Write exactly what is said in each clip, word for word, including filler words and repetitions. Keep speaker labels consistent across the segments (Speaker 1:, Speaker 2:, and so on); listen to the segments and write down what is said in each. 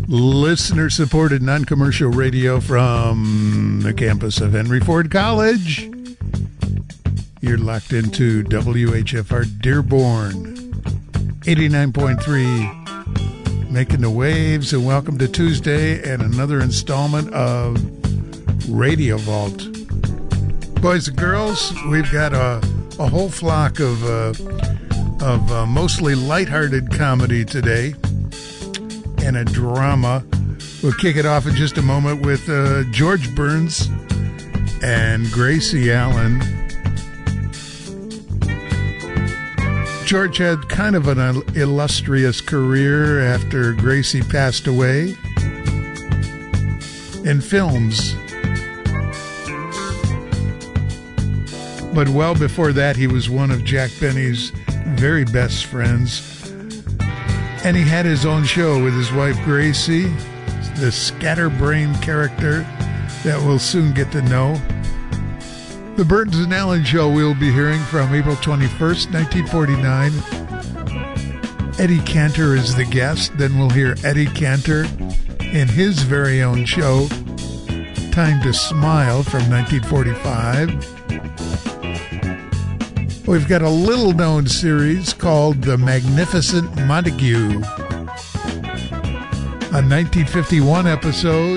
Speaker 1: Listener-supported non-commercial radio from the campus of Henry Ford College. You're locked into W H F R Dearborn, eighty-nine point three, making the waves, and welcome to Tuesday and another installment of Radio Vault. Boys and girls, we've got a, a whole flock of, uh, of uh, mostly lighthearted comedy today. And a drama. We'll kick it off in just a moment with uh, George Burns and Gracie Allen. George had kind of an illustrious career after Gracie passed away in films. But well before that, he was one of Jack Benny's very best friends. And he had his own show with his wife, Gracie, the scatterbrain character that we'll soon get to know. The Burns and Allen Show we'll be hearing from April twenty-first, nineteen forty-nine. Eddie Cantor is the guest. Then we'll hear Eddie Cantor in his very own show, Time to Smile, from nineteen forty-five. We've got a little-known series called The Magnificent Montague, a nineteen fifty-one episode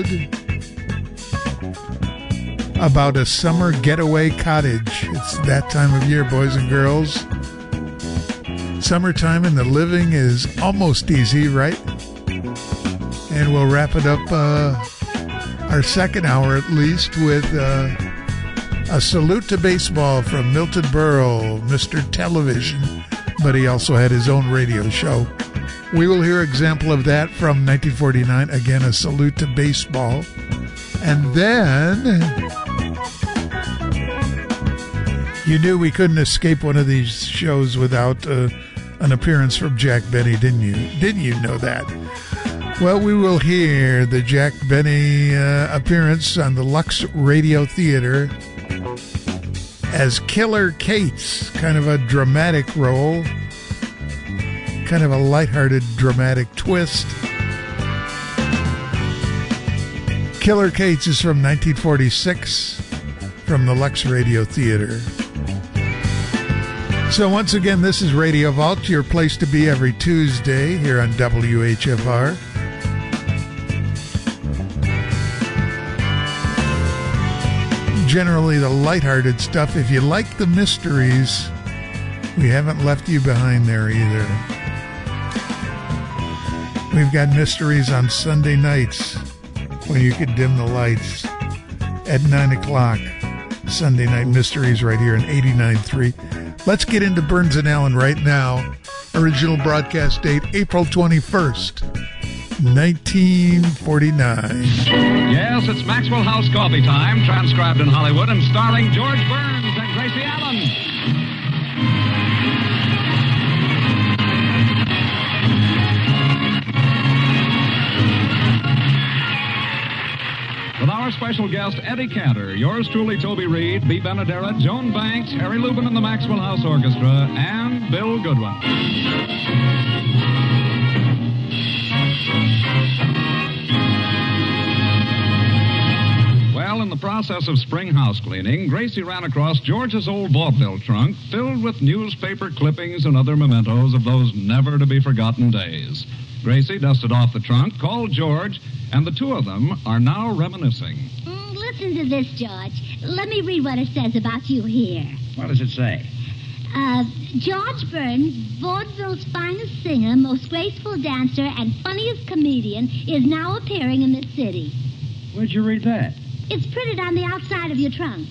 Speaker 1: about a summer getaway cottage. It's that time of year, boys and girls. Summertime and the living is almost easy, right? And we'll wrap it up, uh, our second hour at least, with... Uh, A salute to baseball from Milton Berle, Mister Television, but he also had his own radio show. We will hear an example of that from nineteen forty-nine. Again, a salute to baseball. And then, you knew we couldn't escape one of these shows without uh, an appearance from Jack Benny, didn't you? Didn't you know that? Well, we will hear the Jack Benny uh, appearance on the Lux Radio Theater as Killer Kates, kind of a dramatic role, kind of a lighthearted dramatic twist. Killer Kates is from nineteen forty-six from the Lux Radio Theater. So once again, this is Radio Vault, your place to be every Tuesday here on W H F R. Generally the lighthearted stuff. If you like the mysteries, we haven't left you behind there either. We've got mysteries on Sunday nights when you could dim the lights at nine o'clock. Sunday Night Mysteries right here in eighty-nine point three. Let's get into Burns and Allen right now. Original broadcast date April twenty-first. nineteen forty-nine.
Speaker 2: Yes, it's Maxwell House Coffee Time, transcribed in Hollywood and starring George Burns and Gracie Allen. With our special guest, Eddie Cantor, yours truly, Toby Reed, B. Benadera, Joan Banks, Harry Lubin and the Maxwell House Orchestra, and Bill Goodwin. Well, in the process of spring house cleaning, Gracie ran across George's old vaudeville trunk filled with newspaper clippings and other mementos of those never-to-be-forgotten days. Gracie dusted off the trunk, called George, and the two of them are now reminiscing.
Speaker 3: Mm, listen to this, George. Let me read what it says about you here.
Speaker 4: What does it say?
Speaker 3: Uh, George Burns, vaudeville's finest singer, most graceful dancer, and funniest comedian, is now appearing in this city.
Speaker 4: Where'd you read that?
Speaker 3: It's printed on the outside of your trunk.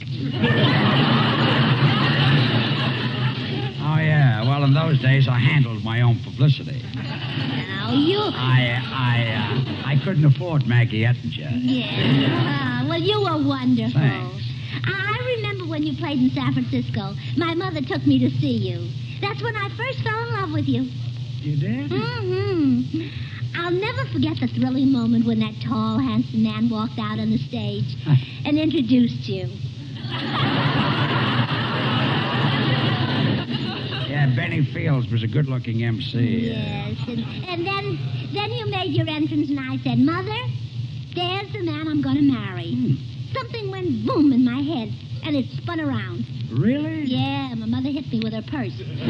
Speaker 4: Oh, yeah. Well, in those days, I handled my own publicity.
Speaker 3: Now, you...
Speaker 4: I, I, uh, I couldn't afford Maggie Ettinger.
Speaker 3: Yeah. Uh, well, you were wonderful.
Speaker 4: Thanks.
Speaker 3: I remember when you played in San Francisco. My mother took me to see you. That's when I first fell in love with you.
Speaker 4: You did?
Speaker 3: Mm-hmm. I'll never forget the thrilling moment when that tall, handsome man walked out on the stage and introduced you.
Speaker 4: Yeah, Yeah, Benny Fields was a good-looking M C.
Speaker 3: Yes, and, and then then you made your entrance, and I said, Mother, there's the man I'm going to marry.
Speaker 4: Hmm.
Speaker 3: Something went boom in my head, and it spun around.
Speaker 4: Really?
Speaker 3: Yeah, my mother hit me with her purse.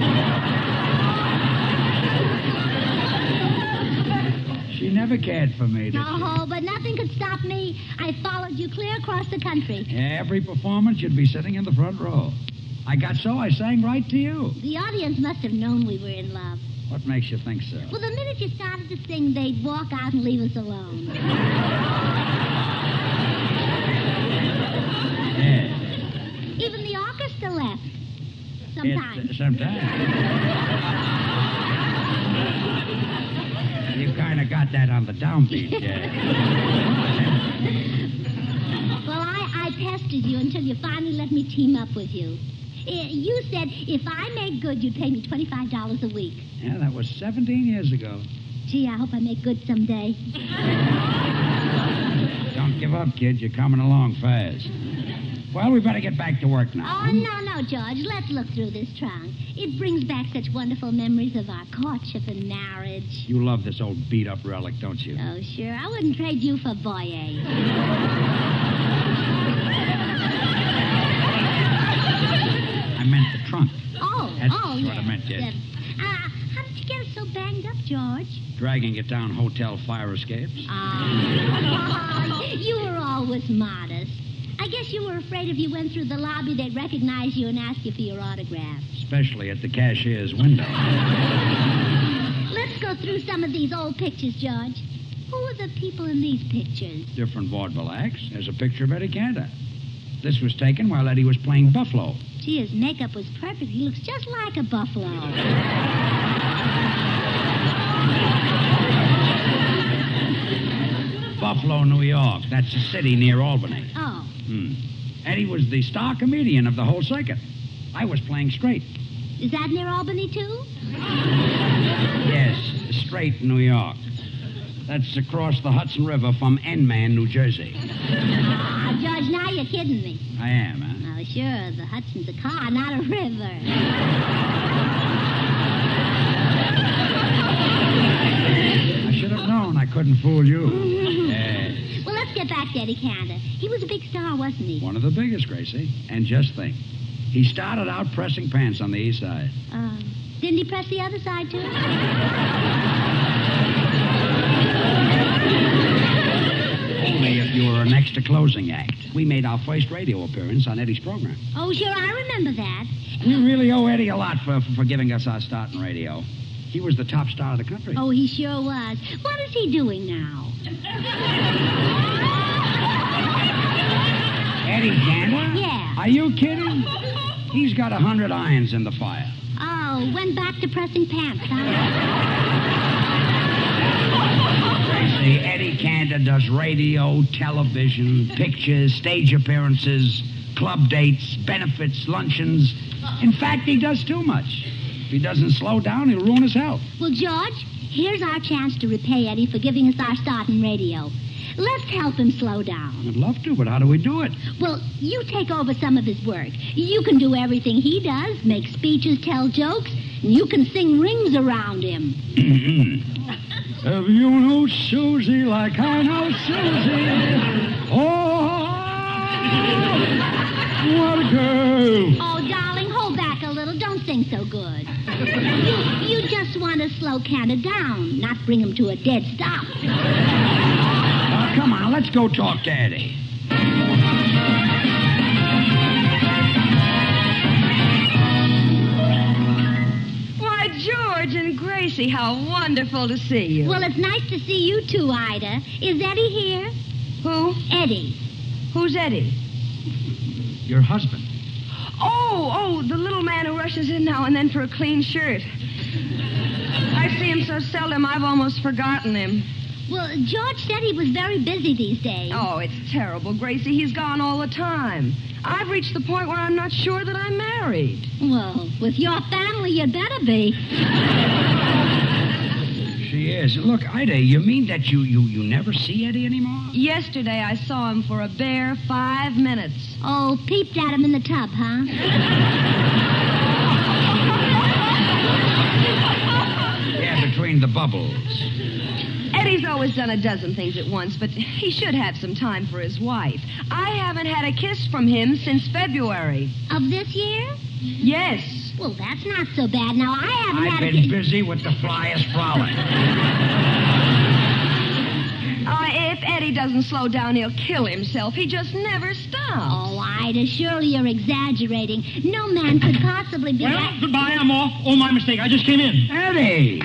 Speaker 4: She never cared for me, did she?
Speaker 3: Oh, but nothing could stop me. I followed you clear across the country.
Speaker 4: Every performance, you'd be sitting in the front row. I got so I sang right to you.
Speaker 3: The audience must have known we were in love.
Speaker 4: What makes you think so?
Speaker 3: Well, the minute you started to sing, they'd walk out and leave us alone.
Speaker 4: Yeah.
Speaker 3: Even the orchestra left. Sometimes.
Speaker 4: It, uh, sometimes. You kind of got that on the downbeat, yeah.
Speaker 3: Well, I, I pestered you until you finally let me team up with you. Uh, you said if I made good, you'd pay me twenty-five dollars a week.
Speaker 4: Yeah, that was seventeen years ago.
Speaker 3: Gee, I hope I make good someday.
Speaker 4: Don't give up, kid. You're coming along fast. Well, we better get back to work now.
Speaker 3: Oh, no, no, George. Let's look through this trunk. It brings back such wonderful memories of our courtship and marriage.
Speaker 4: You love this old beat-up relic, don't you?
Speaker 3: Oh, sure. I wouldn't trade you for Boyer.
Speaker 4: I meant the trunk.
Speaker 3: Oh,
Speaker 4: That's
Speaker 3: oh,
Speaker 4: what
Speaker 3: yes.
Speaker 4: I meant, yes.
Speaker 3: yes. Uh, how did you get it so banged up, George?
Speaker 4: Dragging it down hotel fire escapes.
Speaker 3: Oh, you were always modest. I guess you were afraid if you went through the lobby, they'd recognize you and ask you for your autograph.
Speaker 4: Especially at the cashier's window.
Speaker 3: Let's go through some of these old pictures, George. Who are the people in these pictures?
Speaker 4: Different vaudeville acts. There's a picture of Eddie Cantor. This was taken while Eddie was playing Buffalo.
Speaker 3: Gee, his makeup was perfect. He looks just like a buffalo.
Speaker 4: Buffalo, New York. That's a city near Albany.
Speaker 3: Oh.
Speaker 4: Hmm. Eddie was the star comedian of the whole circuit. I was playing straight.
Speaker 3: Is that near Albany, too?
Speaker 4: Yes, straight New York. That's across the Hudson River from Enman, New Jersey.
Speaker 3: Ah, George, now you're kidding me.
Speaker 4: I am, huh?
Speaker 3: Oh, sure. The Hudson's a car, not a river.
Speaker 4: I should have known I couldn't fool you. Yes.
Speaker 3: Well, let's get back to Eddie Cantor. He was a big star, wasn't he?
Speaker 4: One of the biggest, Gracie. And just think, he started out pressing pants on the east side.
Speaker 3: Uh, didn't he press the other side, too?
Speaker 4: Only if you were an extra closing act. We made our first radio appearance on Eddie's program.
Speaker 3: Oh, sure, I remember that.
Speaker 4: We really owe Eddie a lot for, for giving us our start in radio. He was the top star of the country.
Speaker 3: Oh, he sure was. What is he doing now?
Speaker 4: Eddie Cantor?
Speaker 3: Yeah.
Speaker 4: Are you kidding? He's got a hundred irons in the fire.
Speaker 3: Oh, went back to pressing pants, huh?
Speaker 4: Tracy, Eddie Cantor does radio, television, pictures, stage appearances, club dates, benefits, luncheons. In fact, he does too much. If he doesn't slow down, he'll ruin his health.
Speaker 3: Well, George, here's our chance to repay Eddie for giving us our start in radio. Let's help him slow down.
Speaker 4: I'd love to, but how do we do it?
Speaker 3: Well, you take over some of his work. You can do everything he does, make speeches, tell jokes, and you can sing rings around him.
Speaker 4: If you know Susie like I know Susie, oh, what a girl.
Speaker 3: Oh, darling, hold back a little. Don't sing so good. You, you just want to slow Cantor down, not bring him to a dead stop.
Speaker 4: Uh, come on, let's go talk to Eddie.
Speaker 5: Why, George and Gracie, how wonderful to see you.
Speaker 3: Well, it's nice to see you too, Ida. Is Eddie here?
Speaker 5: Who?
Speaker 3: Eddie.
Speaker 5: Who's Eddie?
Speaker 4: Your husband.
Speaker 5: Oh, oh, the little man who rushes in now and then for a clean shirt. I see him so seldom, I've almost forgotten him.
Speaker 3: Well, George said he was very busy these days.
Speaker 5: Oh, it's terrible, Gracie. He's gone all the time. I've reached the point where I'm not sure that I'm married.
Speaker 3: Well, with your family, you'd better be.
Speaker 4: She is. Look, Ida, you mean that you, you, you never see Eddie anymore?
Speaker 5: Yesterday, I saw him for a bare five minutes.
Speaker 3: Oh, peeped at him in the tub, huh?
Speaker 4: between the bubbles.
Speaker 5: Eddie's always done a dozen things at once, but he should have some time for his wife. I haven't had a kiss from him since February.
Speaker 3: Of this year?
Speaker 5: Yes.
Speaker 3: Well, that's not so bad. Now, I haven't
Speaker 4: I've
Speaker 3: had a
Speaker 4: been
Speaker 3: kiss.
Speaker 4: busy with the flyest frolic.
Speaker 5: Uh, if Eddie doesn't slow down, he'll kill himself. He just never stops.
Speaker 3: Oh, Ida, surely you're exaggerating. No man could possibly be...
Speaker 6: Well,
Speaker 3: that...
Speaker 6: goodbye. I'm off. Oh, my mistake. I just came in.
Speaker 4: Eddie!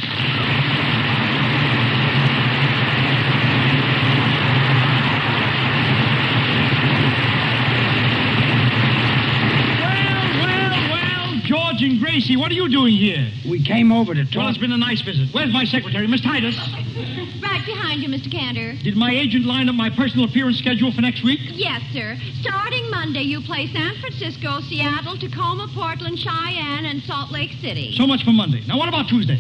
Speaker 6: George and Gracie, what are you doing here?
Speaker 4: We came over to talk.
Speaker 6: Well, it's been a nice visit. Where's my secretary, Miss Titus?
Speaker 7: Right behind you, Mister Cantor.
Speaker 6: Did my agent line up my personal appearance schedule for next week?
Speaker 7: Yes, sir. Starting Monday, you play San Francisco, Seattle, Tacoma, Portland, Cheyenne, and Salt Lake City.
Speaker 6: So much for Monday. Now, what about Tuesday?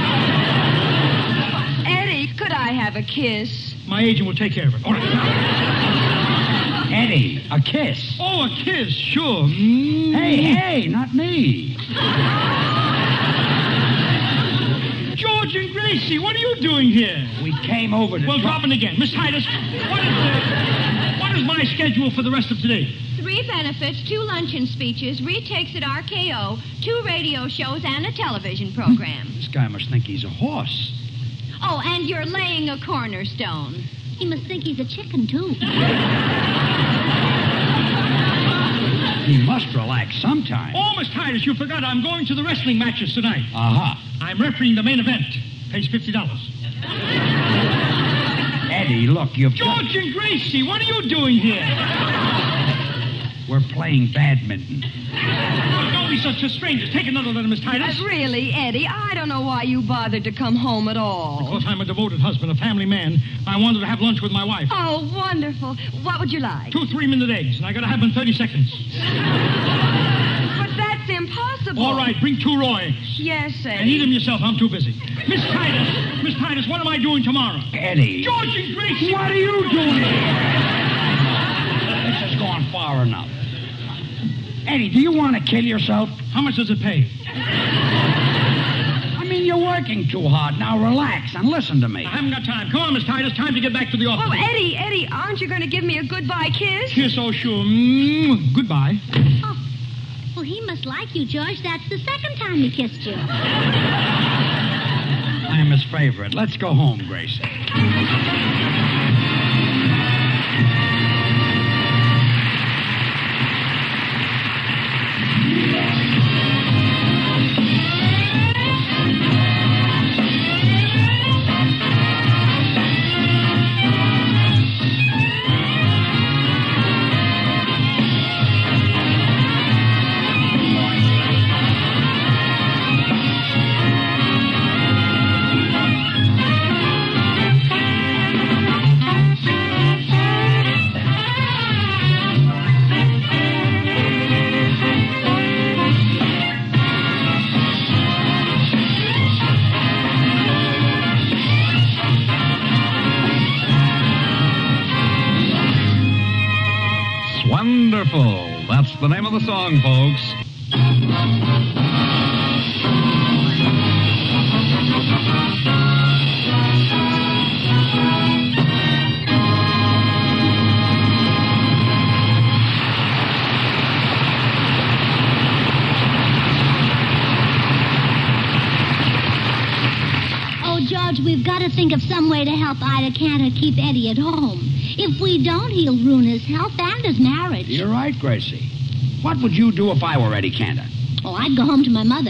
Speaker 5: Eddie, could I have a kiss?
Speaker 6: My agent will take care of it. All right.
Speaker 4: Eddie, a kiss.
Speaker 6: Oh, a kiss, sure. Mm.
Speaker 4: Hey, hey, not me.
Speaker 6: George and Gracie, what are you doing here?
Speaker 4: We came over to
Speaker 6: Well,
Speaker 4: talk.
Speaker 6: drop in again. Miss Titus, what is, uh, what is my schedule for the rest of today?
Speaker 7: Three benefits, two luncheon speeches, retakes at R K O, two radio shows, and a television program.
Speaker 4: This guy must think he's a horse.
Speaker 7: Oh, and you're laying a cornerstone.
Speaker 3: He must think he's a chicken, too.
Speaker 4: He must relax sometime.
Speaker 6: Oh, Miss Titus, you forgot I'm going to the wrestling matches tonight.
Speaker 4: Uh-huh.
Speaker 6: I'm refereeing the main event. Pays fifty dollars.
Speaker 4: Eddie, look, you've got...
Speaker 6: George and Gracie, what are you doing here?
Speaker 4: We're playing badminton.
Speaker 6: Oh, don't be such a stranger. Take another letter, Miss Titus.
Speaker 5: Uh, really, Eddie, I don't know why you bothered to come home at all.
Speaker 6: Because I'm a devoted husband, a family man. I wanted to have lunch with my wife.
Speaker 5: Oh, wonderful. What would you like?
Speaker 6: Two three-minute eggs, and I got to have them in thirty seconds.
Speaker 5: But that's impossible.
Speaker 6: All right, bring two raw eggs.
Speaker 5: Yes, Eddie.
Speaker 6: And eat them yourself. I'm too busy. Miss Titus, Miss Titus, what am I doing tomorrow?
Speaker 4: Eddie.
Speaker 6: George and Gracie.
Speaker 4: What are you doing here? This has gone far enough. Eddie, do you want to kill yourself?
Speaker 6: How much does it pay?
Speaker 4: I mean, you're working too hard. Now relax and listen to me.
Speaker 6: I haven't got time. Come on, Miss Titus. Time to get back to the office.
Speaker 5: Oh, Eddie, Eddie, aren't you going to give me a goodbye kiss?
Speaker 6: Kiss, oh, sure. Mm, goodbye.
Speaker 3: Oh, well, he must like you, George. That's the second time he kissed you.
Speaker 4: I am his favorite. Let's go home, Gracie.
Speaker 2: Wonderful. That's the name of the song, folks.
Speaker 3: Oh, George, we've got to think of some way to help Ida Cantor keep Eddie at home. If we don't, he'll ruin his health and his marriage.
Speaker 4: You're right, Gracie. What would you do if I were Eddie Cantor?
Speaker 3: Oh, I'd go home to my mother.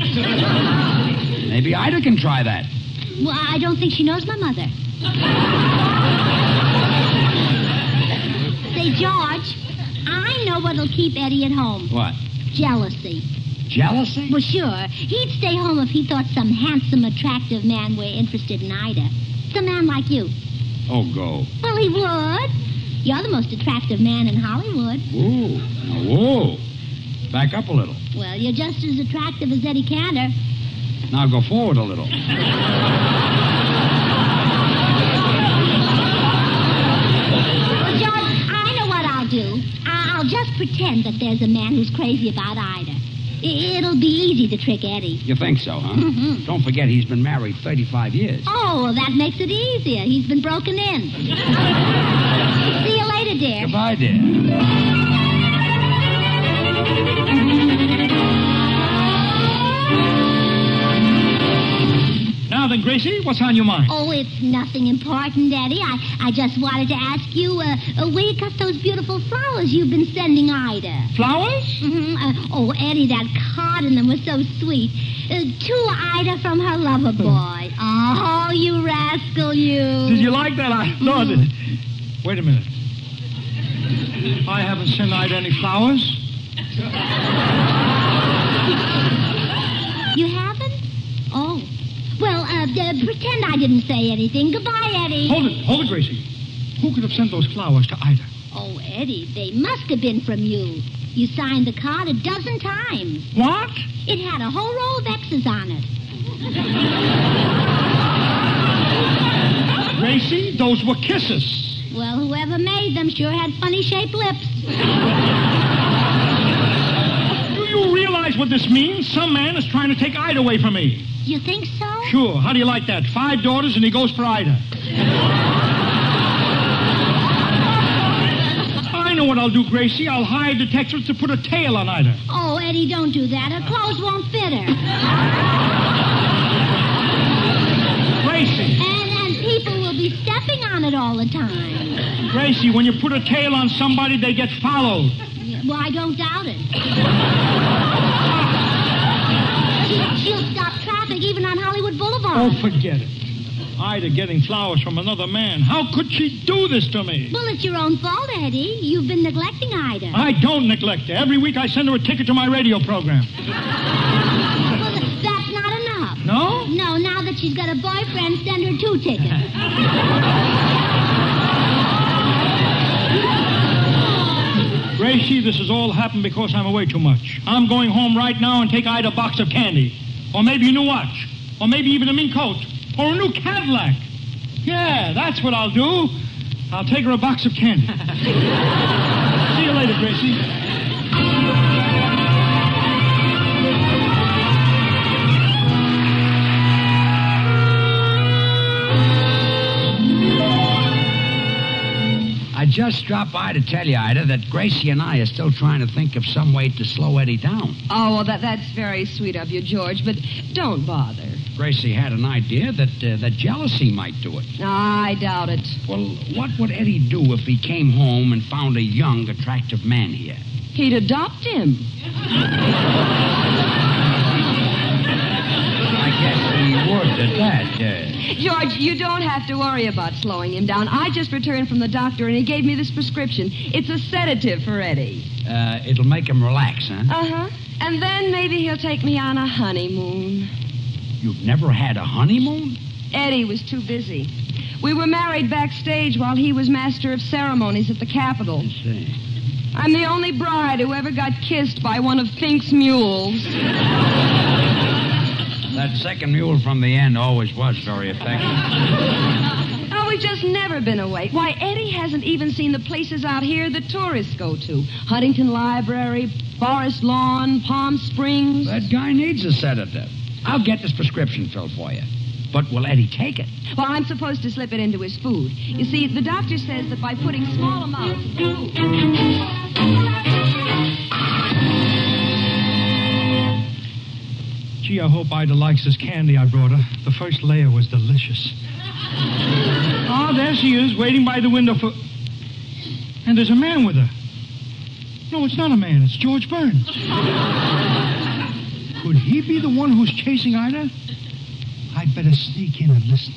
Speaker 4: Maybe Ida can try that.
Speaker 3: Well, I don't think she knows my mother. Say, George, I know what'll keep Eddie at home.
Speaker 4: What?
Speaker 3: Jealousy.
Speaker 4: Jealousy?
Speaker 3: Well, sure. He'd stay home if he thought some handsome, attractive man were interested in Ida. Some man like you.
Speaker 4: Oh, go.
Speaker 3: Well, he would. You're the most attractive man in Hollywood.
Speaker 4: Whoa. Now, whoa. Back up a little.
Speaker 3: Well, you're just as attractive as Eddie Cantor.
Speaker 4: Now go forward a little.
Speaker 3: Well, George, I know what I'll do. I'll just pretend that there's a man who's crazy about Ida. It'll be easy to trick Eddie.
Speaker 4: You think so, huh?
Speaker 3: Mm-hmm.
Speaker 4: Don't forget he's been married thirty-five years.
Speaker 3: Oh, well, that makes it easier. He's been broken in. See you later, dear.
Speaker 4: Goodbye, dear.
Speaker 6: Now then, Gracie, what's on your mind?
Speaker 3: Oh, it's nothing important, Eddie. I, I just wanted to ask you, uh, uh, where you got those beautiful flowers you've been sending Ida?
Speaker 6: Flowers?
Speaker 3: Mm-hmm. Uh, oh, Eddie, that card in them was so sweet. Uh, to Ida from her lover boy. Oh, you rascal, you.
Speaker 6: Did you like that? I thought it. Wait a minute. I haven't sent Ida any flowers.
Speaker 3: You haven't? Oh. Well, uh, uh, pretend I didn't say anything. Goodbye, Eddie.
Speaker 6: Hold it. Hold it, Gracie. Who could have sent those flowers to Ida?
Speaker 3: Oh, Eddie, they must have been from you. You signed the card a dozen times.
Speaker 6: What?
Speaker 3: It had a whole row of X's on it.
Speaker 6: Gracie, those were kisses.
Speaker 3: Well, whoever made them sure had funny-shaped lips.
Speaker 6: Do you realize what this means? Some man is trying to take Ida away from me.
Speaker 3: You think so?
Speaker 6: Sure. How do you like that? Five daughters and he goes for Ida. I know what I'll do, Gracie. I'll hire detectives to put a tail on Ida.
Speaker 3: Oh, Eddie, don't do that. Her clothes won't fit her.
Speaker 6: Gracie.
Speaker 3: And, and people will be stepping on it all the time.
Speaker 6: Gracie, when you put a tail on somebody, they get followed.
Speaker 3: Well, I don't doubt it. she, she'll stop traffic even on Hollywood Boulevard.
Speaker 6: Oh, forget it. Ida getting flowers from another man. How could she do this to me?
Speaker 3: Well, it's your own fault, Eddie. You've been neglecting Ida.
Speaker 6: I don't neglect her. Every week I send her a ticket to my radio program.
Speaker 3: Well, that's not enough.
Speaker 6: No?
Speaker 3: No, now that she's got a boyfriend, send her two tickets.
Speaker 6: Gracie, this has all happened because I'm away too much. I'm going home right now and take Ida a box of candy. Or maybe a new watch. Or maybe even a mink coat. Or a new Cadillac. Yeah, that's what I'll do. I'll take her a box of candy. See you later, Gracie.
Speaker 4: I just dropped by to tell you, Ida, that Gracie and I are still trying to think of some way to slow Eddie down.
Speaker 5: Oh, well, that, that's very sweet of you, George, but don't bother.
Speaker 4: Gracie had an idea that uh, that jealousy might do it.
Speaker 5: I doubt it.
Speaker 4: Well, what would Eddie do if he came home and found a young, attractive man here?
Speaker 5: He'd adopt him.
Speaker 4: I guess he would at that, uh...
Speaker 5: George, you don't have to worry about slowing him down. I just returned from the doctor, and he gave me this prescription. It's a sedative for Eddie.
Speaker 4: Uh, it'll make him relax, huh?
Speaker 5: Uh-huh. And then maybe he'll take me on a honeymoon.
Speaker 4: You've never had a honeymoon?
Speaker 5: Eddie was too busy. We were married backstage while he was master of ceremonies at the Capitol.
Speaker 4: I see.
Speaker 5: I'm the only bride who ever got kissed by one of Fink's mules.
Speaker 4: That second mule from the end always was very effective.
Speaker 5: Oh, we've just never been away. Why, Eddie hasn't even seen the places out here that tourists go to. Huntington Library, Forest Lawn, Palm Springs.
Speaker 4: That guy needs a sedative. I'll get this prescription filled for you. But will Eddie take it?
Speaker 5: Well, I'm supposed to slip it into his food. You see, the doctor says that by putting small amounts of food...
Speaker 6: Gee, I hope Ida likes this candy I brought her. The first layer was delicious. Oh, there she is, waiting by the window for... And there's a man with her. No, it's not a man. It's George Burns. Could he be the one who's chasing Ida? I'd better sneak in and listen.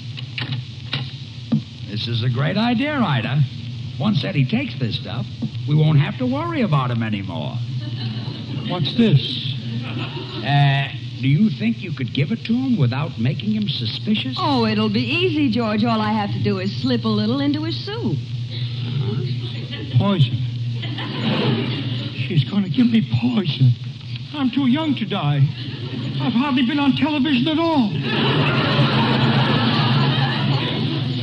Speaker 4: This is a great idea, Ida. Once Eddie takes this stuff, we won't have to worry about him anymore.
Speaker 6: What's this?
Speaker 4: Uh... Do you think you could give it to him without making him suspicious?
Speaker 5: Oh, it'll be easy, George. All I have to do is slip a little into his soup.
Speaker 6: Uh-huh. Poison. She's going to give me poison. I'm too young to die. I've hardly been on television at all.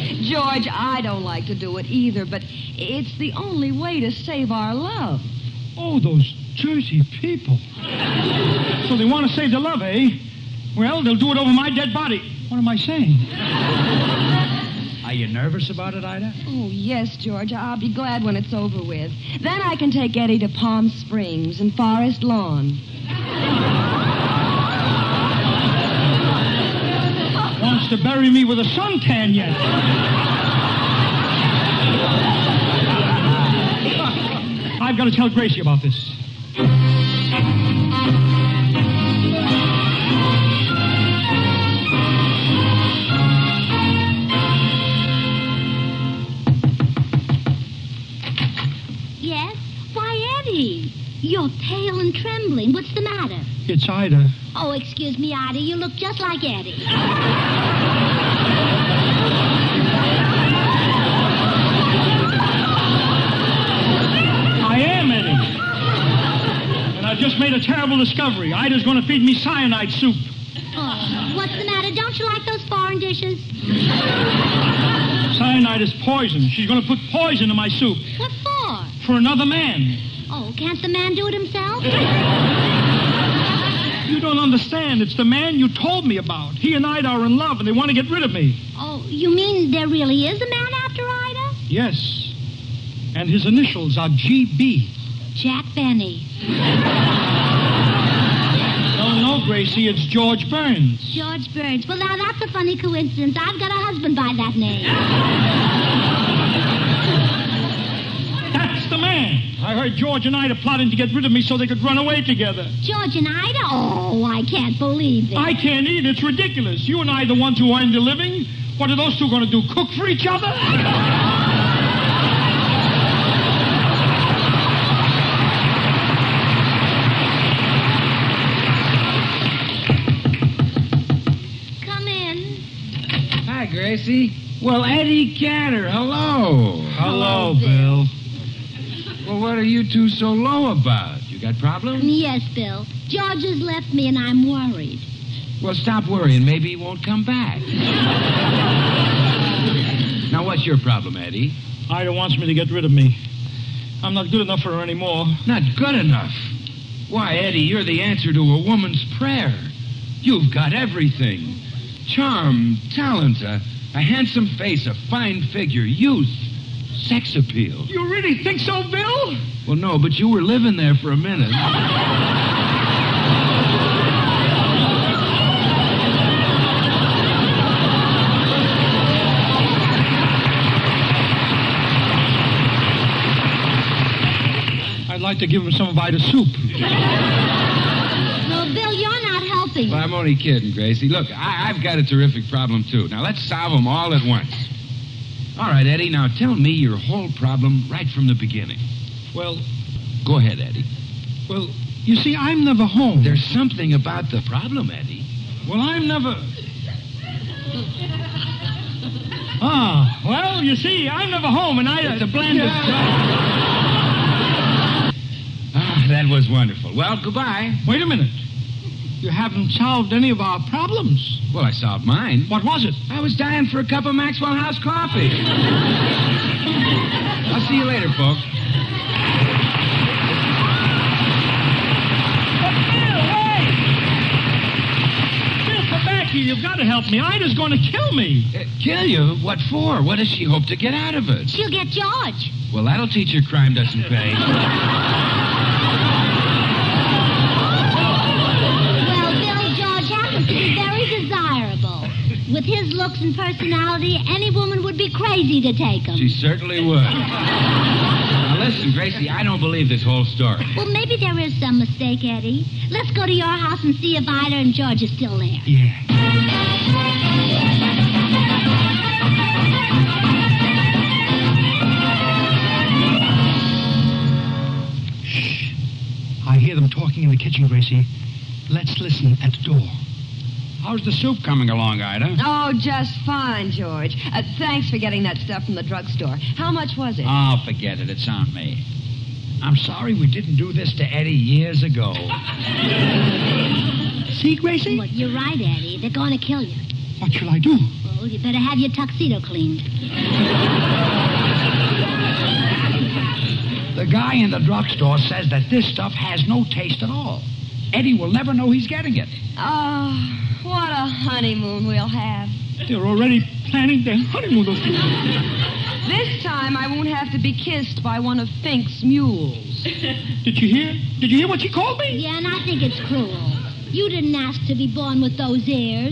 Speaker 5: George, I don't like to do it either, but it's the only way to save our love.
Speaker 6: Oh, those Jersey people. So they want to save their love, eh? Well, they'll do it over my dead body. What am I saying?
Speaker 4: Are you nervous about it, Ida?
Speaker 5: Oh, yes, George. I'll be glad when it's over with. Then I can take Eddie to Palm Springs and Forest Lawn.
Speaker 6: Wants to bury me with a suntan yet. I've got to tell Gracie about this.
Speaker 3: Yes? Why, Eddie? You're pale and trembling. What's the matter?
Speaker 6: It's Ida.
Speaker 3: Oh, excuse me, Ida. You look just like Eddie.
Speaker 6: I am Eddie. And I've just made a terrible discovery. Ida's going to feed me cyanide soup.
Speaker 3: Oh, what's the matter? Don't you like those foreign dishes?
Speaker 6: Cyanide is poison. She's going to put poison in my soup.
Speaker 3: What for?
Speaker 6: For another man.
Speaker 3: Oh, can't the man do it himself?
Speaker 6: You don't understand. It's the man you told me about. He and Ida are in love, and they want to get rid of me.
Speaker 3: Oh, you mean there really is a man after Ida?
Speaker 6: Yes. And his initials are G B.
Speaker 3: Jack Benny.
Speaker 6: No, no, Gracie, it's George Burns.
Speaker 3: George Burns. Well, now, that's a funny coincidence. I've got a husband by that name.
Speaker 6: That's the man. I heard George and Ida plotting to get rid of me so they could run away together.
Speaker 3: George and Ida? Oh, I can't believe it.
Speaker 6: I can't either. It's ridiculous. You and I are the ones who earn the living. What are those two going to do, cook for each other?
Speaker 3: Come in.
Speaker 8: Hi, Gracie. Well, Eddie Cantor, hello.
Speaker 6: Hello, Bill.
Speaker 8: Well, what are you two so low about? You got problems?
Speaker 3: Yes, Bill. George has left me, and I'm worried.
Speaker 8: Well, stop worrying. Maybe he won't come back. Now, what's your problem, Eddie?
Speaker 6: Ida wants me to get rid of me. I'm not good enough for her anymore.
Speaker 8: Not good enough? Why, Eddie, you're the answer to a woman's prayer. You've got everything. Charm, talent, a, a handsome face, a fine figure, youth, sex appeal.
Speaker 6: You really think so, Bill?
Speaker 8: Well, no, but you were living there for a minute.
Speaker 6: I'd like to give him some of Ida's soup.
Speaker 3: Well, Bill, you're not helping.
Speaker 8: Well, I'm only kidding, Gracie. Look, I, I've got a terrific problem, too. Now, let's solve them all at once. All right, Eddie, now tell me your whole problem right from the beginning.
Speaker 6: Well,
Speaker 8: Go ahead, Eddie.
Speaker 6: well, you see, I'm never home.
Speaker 8: There's something about the problem, Eddie.
Speaker 6: Well, I'm never... Ah, well, you see, I'm never home, and I...
Speaker 8: It's a blend of... Ah, that was wonderful. Well, goodbye.
Speaker 6: Wait a minute. You haven't solved any of our problems.
Speaker 8: Well, I solved mine.
Speaker 6: What was it?
Speaker 8: I was dying for a cup of Maxwell House coffee. I'll see you later, folks.
Speaker 6: Bill, come back here. You've got to help me. Ida's going to kill me.
Speaker 8: Uh, kill you? What for? What does she hope to get out of it?
Speaker 3: She'll get George.
Speaker 8: Well, that'll teach her crime doesn't pay.
Speaker 3: Well, Bill, George happens to be very desirable. With his looks and personality, any woman would be crazy to take him.
Speaker 8: She certainly would. Now, listen, Gracie, I don't believe this whole story.
Speaker 3: Well, maybe there is some mistake, Eddie. Let's go to your house and see if Ida and George are still there.
Speaker 6: Yeah. Shh. I hear them talking in the kitchen, Gracie. Let's listen at the door.
Speaker 4: How's the soup coming along, Ida?
Speaker 5: Oh, just fine, George. Uh, thanks for getting that stuff from the drugstore. How much was it?
Speaker 4: Oh, forget it. It's on me. I'm sorry we didn't do this to Eddie years ago.
Speaker 6: See, Gracie?
Speaker 3: Well, you're right, Eddie. They're going to kill you.
Speaker 6: What shall I do?
Speaker 3: Well, you better have your tuxedo cleaned.
Speaker 4: The guy in the drugstore says that this stuff has no taste at all. Eddie will never know he's getting it.
Speaker 5: Oh, what a honeymoon we'll have.
Speaker 6: They're already planning their honeymoon, those people.
Speaker 5: This time I won't have to be kissed by one of Fink's mules.
Speaker 6: Did you hear? Did you hear what she called me?
Speaker 3: Yeah, and I think it's cruel. You didn't ask to be born with those ears.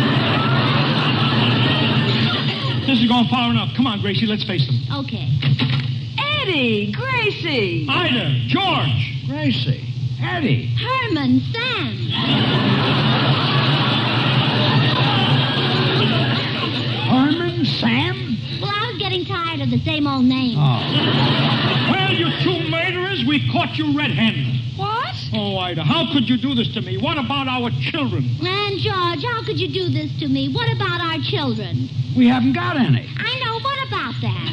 Speaker 6: This is going far enough. Come on, Gracie, let's face them.
Speaker 3: Okay.
Speaker 5: Eddie, Gracie.
Speaker 6: Ida, George.
Speaker 4: Gracie, Eddie.
Speaker 3: Herman, Sam.
Speaker 4: Herman, Sam?
Speaker 3: Well, I was getting tired of the same old names.
Speaker 4: Oh.
Speaker 6: Well, you two murderers, we caught you red-handed.
Speaker 5: What?
Speaker 6: Oh, Ida, how could you do this to me? What about our children?
Speaker 3: And, George, how could you do this to me? What about our children?
Speaker 4: We haven't got any.
Speaker 3: I know. What about that?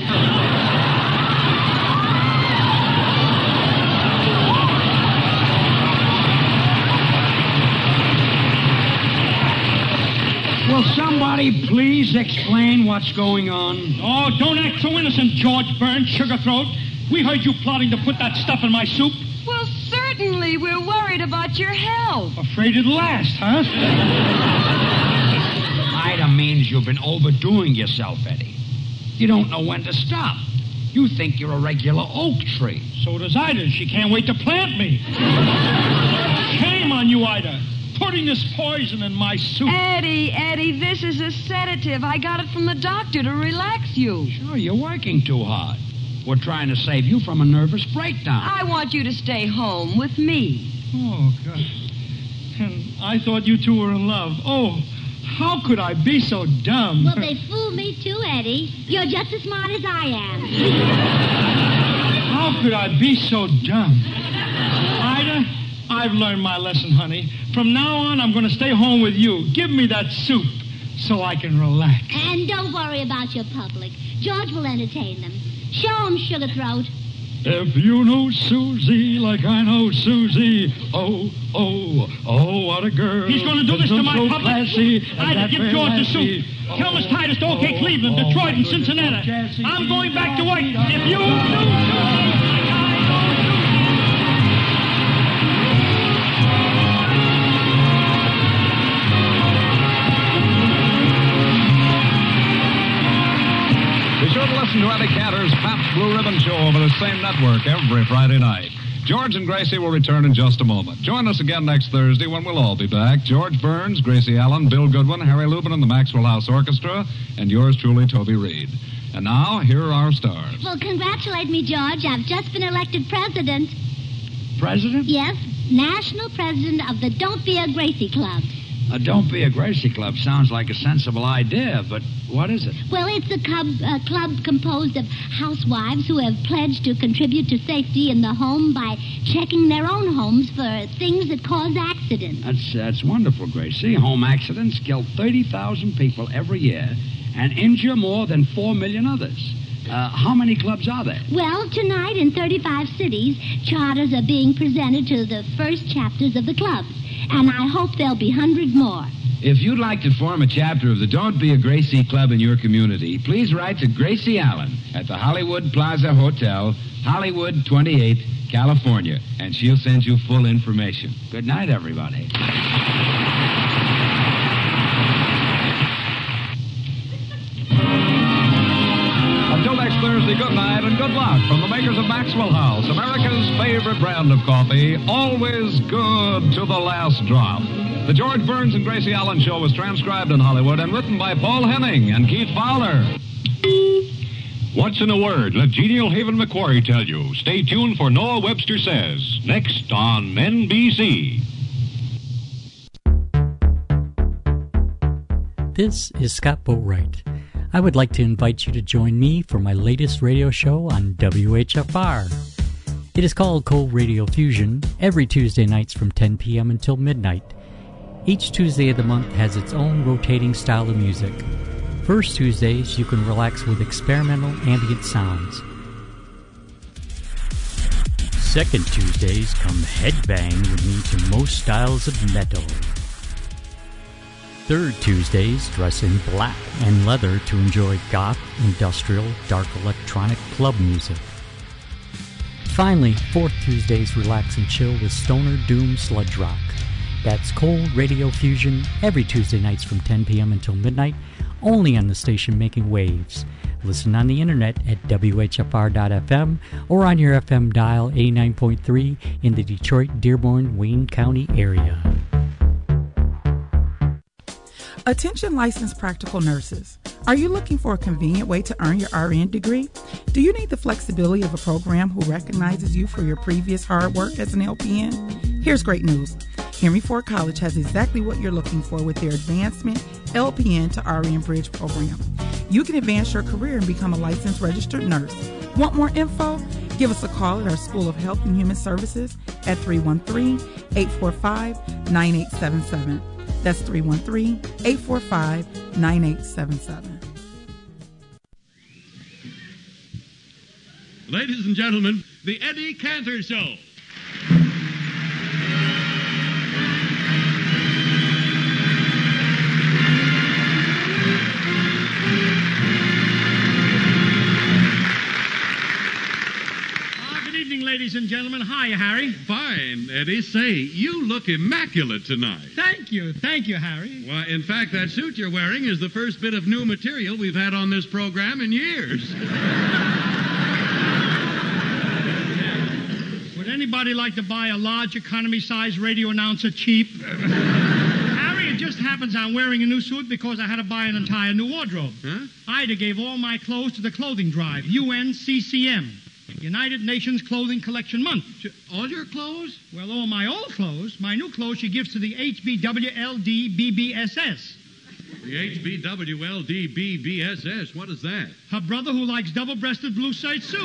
Speaker 4: Will somebody please explain what's going on?
Speaker 6: Oh, don't act so innocent, George Burns, sugarthroat. We heard you plotting to put that stuff in my soup.
Speaker 5: Well, certainly. We're worried about your health.
Speaker 6: Afraid it'll last, huh?
Speaker 4: Ida means you've been overdoing yourself, Eddie. You don't know when to stop. You think you're a regular oak tree.
Speaker 6: So does Ida. She can't wait to plant me. Shame on you, Ida. Putting this poison in my soup.
Speaker 5: Eddie, Eddie, this is a sedative. I got it from the doctor to relax you.
Speaker 4: Sure, you're working too hard. We're trying to save you from a nervous breakdown.
Speaker 5: I want you to stay home with me.
Speaker 6: Oh, God. And I thought you two were in love. Oh, how could I be so dumb?
Speaker 3: Well, they fooled me too, Eddie. You're just as smart as I am.
Speaker 6: How could I be so dumb? Ida, I've learned my lesson, honey. From now on, I'm going to stay home with you. Give me that soup so I can relax.
Speaker 3: And don't worry about your public. George will entertain them. Show him, Sugarthroat.
Speaker 6: If you know Susie like I know Susie, oh, oh, oh, what a girl. He's going to do this to my so public. Classy, Ida, give George the soup. Oh, Tell Miss Titus to OK oh, Cleveland, oh, Detroit, and Cincinnati. I'm going back to work. If you knew Susie like I know
Speaker 2: Be sure to listen to Eddie Cantor's Pabst Blue Ribbon Show over the same network every Friday night. George and Gracie will return in just a moment. Join us again next Thursday when we'll all be back. George Burns, Gracie Allen, Bill Goodwin, Harry Lubin, and the Maxwell House Orchestra, and yours truly, Toby Reed. And now, here are our stars.
Speaker 3: Well, congratulate me, George. I've just been elected president.
Speaker 4: President?
Speaker 3: Yes, national president of the Don't Be a Gracie Club.
Speaker 4: Uh, Don't Be a Gracie Club sounds like a sensible idea, but what is it?
Speaker 3: Well, it's a club, uh, club composed of housewives who have pledged to contribute to safety in the home by checking their own homes for things that cause accidents.
Speaker 4: That's, that's wonderful, Gracie. Home accidents kill thirty thousand people every year and injure more than four million others. Uh, how many clubs are there?
Speaker 3: Well, tonight in thirty-five cities, charters are being presented to the first chapters of the clubs. And I hope there'll be hundreds more.
Speaker 8: If you'd like to form a chapter of the Don't Be a Gracie Club in your community, please write to Gracie Allen at the Hollywood Plaza Hotel, Hollywood twenty-eight, California, and she'll send you full information.
Speaker 4: Good night, everybody.
Speaker 2: Until next Thursday, good night and good luck from the makers of Maxwell House, America's favorite brand of coffee, always good to the last drop. The George Burns and Gracie Allen Show was transcribed in Hollywood and written by Paul Henning and Keith Fowler.
Speaker 9: What's in a word? Let Genial Haven McQuarrie tell you. Stay tuned for Noah Webster Says, next on N B C.
Speaker 10: This is Scott Boatwright. I would like to invite you to join me for my latest radio show on W H F R. It is called Cold Radio Fusion, every Tuesday nights from ten p.m. until midnight. Each Tuesday of the month has its own rotating style of music. First Tuesdays, you can relax with experimental ambient sounds. Second Tuesdays, come headbang with me to most styles of metal. Third Tuesdays, dress in black and leather to enjoy goth, industrial, dark electronic club music. finally, fourth Tuesday's Relax and Chill with Stoner Doom Sludge Rock. That's Cold Radio Fusion every Tuesday nights from ten p.m. until midnight, only on the station making waves. Listen on the internet at W H F R dot F M or on your F M dial eighty-nine point three in the Detroit, Dearborn, Wayne County area.
Speaker 11: Attention licensed practical nurses. Are you looking for a convenient way to earn your R N degree? Do you need the flexibility of a program who recognizes you for your previous hard work as an L P N? Here's great news. Henry Ford College has exactly what you're looking for with their Advancement L P N to R N Bridge program. You can advance your career and become a licensed registered nurse. Want more info? Give us a call at our School of Health and Human Services at three one three, eight four five, nine eight seven seven. That's three one three, eight four five, nine eight seven seven.
Speaker 12: Ladies and gentlemen, the Eddie Cantor Show.
Speaker 6: Ladies and gentlemen, hi, Harry.
Speaker 12: Fine, Eddie. Say, you look immaculate tonight.
Speaker 6: Thank you. Thank you, Harry.
Speaker 12: Why, in fact, that suit you're wearing is the first bit of new material we've had on this program in years.
Speaker 6: Would anybody like to buy a large economy-size radio announcer cheap? Harry, it just happens I'm wearing a new suit because I had to buy an entire new wardrobe.
Speaker 12: Huh?
Speaker 6: Ida gave all my clothes to the clothing drive, U N C C M. United Nations Clothing Collection Month.
Speaker 12: All your clothes?
Speaker 6: Well, all my old clothes. My new clothes she gives to the H B W L D B B S S.
Speaker 12: The H B W L D B B S S? What is that?
Speaker 6: Her brother who likes double-breasted blue suede suits.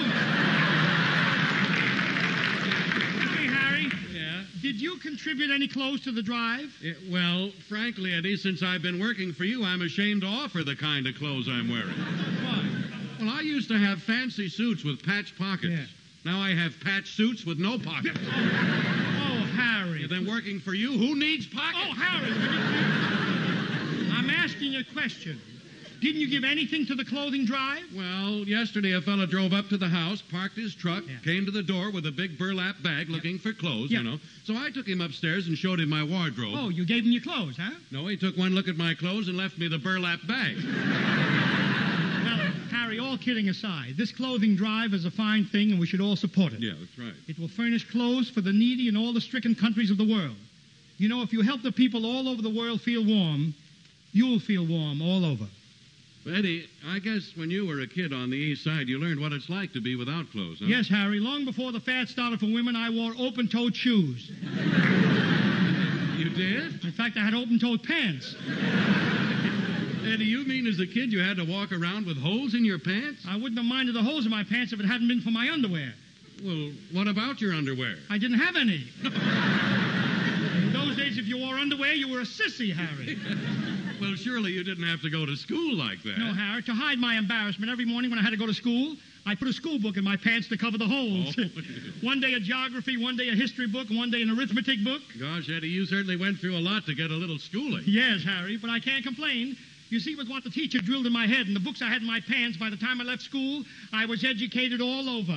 Speaker 6: Hey, Harry.
Speaker 12: Yeah?
Speaker 6: Did you contribute any clothes to the drive?
Speaker 12: Yeah, well, frankly, Eddie, since I've been working for you, I'm ashamed to offer the kind of clothes I'm wearing.
Speaker 6: Why?
Speaker 12: Well, I used to have fancy suits with patch pockets.
Speaker 6: Yeah.
Speaker 12: Now I have patch suits with no pockets.
Speaker 6: Oh, Harry.
Speaker 12: Yeah, then working for you, who needs pockets?
Speaker 6: Oh, Harry. I'm asking you a question. Didn't you give anything to the clothing drive?
Speaker 12: Well, yesterday a fella drove up to the house, parked his truck,
Speaker 6: Yeah.
Speaker 12: came to the door with a big burlap bag looking for clothes,
Speaker 6: Yeah.
Speaker 12: you know. So I took him upstairs and showed him my wardrobe.
Speaker 6: Oh, you gave him your clothes, huh?
Speaker 12: No, he took one look at my clothes and left me the burlap bag.
Speaker 6: Well, Harry, all kidding aside, this clothing drive is a fine thing and we should all support it.
Speaker 12: Yeah, that's right.
Speaker 6: It will furnish clothes for the needy in all the stricken countries of the world. You know, if you help the people all over the world feel warm, you'll feel warm all over.
Speaker 12: But Eddie, I guess when you were a kid on the east side, you learned what it's like to be without clothes, huh?
Speaker 6: Yes, Harry. Long before the fad started for women, I wore open-toed shoes.
Speaker 12: You did?
Speaker 6: In fact, I had open-toed pants.
Speaker 12: Eddie, you mean as a kid you had to walk around with holes in your pants?
Speaker 6: I wouldn't have minded the holes in my pants if it hadn't been for my underwear.
Speaker 12: Well, what about your underwear?
Speaker 6: I didn't have any. In those days, if you wore underwear, you were a sissy, Harry.
Speaker 12: Well, surely you didn't have to go to school like that.
Speaker 6: No, Harry. To hide my embarrassment, every morning when I had to go to school, I put a school book in my pants to cover the holes.
Speaker 12: Oh.
Speaker 6: One day a geography, one day a history book, and one day an arithmetic book.
Speaker 12: Gosh, Eddie, you certainly went through a lot to get a little schooling.
Speaker 6: Yes, Harry, but I can't complain. You see, with what the teacher drilled in my head and the books I had in my pants, by the time I left school, I was educated all over.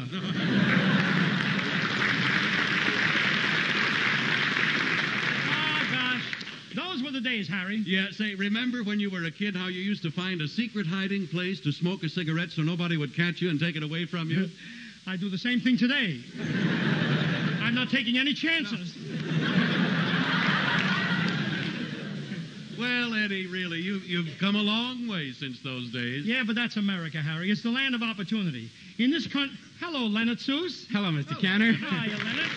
Speaker 6: Oh, gosh. Those were the days, Harry.
Speaker 12: Yeah, say, remember when you were a kid how you used to find a secret hiding place to smoke a cigarette so nobody would catch you and take it away from you?
Speaker 6: I do the same thing today. I'm not taking any chances.
Speaker 12: Well, Eddie, really, you, you've come a long way since those days.
Speaker 6: Yeah, but that's America, Harry. It's the land of opportunity. In this country... Hello, Leonard Seuss.
Speaker 13: Hello, Mister Cantor.
Speaker 6: Hiya, Leonard.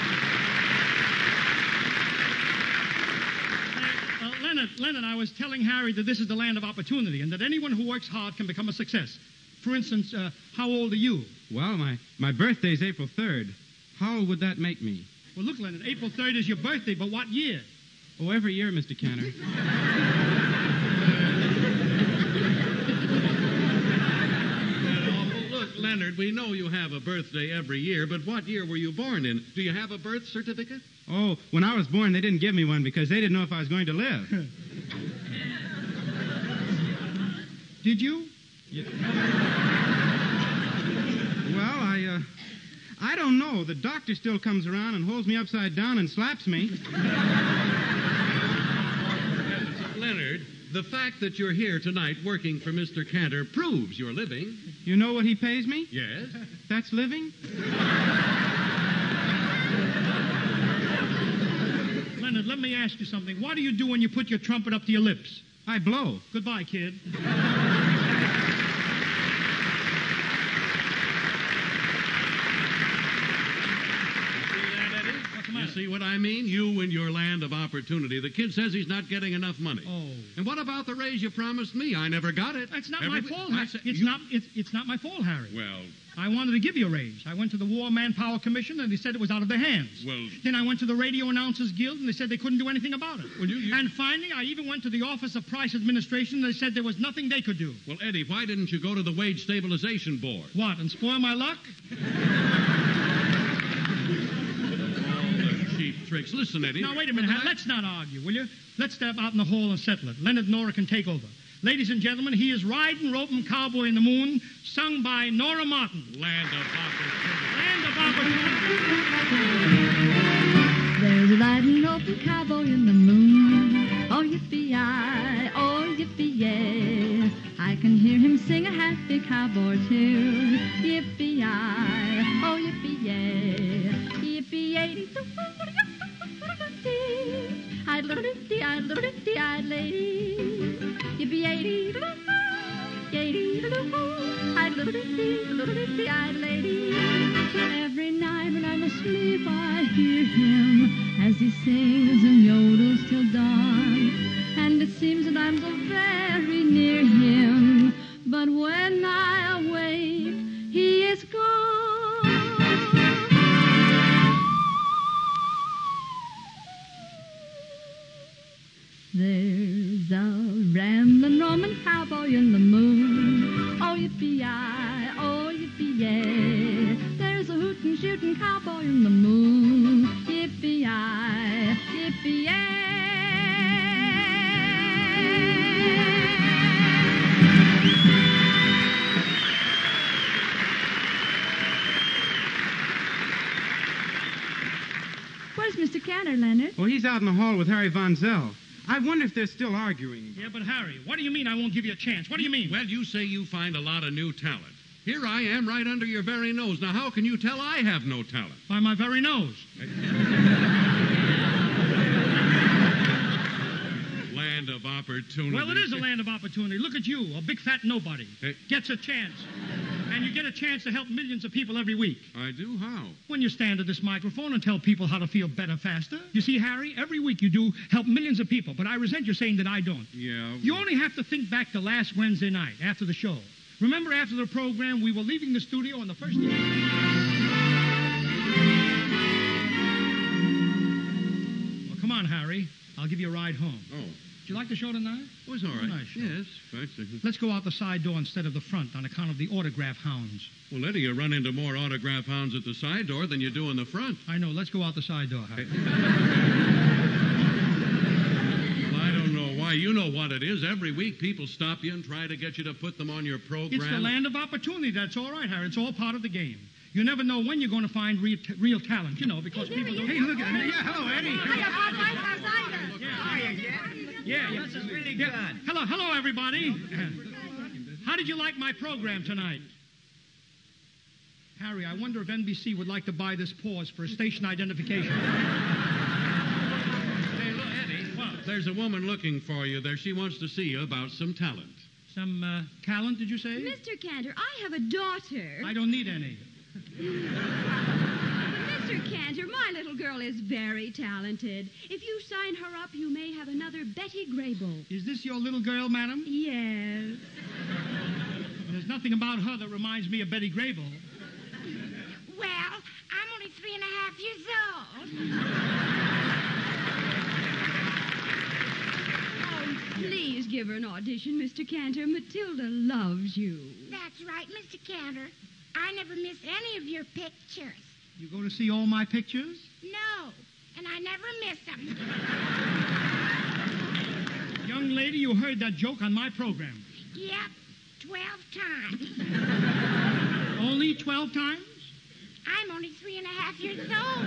Speaker 6: Hey, uh, Leonard, Leonard, I was telling Harry that this is the land of opportunity and that anyone who works hard can become a success. For instance, uh, how old are you?
Speaker 13: Well, my, my birthday's April third. How old would that make me?
Speaker 6: Well, look, Leonard, April third is your birthday, but what year?
Speaker 13: Oh, every year, Mister Cantor.
Speaker 12: Look, Leonard, we know you have a birthday every year, but what year were you born in? Do you have a birth certificate?
Speaker 13: Oh, when I was born, they didn't give me one because they didn't know if I was going to live.
Speaker 6: Did you?
Speaker 13: Yeah. Well, I, uh, I don't know. The doctor still comes around and holds me upside down and slaps me.
Speaker 12: Leonard, the fact that you're here tonight working for Mister Cantor proves you're living.
Speaker 13: You know what he pays me?
Speaker 12: Yes.
Speaker 13: That's living?
Speaker 6: Leonard, let me ask you something. What do you do when you put your trumpet up to your lips?
Speaker 13: I blow.
Speaker 6: Goodbye, kid.
Speaker 12: You see what I mean? You and your land of opportunity. The kid says he's not getting enough money.
Speaker 6: Oh.
Speaker 12: And what about the raise you promised me? I never got it.
Speaker 6: It's not
Speaker 12: Every
Speaker 6: my fault.
Speaker 12: I
Speaker 6: Harry.
Speaker 12: said-
Speaker 6: It's
Speaker 12: you-
Speaker 6: not. It's, it's not my fault, Harry.
Speaker 12: Well,
Speaker 6: I wanted to give you a raise. I went to the War Manpower Commission, and they said it was out of their hands.
Speaker 12: well,
Speaker 6: Then I went to the Radio Announcers Guild, and they said they couldn't do anything about it.
Speaker 12: Well, you- you-
Speaker 6: And finally, I even went to the Office of Price Administration, and they said there was nothing they could do.
Speaker 12: well, Eddie, why didn't you go to the Wage Stabilization Board?
Speaker 6: What, and spoil my luck?
Speaker 12: Cheap tricks. Listen, Eddie.
Speaker 6: Now, wait a minute. Harry. Let's not argue, will you? Let's step out in the hall and settle it. Leonard Nora can take over. Ladies and gentlemen, he is Riding, Roping Cowboy in the Moon, sung by Nora Martin.
Speaker 12: Land of opportunity.
Speaker 6: Land of opportunity.
Speaker 14: There's a riding open cowboy in the moon. Oh, yippee-yi, oh, yippee-yay. I can hear him sing a happy cowboy tune. Yippee-yi, oh, yippee-yay. Yippee-yay. I'd little I'd little I'd lady. Yippee-yay. Yay, I'd little I'd lady. Every night when I'm asleep, I hear him as he sings and yodels till dawn. And it seems that I'm so very near him. But when I awake, he is gone. There's a rambling Roman cowboy in the moon. Oh, yippee-yi, oh, yippee-yay. There's a hootin' shootin' cowboy in the moon. Yippee-yi, yippee-yay. Where's Mister Cantor, Leonard?
Speaker 13: Well, he's out in the hall with Harry Von Zell. I wonder if they're still arguing.
Speaker 6: Yeah, but Harry, what do you mean I won't give you a chance? What do you mean?
Speaker 12: Well, you say you find a lot of new talent. Here I am right under your very nose. Now, how can you tell I have no talent?
Speaker 6: By my very nose.
Speaker 12: Land of opportunity.
Speaker 6: Well, it is a land of opportunity. Look at you, a big fat nobody.
Speaker 12: Hey.
Speaker 6: Gets a chance. And you get a chance to help millions of people every week.
Speaker 12: I do? How?
Speaker 6: When you stand at this microphone and tell people how to feel better faster. You see, Harry, every week you do help millions of people, but I resent you saying that I don't.
Speaker 12: Yeah.
Speaker 6: You only have to think back to last Wednesday night after the show. Remember, after the program, we were leaving the studio on the first day. Well, come on, Harry. I'll give you a ride home.
Speaker 12: Oh.
Speaker 6: Did you like the show tonight?
Speaker 12: It was all right.
Speaker 6: Nice show.
Speaker 12: Yes. Thanks.
Speaker 6: Let's go out the side door instead of the front on account of the autograph hounds.
Speaker 12: Well, Eddie, you run into more autograph hounds at the side door than you do in the front.
Speaker 6: I know. Let's go out the side door, Harry.
Speaker 12: Well, I don't know why. You know what it is. Every week people stop you and try to get you to put them on your program.
Speaker 6: It's the land of opportunity. That's all right, Harry. It's all part of the game. You never know when you're going to find real, t- real talent, you know, because
Speaker 14: Hey,
Speaker 6: people
Speaker 14: there
Speaker 6: don't...
Speaker 14: he is.
Speaker 6: Hey, look at him. Yeah, hello, Eddie.
Speaker 14: Hiya, Bob Lighthouse,
Speaker 6: Yeah, yeah. This is really good. Hello, hello, everybody. How did you like my program tonight? Harry, I wonder if N B C would like to buy this pause for a station identification.
Speaker 12: Hey, look, Eddie. Well, there's a woman looking for you there. She wants to see you about some talent.
Speaker 6: Some uh, talent, did you say?
Speaker 7: Mister Cantor, I have a daughter.
Speaker 6: I don't need any.
Speaker 7: Mister Cantor, my little girl is very talented. If you sign her up, you may have another Betty Grable.
Speaker 6: Is this your little girl, madam?
Speaker 7: Yes.
Speaker 6: There's nothing about her that reminds me of Betty Grable.
Speaker 14: Well, I'm only three and a half years old.
Speaker 7: Oh, please give her an audition, Mister Cantor. Matilda loves you.
Speaker 14: That's right, Mister Cantor. I never miss any of your pictures.
Speaker 6: You go to see all my pictures?
Speaker 14: No, and I never miss them.
Speaker 6: Young lady, you heard that joke on my program.
Speaker 14: Yep, twelve times.
Speaker 6: Only twelve times?
Speaker 15: I'm only three and a half years old.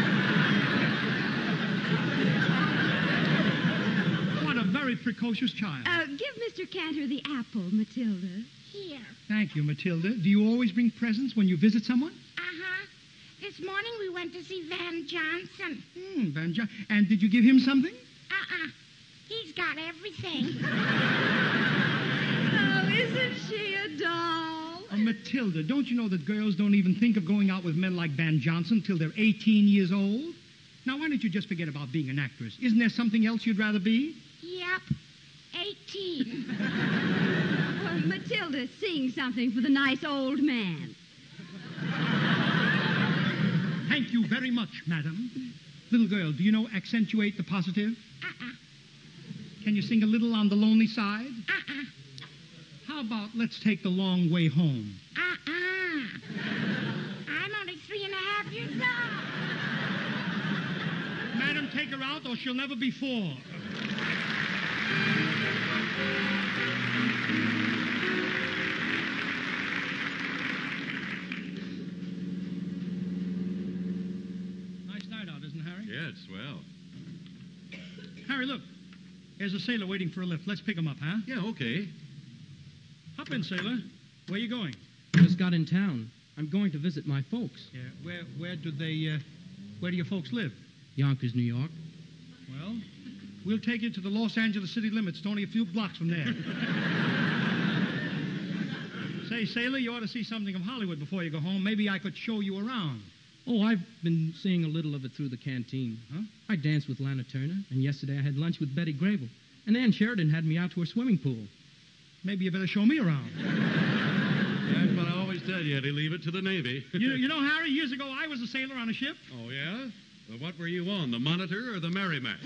Speaker 6: What a very precocious child.
Speaker 14: Uh, give Mister Cantor the apple, Matilda.
Speaker 15: Here.
Speaker 6: Thank you, Matilda. Do you always bring presents when you visit someone?
Speaker 15: Uh-huh. This morning we went to see Van Johnson.
Speaker 6: Hmm, Van John. And did you give him something?
Speaker 15: Uh-uh. He's got everything.
Speaker 14: Oh, isn't she a doll?
Speaker 6: Oh, Matilda, don't you know that girls don't even think of going out with men like Van Johnson till they're eighteen years old? Now, why don't you just forget about being an actress? Isn't there something else you'd rather be?
Speaker 15: Yep. eighteen.
Speaker 14: Well, Matilda, sing something for the nice old man.
Speaker 6: Thank you very much, madam. Little girl, do you know accentuate the positive?
Speaker 15: Uh-uh.
Speaker 6: Can you sing a little on the lonely side?
Speaker 15: Uh-uh.
Speaker 6: How about let's take the long way home?
Speaker 15: Uh-uh. I'm only three and a half years old.
Speaker 6: Madam, take her out or she'll never be four. Nice night out, isn't it, Harry?
Speaker 12: Yeah, it's swell.
Speaker 6: Harry, look. There's a sailor waiting for a lift. Let's pick him up, huh?
Speaker 12: Yeah, okay.
Speaker 6: Hop in, sailor. Where you going?
Speaker 16: Just got in town. I'm going to visit my folks.
Speaker 6: Yeah, where where do they, uh, where do your folks live?
Speaker 16: Yonkers, New York.
Speaker 6: Well, we'll take you to the Los Angeles city limits. It's only a few blocks from there. Say, sailor, you ought to see something of Hollywood before you go home. Maybe I could show you around.
Speaker 16: Oh, I've been seeing a little of it through the canteen.
Speaker 6: Huh?
Speaker 16: I danced with Lana Turner, and yesterday I had lunch with Betty Grable. And Ann Sheridan had me out to her swimming pool.
Speaker 6: Maybe you better show me around.
Speaker 12: That's what I always tell you, Eddie. Leave it to the Navy.
Speaker 6: you, you know, Harry, years ago I was a sailor on a ship.
Speaker 12: Oh, yeah? Well, what were you on, the Monitor or the Merrimack?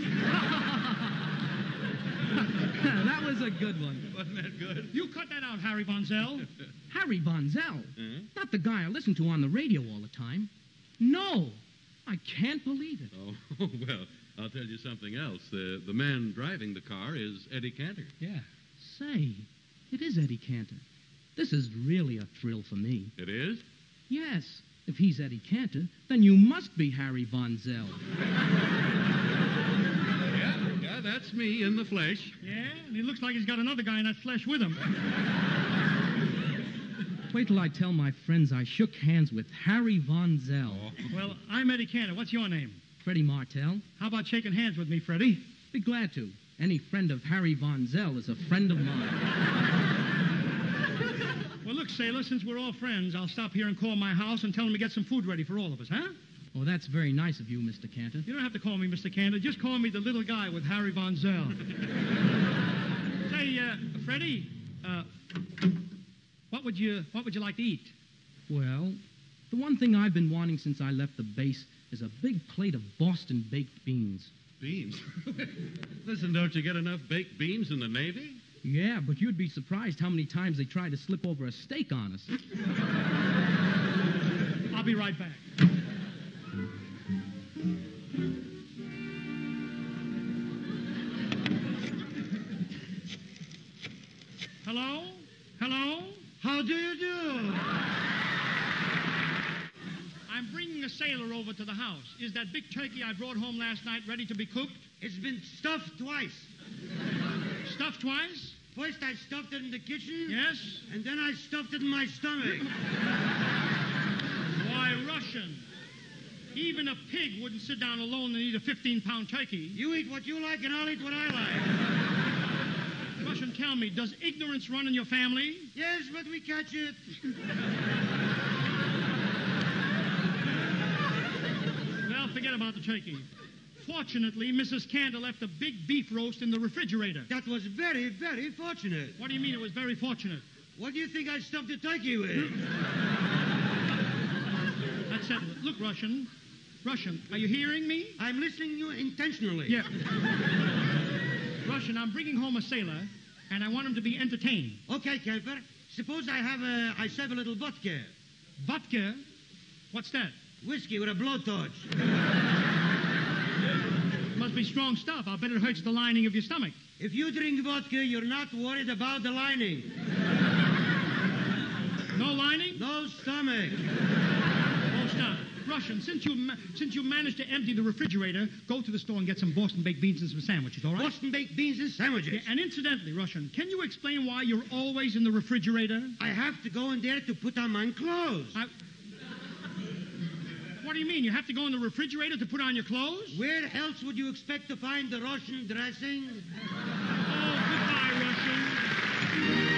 Speaker 16: That was a good one.
Speaker 12: Wasn't that good?
Speaker 6: You cut that out, Harry Von Zell.
Speaker 16: Harry Von Zell?
Speaker 12: Huh?
Speaker 16: Not the guy I listen to on the radio all the time. No. I can't believe it.
Speaker 12: Oh, well, I'll tell you something else. The, the man driving the car is Eddie Cantor.
Speaker 6: Yeah.
Speaker 16: Say, it is Eddie Cantor. This is really a thrill for me.
Speaker 12: It is?
Speaker 16: Yes. If he's Eddie Cantor, then you must be Harry Von Zell.
Speaker 12: Yeah, yeah, that's me in the flesh.
Speaker 6: Yeah, and he looks like he's got another guy in that flesh with him.
Speaker 16: Wait till I tell my friends I shook hands with Harry Von Zell.
Speaker 12: Oh.
Speaker 6: Well, I'm Eddie Cantor. What's your name?
Speaker 16: Freddie Martell.
Speaker 6: How about shaking hands with me, Freddie?
Speaker 16: Be glad to. Any friend of Harry Von Zell is a friend of mine.
Speaker 6: Well, look, sailor, since we're all friends, I'll stop here and call my house and tell them to get some food ready for all of us, huh?
Speaker 16: Oh, that's very nice of you, Mister Cantor.
Speaker 6: You don't have to call me Mister Cantor. Just call me the little guy with Harry Von Zell. Say, uh, Freddie, uh, what would you what would you like to eat?
Speaker 16: Well, the one thing I've been wanting since I left the base is a big plate of Boston baked beans.
Speaker 12: Beans? Listen, don't you get enough baked beans in the Navy?
Speaker 16: Yeah, but you'd be surprised how many times they try to slip over a steak on us.
Speaker 6: I'll be right back. Hello? Hello?
Speaker 17: How do you do?
Speaker 6: I'm bringing a sailor over to the house. Is that big turkey I brought home last night ready to be cooked?
Speaker 17: It's been stuffed twice.
Speaker 6: Stuffed twice?
Speaker 17: First I stuffed it in the kitchen.
Speaker 6: Yes?
Speaker 17: And then I stuffed it in my stomach.
Speaker 6: Why, Russian. Even a pig wouldn't sit down alone and eat a fifteen-pound turkey.
Speaker 17: You eat what you like and I'll eat what I like.
Speaker 6: Russian, tell me, does ignorance run in your family?
Speaker 17: Yes, but we catch it.
Speaker 6: Well, forget about the turkey. Fortunately, Missus Cantor left a big beef roast in the refrigerator.
Speaker 17: That was very, very fortunate.
Speaker 6: What do you mean it was very fortunate?
Speaker 17: What do you think I stuffed the turkey with?
Speaker 6: That's it. Look, Russian. Russian, are you hearing me?
Speaker 17: I'm listening to you intentionally.
Speaker 6: Yeah. Russian, I'm bringing home a sailor, and I want him to be entertained.
Speaker 17: Okay, Camper. Suppose I have a, I serve a little vodka.
Speaker 6: Vodka? What's that?
Speaker 17: Whiskey with a blowtorch.
Speaker 6: Must be strong stuff. I'll bet it hurts the lining of your stomach.
Speaker 17: If you drink vodka, you're not worried about the lining.
Speaker 6: No lining?
Speaker 17: No stomach.
Speaker 6: No stomach. Russian, since you ma- since you managed to empty the refrigerator, go to the store and get some Boston baked beans and some sandwiches, all right?
Speaker 17: Boston baked beans and sandwiches.
Speaker 6: Yeah, and incidentally, Russian, can you explain why you're always in the refrigerator?
Speaker 17: I have to go in there to put on my clothes.
Speaker 6: I... What do you mean? You have to go in the refrigerator to put on your clothes?
Speaker 17: Where else would you expect to find the Russian dressing?
Speaker 6: Oh, goodbye, Russian.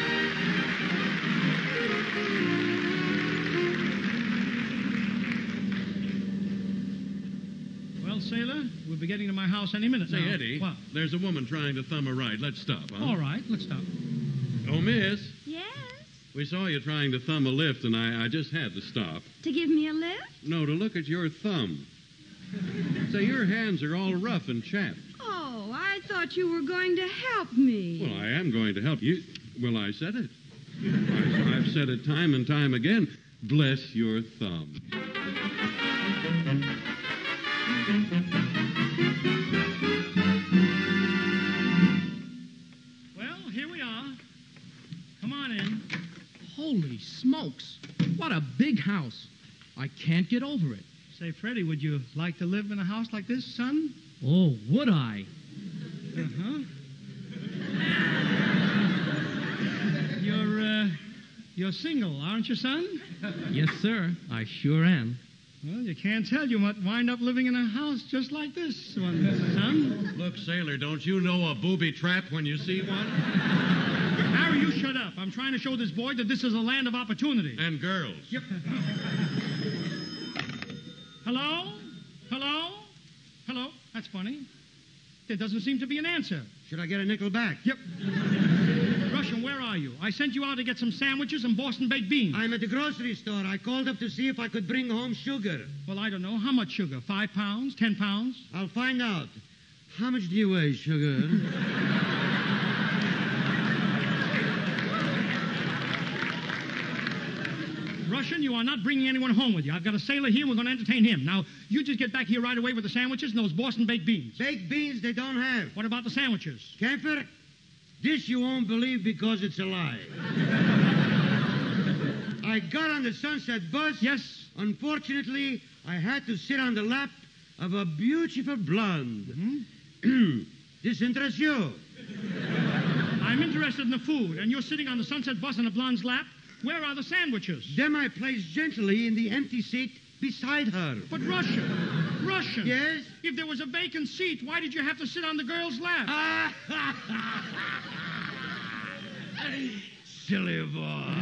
Speaker 6: Well, Sailor, we'll be getting to my house any minute
Speaker 12: Say,
Speaker 6: now.
Speaker 12: Eddie,
Speaker 6: What?
Speaker 12: there's a woman trying to thumb a ride. Let's stop, huh?
Speaker 6: All right, let's stop.
Speaker 12: Oh, miss,
Speaker 7: Yes?
Speaker 12: we saw you trying to thumb a lift, and I, I just had to stop.
Speaker 7: To give me a lift?
Speaker 12: No, to look at your thumb. Say, your hands are all rough and chapped.
Speaker 5: Oh, I thought you were going to help me.
Speaker 12: Well, I am going to help you. Well, I said it. I, I've said it time and time again. Bless your thumb.
Speaker 6: Well, here we are. Come on in.
Speaker 16: Holy smokes. What a big house. I can't get over it.
Speaker 6: Say, Freddie, would you like to live in a house like this, son?
Speaker 16: Oh, would I?
Speaker 6: Uh-huh. You're, uh, you're single, aren't you, son?
Speaker 16: Yes, sir. I sure am.
Speaker 6: Well, you can't tell. You might wind up living in a house just like this one, son.
Speaker 12: Look, sailor, don't you know a booby trap when you see one?
Speaker 6: Harry, you shut up. I'm trying to show this boy that this is a land of opportunity.
Speaker 12: And girls.
Speaker 6: Yep. Hello? Hello? Hello? That's funny. There doesn't seem to be an answer.
Speaker 17: Should I get a nickel back?
Speaker 6: Yep. Russian, where are you? I sent you out to get some sandwiches and Boston baked beans.
Speaker 17: I'm at the grocery store. I called up to see if I could bring home sugar.
Speaker 6: Well, I don't know. How much sugar? Five pounds? Ten pounds?
Speaker 17: I'll find out. How much do you weigh, sugar?
Speaker 6: Russian, you are not bringing anyone home with you. I've got a sailor here. We're going to entertain him. Now, you just get back here right away with the sandwiches and those Boston baked beans.
Speaker 17: Baked beans they don't have.
Speaker 6: What about the sandwiches?
Speaker 17: Camper, this you won't believe because it's a lie. I got on the Sunset bus.
Speaker 6: Yes?
Speaker 17: Unfortunately, I had to sit on the lap of a beautiful blonde.
Speaker 6: Hmm?
Speaker 17: This interests you?
Speaker 6: I'm interested in the food, and you're sitting on the Sunset bus in a blonde's lap? Where are the sandwiches?
Speaker 17: Them I placed gently in the empty seat beside her.
Speaker 6: But Russian, Russian.
Speaker 17: Yes?
Speaker 6: If there was a vacant seat, why did you have to sit on the girl's lap?
Speaker 17: Silly boy.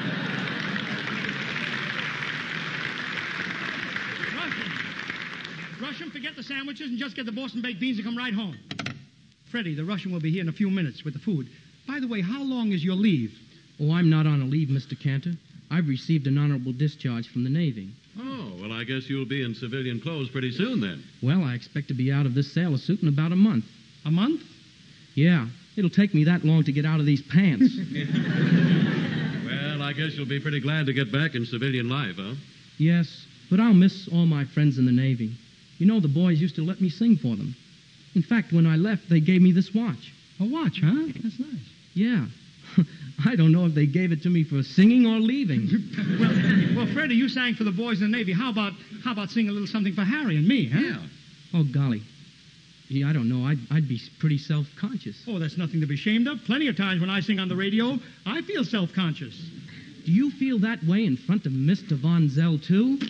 Speaker 6: Russian. Russian, forget the sandwiches and just get the Boston baked beans and come right home. Freddie, the Russian will be here in a few minutes with the food. By the way, how long is your leave?
Speaker 16: Oh, I'm not on a leave, Mister Cantor. I've received an honorable discharge from the Navy.
Speaker 12: Oh, well, I guess you'll be in civilian clothes pretty soon then.
Speaker 16: Well, I expect to be out of this sailor suit in about a month.
Speaker 6: A month?
Speaker 16: Yeah. It'll take me that long to get out of these pants.
Speaker 12: Well, I guess you'll be pretty glad to get back in civilian life, huh?
Speaker 16: Yes, but I'll miss all my friends in the Navy. You know, the boys used to let me sing for them. In fact, when I left, they gave me this watch.
Speaker 6: A watch, huh? That's nice.
Speaker 16: Yeah. I don't know if they gave it to me for singing or leaving.
Speaker 6: well, well, Freddie, you sang for the boys in the Navy. How about how about singing a little something for Harry and me, huh?
Speaker 12: Yeah.
Speaker 16: Oh, golly. Gee, I don't know. I'd, I'd be pretty self-conscious.
Speaker 6: Oh, that's nothing to be ashamed of. Plenty of times when I sing on the radio, I feel self-conscious.
Speaker 16: Do you feel that way in front of Mister Von Zell, too?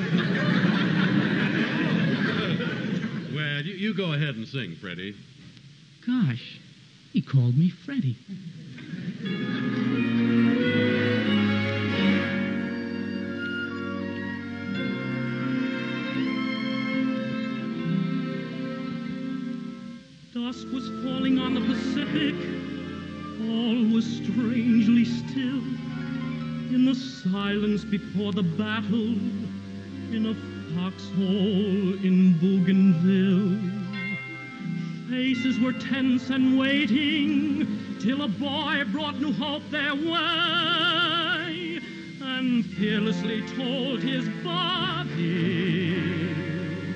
Speaker 12: Well, you, you go ahead and sing, Freddie.
Speaker 16: Gosh, he called me Freddie.
Speaker 18: Dusk was falling on the Pacific. All was strangely still. In the silence before the battle, in a foxhole in Bougainville, faces were tense and waiting till a boy brought new hope their way and fearlessly told his buddies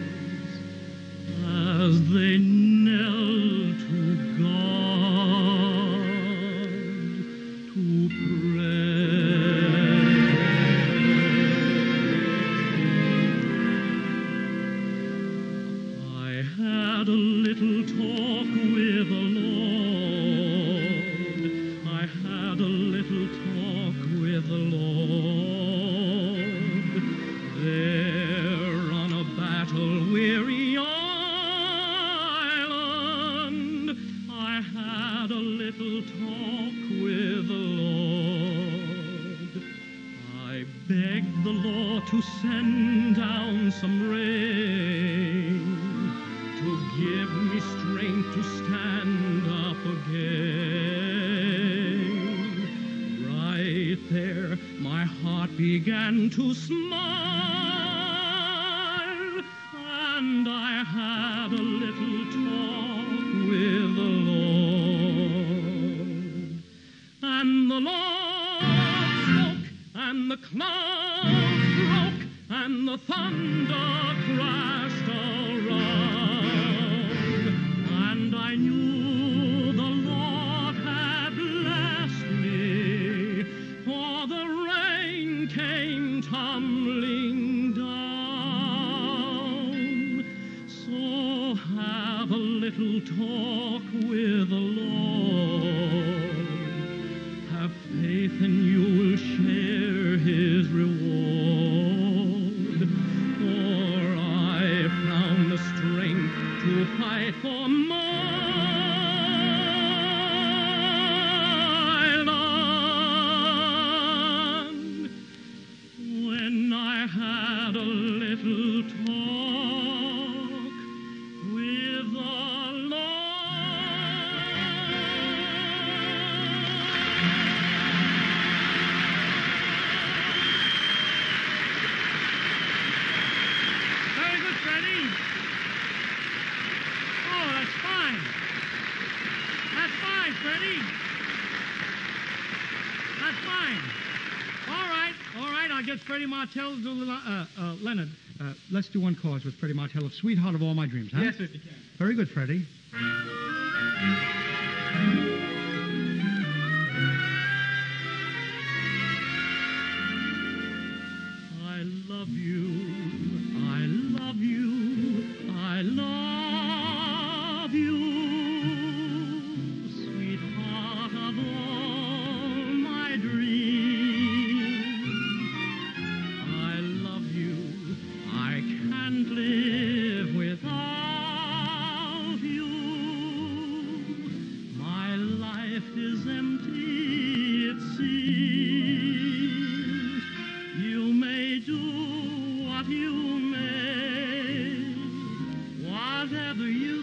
Speaker 18: as they knelt to God to pray. the Lord to send down some rain, to give me strength to stand up again. Right there, my heart began to smile, and I had a little talk with the Lord. And the Lord spoke, and the clouds broke, and the thunder crashed around. And I knew the Lord had blessed me, for the rain came tumbling down. So have a little talk with the Lord. Have faith and you will share his reward. For I found the strength to fight for my land. When I had a little talk with the
Speaker 6: Very good, Freddie. Oh, that's fine. That's fine, Freddie. That's fine. All right, all right. I'll get Freddie Martell to do, uh, uh, Leonard. Uh, let's do one chorus with Freddie Martell of Sweetheart of All My Dreams, huh?
Speaker 13: Yes, sir, if you can.
Speaker 6: Very good, Freddie.
Speaker 18: I love you, I love you, I love you, sweetheart of all my dreams. I love you, I can't live without you. My life is empty, it seems. You may do what you may, whatever you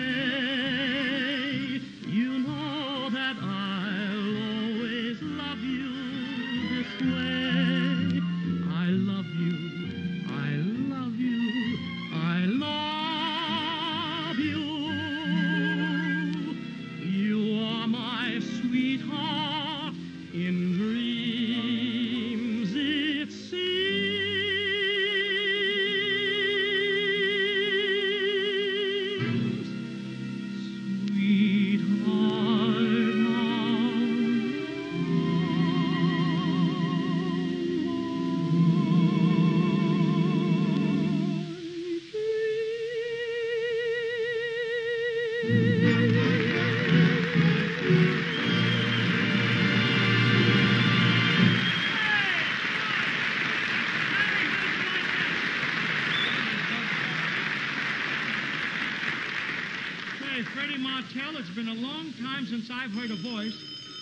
Speaker 18: say. You know that I'll always love you this way. I love you, I love you, I love you. You are my sweetheart in dreams, it seems. Sweetheart
Speaker 6: Hey, Freddie Martell, it's been a long time since I've heard a voice.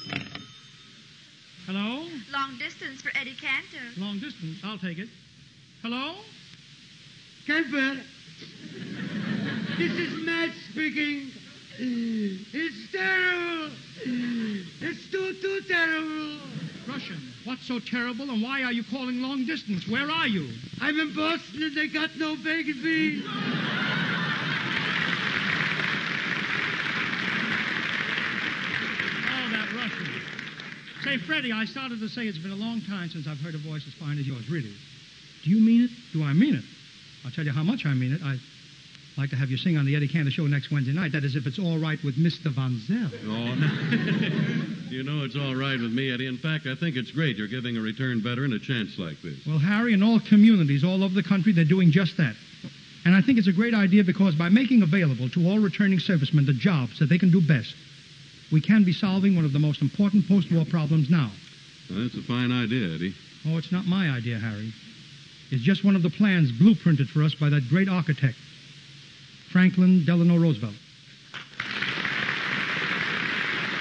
Speaker 6: Hello?
Speaker 14: Long distance for Eddie Cantor.
Speaker 6: Long distance. I'll take it. Hello?
Speaker 17: Kemper, this is Matt speaking. It's terrible. It's too, too terrible.
Speaker 6: Russian, what's so terrible and why are you calling long distance? Where are you?
Speaker 17: I'm in Boston and they got no bacon beans.
Speaker 6: Oh, that Russian. Say, Freddie, I started to say it's been a long time since I've heard a voice as fine as yours, really. Do you mean it? Do I mean it? I'll tell you how much I mean it. I'd like to have you sing on the Eddie Cantor Show next Wednesday night. That is, if it's all right with Mister Von Zell.
Speaker 12: Oh, no. You know it's all right with me, Eddie. In fact, I think it's great you're giving a returned veteran a chance like this.
Speaker 6: Well, Harry, in all communities all over the country, they're doing just that. And I think it's a great idea because by making available to all returning servicemen the jobs that they can do best, we can be solving one of the most important post-war problems now.
Speaker 12: Well, that's a fine idea, Eddie.
Speaker 6: Oh, it's not my idea, Harry. It's just one of the plans blueprinted for us by that great architect, Franklin Delano Roosevelt.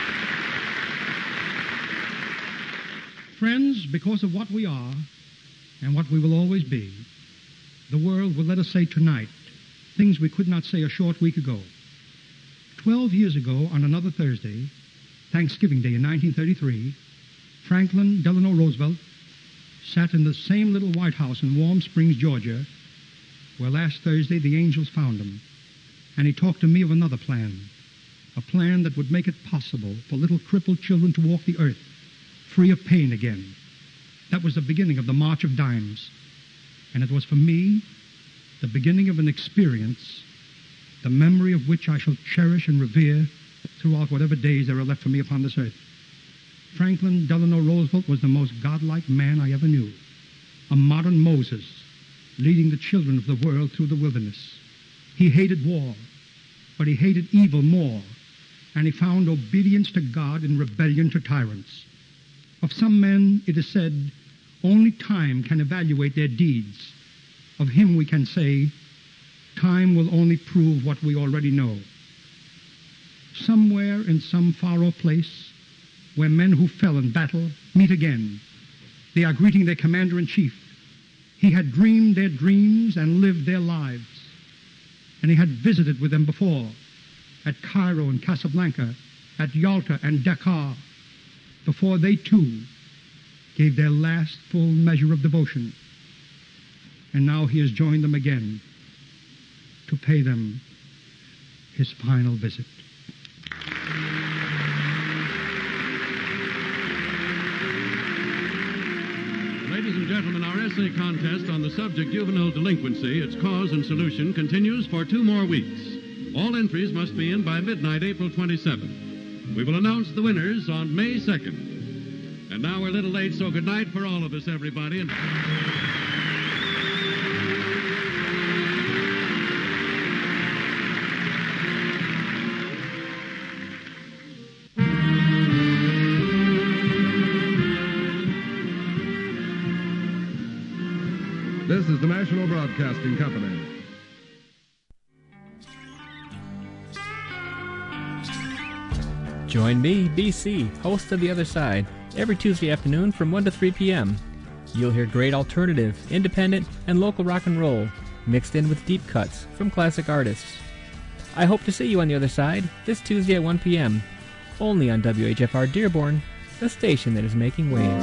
Speaker 6: Friends, because of what we are,
Speaker 19: and what we will always be. The world will let us say tonight things we could not say a short week ago. Twelve years ago, on another Thursday, Thanksgiving Day in nineteen thirty-three, Franklin Delano Roosevelt sat in the same little White House in Warm Springs, Georgia, where last Thursday the angels found him. And he talked to me of another plan, a plan that would make it possible for little crippled children to walk the earth free of pain again. That was the beginning of the March of Dimes. And it was for me the beginning of an experience, the memory of which I shall cherish and revere throughout whatever days there are left for me upon this earth. Franklin Delano Roosevelt was the most godlike man I ever knew, a modern Moses leading the children of the world through the wilderness. He hated war, but he hated evil more, and he found obedience to God in rebellion to tyrants. Of some men, it is said, only time can evaluate their deeds. Of him we can say, time will only prove what we already know. Somewhere in some far-off place, where men who fell in battle meet again, they are greeting their commander-in-chief. He had dreamed their dreams and lived their lives, and he had visited with them before, at Cairo and Casablanca, at Yalta and Dakar, before they too gave their last full measure of devotion. And now he has joined them again to pay them his final visit.
Speaker 12: Ladies and gentlemen, our essay contest on the subject juvenile delinquency, its cause and solution, continues for two more weeks. All entries must be in by midnight, April twenty-seventh. We will announce the winners on May second. And now we're a little late, so good night for all of us, everybody. And...
Speaker 20: This is the National Broadcasting Company.
Speaker 21: Join me, B C, host of The Other Side, every Tuesday afternoon from one to three p.m. You'll hear great alternative, independent, and local rock and roll, mixed in with deep cuts from classic artists. I hope to see you on The Other Side this Tuesday at one p.m., only on W H F R Dearborn, the station that is making waves.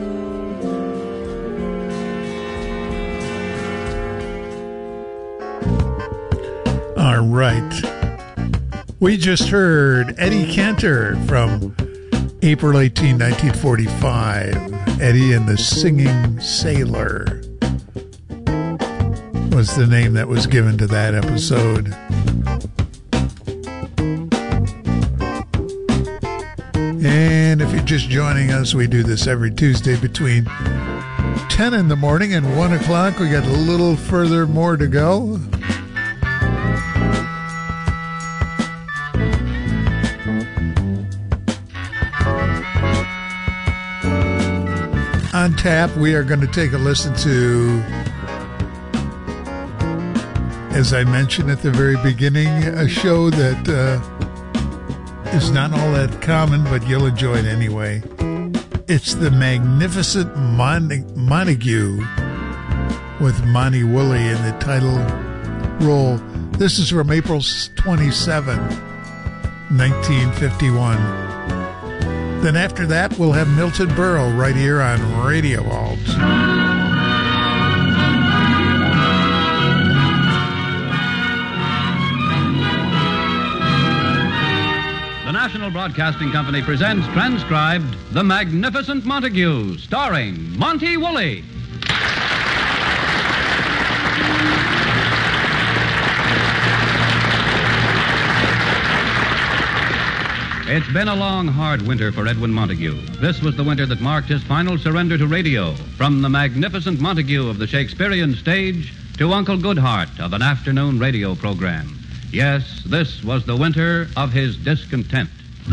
Speaker 1: All right. We just heard Eddie Cantor from April eighteenth, nineteen forty-five. Eddie and the Singing Sailor was the name that was given to that episode. And if you're just joining us, we do this every Tuesday between ten in the morning and one o'clock. We got a little further more to go. On tap, we are going to take a listen to, as I mentioned at the very beginning, a show that uh, is not all that common, but you'll enjoy it anyway. It's The Magnificent Mon- Montague with Monty Woolley in the title role. This is from April twenty-seventh, nineteen fifty-one. Then after that, we'll have Milton Berle right here on Radio Alt.
Speaker 2: The National Broadcasting Company presents, transcribed, The Magnificent Montague, starring Monty Woolley. It's been a long, hard winter for Edwin Montague. This was the winter that marked his final surrender to radio, from the Magnificent Montague of the Shakespearean stage to Uncle Goodhart of an afternoon radio program. Yes, this was the winter of his discontent.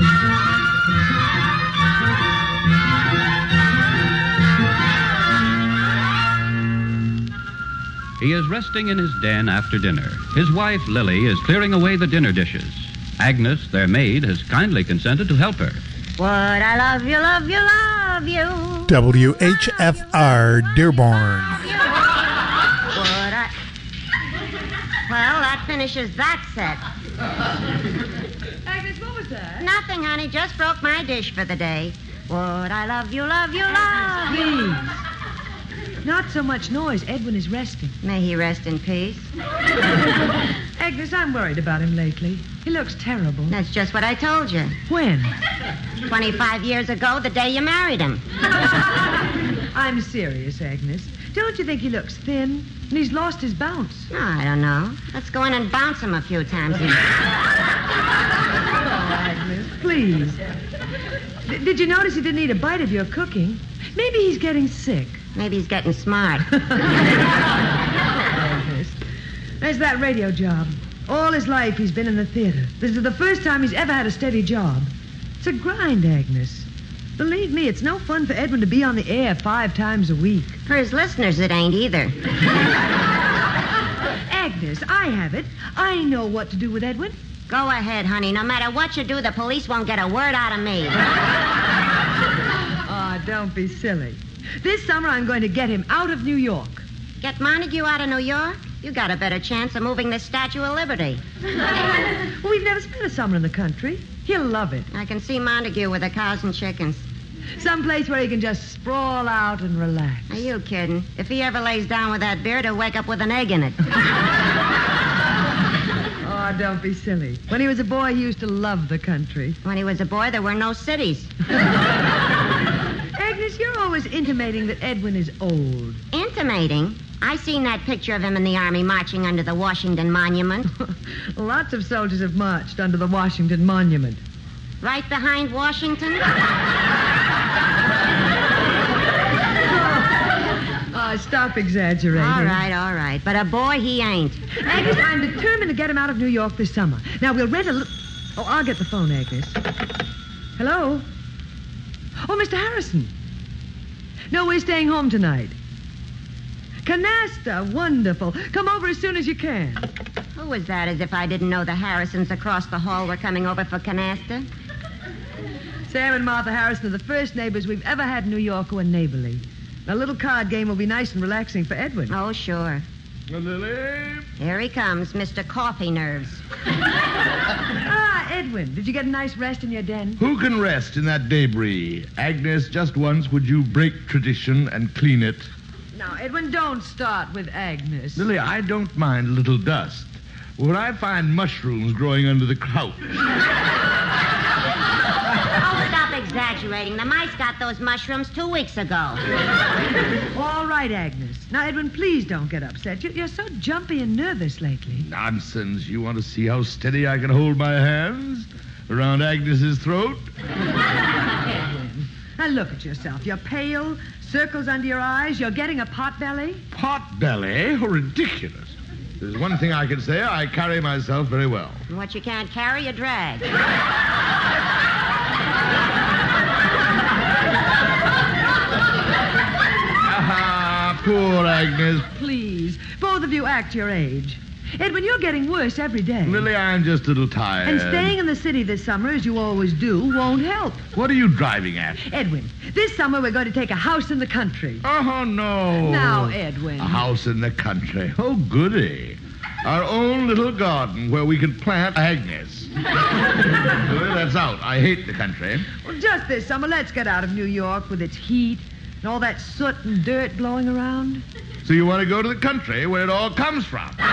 Speaker 2: He is resting in his den after dinner. His wife, Lily, is clearing away the dinner dishes. Agnes, their maid, has kindly consented to help her.
Speaker 3: Would I love you, love you, love you?
Speaker 1: W H F R Dearborn.
Speaker 3: Would I... Well, that finishes that set.
Speaker 5: Agnes, what was that?
Speaker 3: Nothing, honey. Just broke my dish for the day. Would I love you, love you, love you?
Speaker 22: Please. Not so much noise. Edwin is resting.
Speaker 3: May he rest in peace.
Speaker 22: Agnes, I'm worried about him lately. He looks terrible.
Speaker 3: That's just what I told you.
Speaker 22: When?
Speaker 3: Twenty-five years ago, the day you married him.
Speaker 22: I'm serious, Agnes. Don't you think he looks thin? And he's lost his bounce.
Speaker 3: Oh, I don't know. Let's go in and bounce him a few times.
Speaker 22: Oh, Agnes, please. D- did you notice he didn't eat a bite of your cooking? Maybe he's getting sick.
Speaker 3: Maybe he's getting smart.
Speaker 22: Agnes, there's that radio job. All his life he's been in the theater. This is the first time he's ever had a steady job. It's a grind, Agnes. Believe me, it's no fun for Edwin to be on the air five times a week.
Speaker 3: For his listeners, it ain't either.
Speaker 22: Agnes, I have it. I know what to do with Edwin.
Speaker 3: Go ahead, honey. No matter what you do, the police won't get a word out of me.
Speaker 22: Oh, don't be silly. This summer I'm going to get him out of New York.
Speaker 3: Get Montague out of New York? You got a better chance of moving the Statue of Liberty.
Speaker 22: Well, we've never spent a summer in the country. He'll love it.
Speaker 3: I can see Montague with the cows and chickens.
Speaker 22: Someplace where he can just sprawl out and relax.
Speaker 3: Are you kidding? If he ever lays down with that beard, he'll wake up with an egg in it.
Speaker 22: Oh, don't be silly. When he was a boy, he used to love the country.
Speaker 3: When he was a boy, there were no cities.
Speaker 22: Agnes, you're always intimating that Edwin is old.
Speaker 3: Intimating? I seen that picture of him in the Army marching under the Washington Monument.
Speaker 22: Lots of soldiers have marched under the Washington Monument.
Speaker 3: Right behind Washington?
Speaker 22: Oh, stop exaggerating.
Speaker 3: All right, all right. But a boy, he ain't.
Speaker 22: Agnes, I'm determined to get him out of New York this summer. Now, we'll rent a little... Oh, I'll get the phone, Agnes. Hello? Oh, Mister Harrison. No, we're staying home tonight. Canasta, wonderful. Come over as soon as you can.
Speaker 3: Who was that, as if I didn't know the Harrisons across the hall were coming over for canasta?
Speaker 22: Sam and Martha Harrison are the first neighbors we've ever had in New York who are neighborly. A little card game will be nice and relaxing for Edwin.
Speaker 3: Oh, sure.
Speaker 20: Lily?
Speaker 3: Here he comes, Mister Coffee Nerves.
Speaker 22: Ah, Edwin, did you get a nice rest in your den?
Speaker 23: Who can rest in that debris? Agnes, just once would you break tradition and clean it?
Speaker 22: Now, Edwin, don't start with Agnes.
Speaker 23: Lily, I don't mind a little dust. When I find mushrooms growing under the couch.
Speaker 3: Oh, stop exaggerating. The mice got those mushrooms two weeks ago.
Speaker 22: All right, Agnes. Now, Edwin, please don't get upset. You're, you're so jumpy and nervous lately.
Speaker 23: Nonsense. You want to see how steady I can hold my hands around Agnes's throat?
Speaker 22: Edwin, now look at yourself. You're pale, circles under your eyes. You're getting a pot belly.
Speaker 23: Pot belly? Oh, ridiculous. There's one thing I can say. I carry myself very well.
Speaker 3: And what you can't carry, you drag.
Speaker 23: Ah, poor Agnes.
Speaker 22: Please, both of you act your age. Edwin, you're getting worse every day.
Speaker 23: Lily, I'm just a little tired.
Speaker 22: And staying in the city this summer, as you always do, won't help.
Speaker 23: What are you driving at?
Speaker 22: Edwin, this summer we're going to take a house in the country.
Speaker 23: Oh, no.
Speaker 22: Now, Edwin.
Speaker 23: A house in the country. Oh, goody. Our own little garden where we can plant Agnes. Well, that's out. I hate the country.
Speaker 22: Well, just this summer, let's get out of New York with its heat and all that soot and dirt blowing around.
Speaker 23: So you want to go to the country where it all comes from?
Speaker 22: But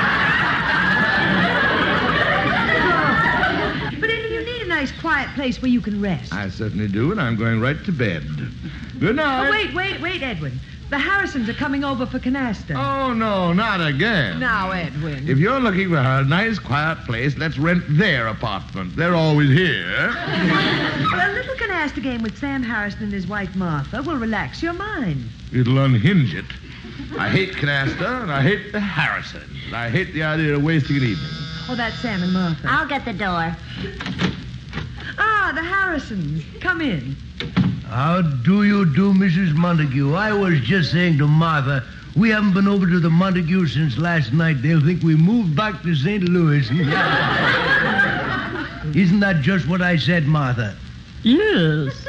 Speaker 22: Edwin, you need a nice quiet place where you can rest.
Speaker 23: I certainly do, and I'm going right to bed. Good night.
Speaker 22: Oh, wait, wait, wait, Edwin. The Harrisons are coming over for canasta.
Speaker 23: Oh, no, not again.
Speaker 22: Now, Edwin.
Speaker 23: If you're looking for a nice, quiet place, let's rent their apartment. They're always here.
Speaker 22: Well, a little canasta game with Sam Harrison and his wife, Martha, will relax your mind.
Speaker 23: It'll unhinge it. I hate canasta, and I hate the Harrisons. I hate the idea of wasting an evening.
Speaker 22: Oh, that's Sam and Martha.
Speaker 3: I'll get the door.
Speaker 22: Ah, the Harrisons. Come in.
Speaker 24: How do you do, Missus Montague? I was just saying to Martha, we haven't been over to the Montague since last night. They'll think we moved back to Saint Louis. Isn't that just what I said, Martha?
Speaker 18: Yes.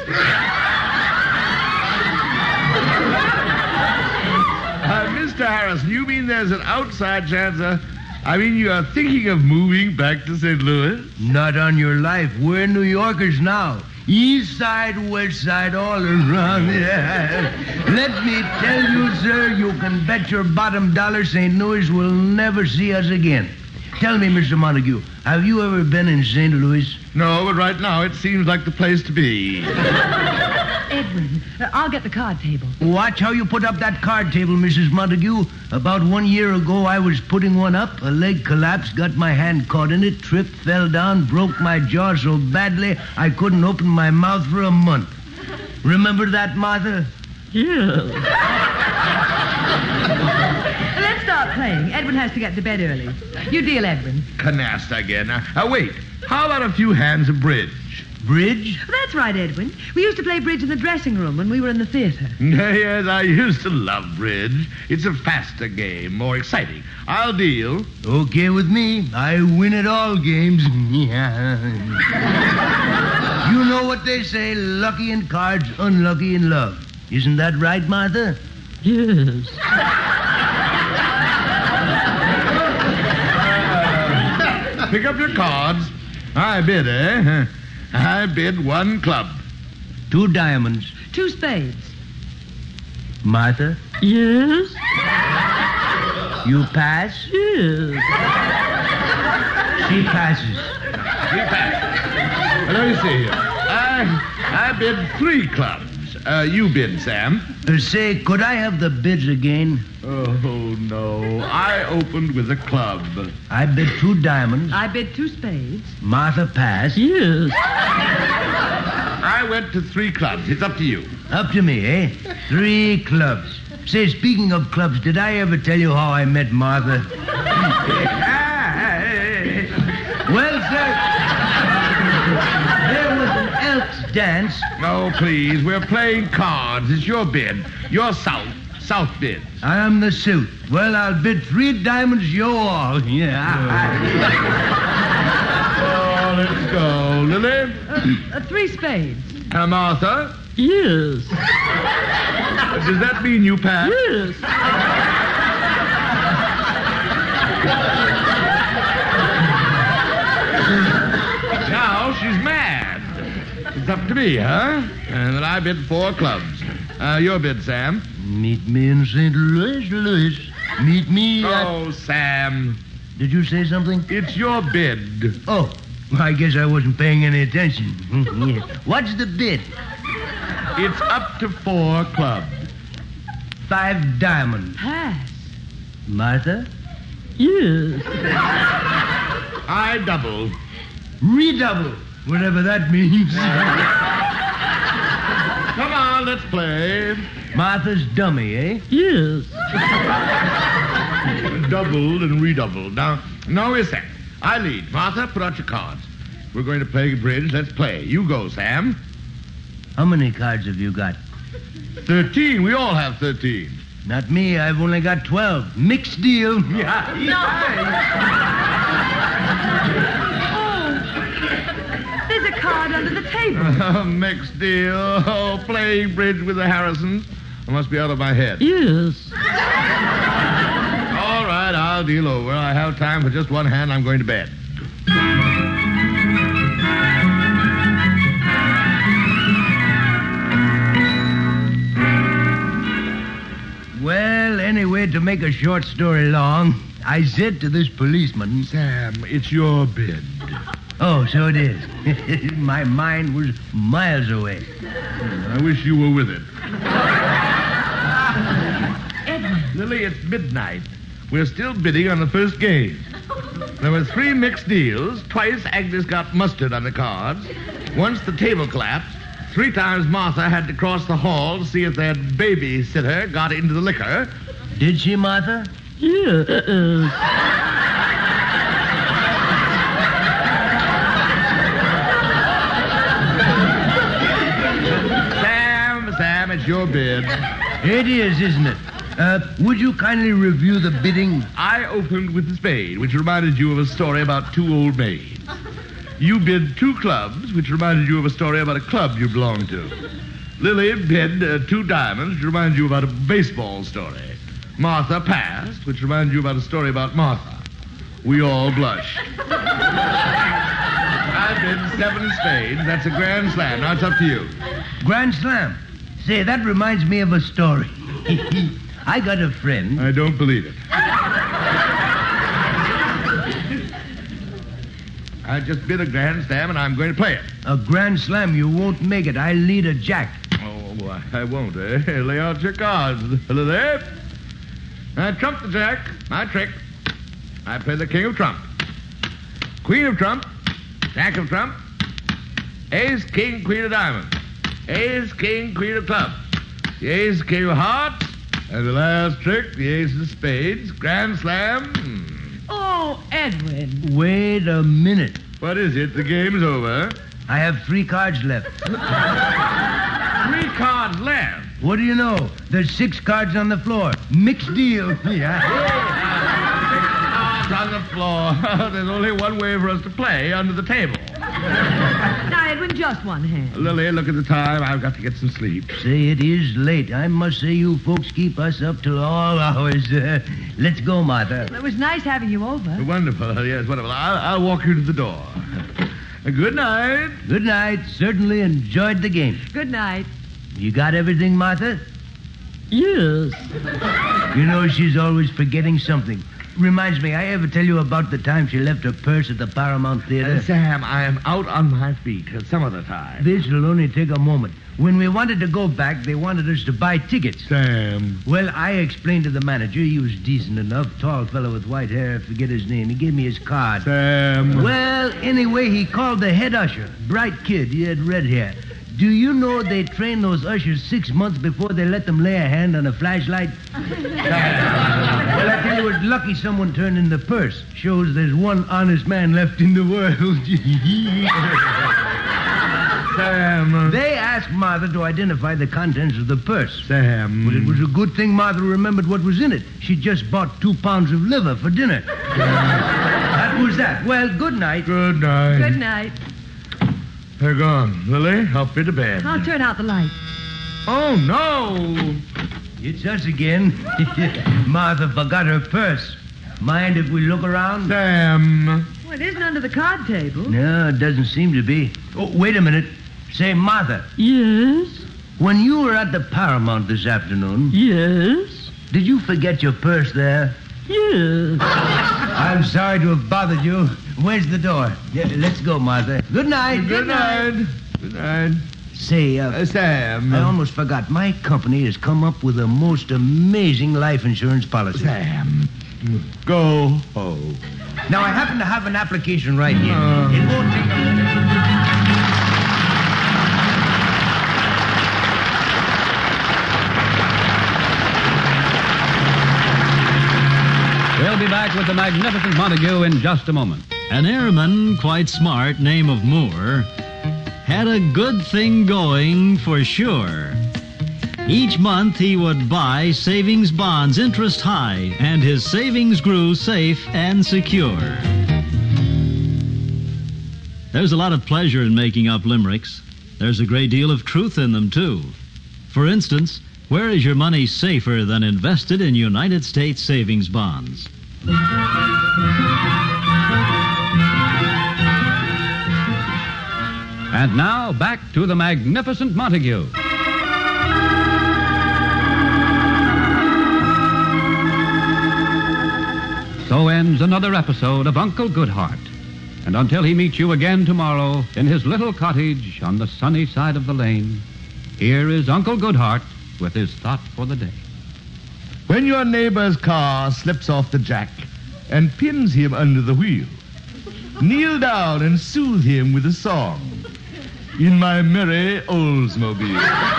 Speaker 23: Uh, Mister Harrison, you mean there's an outside chance, uh, I mean, you are thinking of moving back to Saint Louis?
Speaker 24: Not on your life. We're New Yorkers now. East side, west side, all around. Yeah. Let me tell you, sir, you can bet your bottom dollar Saint Louis will never see us again. Tell me, Mister Montague, have you ever been in Saint Louis?
Speaker 23: No, but right now it seems like the place to be.
Speaker 22: Edwin, uh, I'll get the card table.
Speaker 24: Watch how you put up that card table, Missus Montague. About one year ago, I was putting one up. A leg collapsed, got my hand caught in it, tripped, fell down, broke my jaw so badly I couldn't open my mouth for a month. Remember that, Martha?
Speaker 18: Yeah.
Speaker 22: Let's start playing. Edwin has to get to bed early. You deal, Edwin.
Speaker 23: Canasta again. Uh, uh, wait, how about a few hands of bridge?
Speaker 24: Bridge?
Speaker 22: Oh, that's right, Edwin. We used to play bridge in the dressing room when we were in the theater.
Speaker 23: Yes, I used to love bridge. It's a faster game, more exciting. I'll deal.
Speaker 24: Okay with me. I win at all games. You know what they say, lucky in cards, unlucky in love. Isn't that right, Martha?
Speaker 18: Yes.
Speaker 23: Uh, pick up your cards. I bid, eh? I bid one club.
Speaker 24: Two diamonds.
Speaker 22: Two spades.
Speaker 24: Martha?
Speaker 18: Yes.
Speaker 24: You pass?
Speaker 18: Yes.
Speaker 24: She passes.
Speaker 23: She passes. Let me see here. I, I bid three clubs. Uh, you bid, Sam.
Speaker 24: Uh, say, could I have the bids again?
Speaker 23: Oh, no. I opened with a club.
Speaker 24: I bid two diamonds.
Speaker 22: I bid two spades.
Speaker 24: Martha passed.
Speaker 18: Yes.
Speaker 23: I went to three clubs. It's up to you.
Speaker 24: Up to me, eh? Three clubs. Say, speaking of clubs, did I ever tell you how I met Martha? Well, sir, there was an Elks dance.
Speaker 23: No, please. We're playing cards. It's your bid. You're South. South bids.
Speaker 24: I am the suit. Well, I'll bid three diamonds, you all. Yeah.
Speaker 23: Oh, let's go. Lily?
Speaker 22: Uh, uh, three spades.
Speaker 23: Uh, Martha?
Speaker 18: Yes.
Speaker 23: Does that mean you pass?
Speaker 18: Yes.
Speaker 23: Now she's mad. It's up to me, huh? And then I bid four clubs. Uh, your bid, Sam.
Speaker 24: Meet me in Saint Louis, Louis. Meet me at...
Speaker 23: Oh, Sam.
Speaker 24: Did you say something?
Speaker 23: It's your bid.
Speaker 24: Oh, well, I guess I wasn't paying any attention. What's the bid?
Speaker 23: It's up to four clubs.
Speaker 24: Five diamonds.
Speaker 22: Pass.
Speaker 24: Martha?
Speaker 18: Yes.
Speaker 23: I double.
Speaker 24: Redouble, whatever that means.
Speaker 23: Come on, let's play.
Speaker 24: Martha's dummy, eh?
Speaker 18: Yes.
Speaker 23: Doubled and redoubled. Now, now wait a sec. I lead. Martha, put out your cards. We're going to play bridge. Let's play. You go, Sam.
Speaker 24: How many cards have you got?
Speaker 23: Thirteen. We all have thirteen.
Speaker 24: Not me. I've only got twelve. Mixed deal.
Speaker 22: Yeah. Oh. There's a card under the table.
Speaker 23: Uh, mixed deal. Oh, playing bridge with the Harrisons. I must be out of my head.
Speaker 18: Yes.
Speaker 23: All right, I'll deal over. I have time for just one hand. I'm going to bed.
Speaker 24: Well, anyway, to make a short story long, I said to this policeman...
Speaker 23: Sam, it's your bid.
Speaker 24: Oh, so it is. My mind was miles away.
Speaker 23: I wish you were with it.
Speaker 22: Edwin.
Speaker 23: Lily, it's midnight. We're still bidding on the first game. There were three mixed deals. Twice Agnes got mustard on the cards. Once the table collapsed. Three times Martha had to cross the hall to see if their babysitter got into the liquor.
Speaker 24: Did she, Martha?
Speaker 18: Yes.
Speaker 23: Sam, Sam, it's your bid.
Speaker 24: It is, isn't it? Uh, would you kindly review the bidding?
Speaker 23: I opened with the spade, which reminded you of a story about two old maids. You bid two clubs, which reminded you of a story about a club you belonged to. Lily bid uh, two diamonds, which reminded you about a baseball story. Martha passed, which reminded you about a story about Martha. We all blushed. I bid seven spades. That's a grand slam. Now it's up to you.
Speaker 24: Grand slam. Say, that reminds me of a story. I got a friend.
Speaker 23: I don't believe it. I just bid a grand slam, and I'm going to play it.
Speaker 24: A grand slam? You won't make it. I'll lead a jack.
Speaker 23: Oh, I won't, eh? Lay out your cards. Hello there. I trump the jack. My trick. I play the king of trump. Queen of trump. Jack of trump. Ace, king, queen of diamonds. Ace, king, queen of clubs. The ace, king of hearts. And the last trick, the ace of spades. Grand slam.
Speaker 22: Oh, Edwin.
Speaker 24: Wait a minute.
Speaker 23: What is it? The game's over.
Speaker 24: I have three cards left.
Speaker 23: Three cards left?
Speaker 24: What do you know? There's six cards on the floor. Mixed deal. Yeah.
Speaker 23: Cards on the floor. There's only one way for us to play, under the table.
Speaker 22: Now, Edwin, just one hand.
Speaker 23: Lily, look at the time. I've got to get some sleep.
Speaker 24: Say, it is late. I must say you folks keep us up till all hours. Uh, let's go, Martha.
Speaker 22: It was nice having you over.
Speaker 23: Wonderful. Yes, wonderful. I'll, I'll walk you to the door. Good night.
Speaker 24: Good night. Certainly enjoyed the game.
Speaker 22: Good night.
Speaker 24: You got everything, Martha?
Speaker 22: Yes.
Speaker 24: You know, she's always forgetting something. Reminds me, I ever tell you about the time she left her purse at the Paramount Theater?
Speaker 23: Uh, Sam, I am out on my feet at some other time.
Speaker 24: This will only take a moment. When we wanted to go back, they wanted us to buy tickets.
Speaker 23: Sam.
Speaker 24: Well, I explained to the manager. He was decent enough. Tall fellow with white hair. I forget his name. He gave me his card.
Speaker 23: Sam.
Speaker 24: Well, anyway, he called the head usher. Bright kid. He had red hair. Do you know they train those ushers six months before they let them lay a hand on a flashlight? Well, I tell you, it's lucky someone turned in the purse. Shows there's one honest man left in the world.
Speaker 23: Sam.
Speaker 24: They asked Martha to identify the contents of the purse.
Speaker 23: Sam.
Speaker 24: Well, it was a good thing Martha remembered what was in it. She just bought two pounds of liver for dinner. That was that. Well, good night.
Speaker 23: Good night.
Speaker 22: Good night.
Speaker 23: They're gone. Lily, help me to bed.
Speaker 22: I'll turn out the light.
Speaker 23: Oh, no.
Speaker 24: It's us again. Martha forgot her purse. Mind if we look around?
Speaker 23: Sam.
Speaker 22: Well, it isn't under the card table.
Speaker 24: No, it doesn't seem to be. Oh, wait a minute. Say, Martha.
Speaker 22: Yes?
Speaker 24: When you were at the Paramount this afternoon...
Speaker 22: Yes?
Speaker 24: Did you forget your purse there?
Speaker 22: Yes.
Speaker 24: I'm sorry to have bothered you. Where's the door? Yeah, let's go, Martha. Good night.
Speaker 23: Good, Good night. night. Good night.
Speaker 24: Say, uh,
Speaker 23: uh, Sam.
Speaker 24: I almost forgot. My company has come up with a most amazing life insurance policy.
Speaker 23: Sam. Go home.
Speaker 24: Now, I happen to have an application right here.
Speaker 23: Uh,
Speaker 24: it won't take a minute.
Speaker 4: We'll be back with the Magnificent Montague in just a moment. An airman, quite smart, name of Moore, had a good thing going for sure. Each month he would buy savings bonds, interest high, and his savings grew safe and secure. There's a lot of pleasure in making up limericks. There's a great deal of truth in them, too. For instance, where is your money safer than invested in United States savings bonds? And now, back to the Magnificent Montague. So ends another episode of Uncle Goodhart. And until he meets you again tomorrow in his little cottage on the sunny side of the lane, here is Uncle Goodhart with his thought for the day.
Speaker 23: When your neighbor's car slips off the jack and pins him under the wheel, kneel down and soothe him with a song. In my merry Oldsmobile.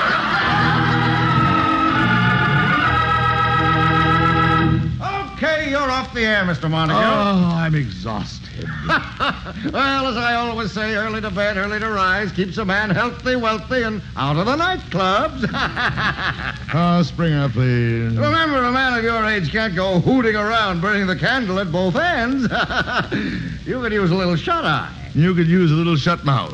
Speaker 8: Okay, you're off the air, Mister Montague.
Speaker 23: Oh, I'm exhausted.
Speaker 8: Well, as I always say, early to bed, early to rise keeps a man healthy, wealthy, and out of the nightclubs.
Speaker 23: Oh, Springer, please.
Speaker 8: Remember, a man of your age can't go hooting around burning the candle at both ends. You could use a little shut-eye.
Speaker 23: You could use a little shut mouth.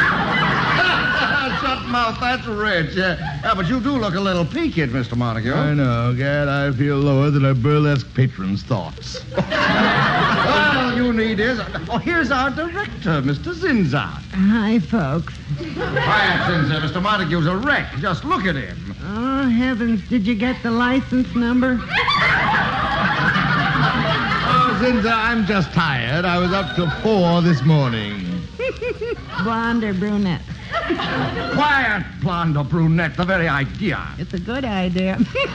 Speaker 8: Shut mouth, that's rich. Yeah. yeah, but you do look a little peaked, Mister Montague.
Speaker 23: I know, Gad. I feel lower than a burlesque patron's thoughts.
Speaker 8: All you need is... Oh, here's our director, Mister Zinza.
Speaker 9: Hi, folks.
Speaker 8: Quiet, Zinza. Mister Montague's a wreck. Just look at him.
Speaker 9: Oh, heavens. Did you get the license number?
Speaker 23: Oh, Zinza, I'm just tired. I was up till four this morning.
Speaker 9: Blonde or brunette?
Speaker 8: Quiet, blonde or brunette. The very idea.
Speaker 9: It's a good idea.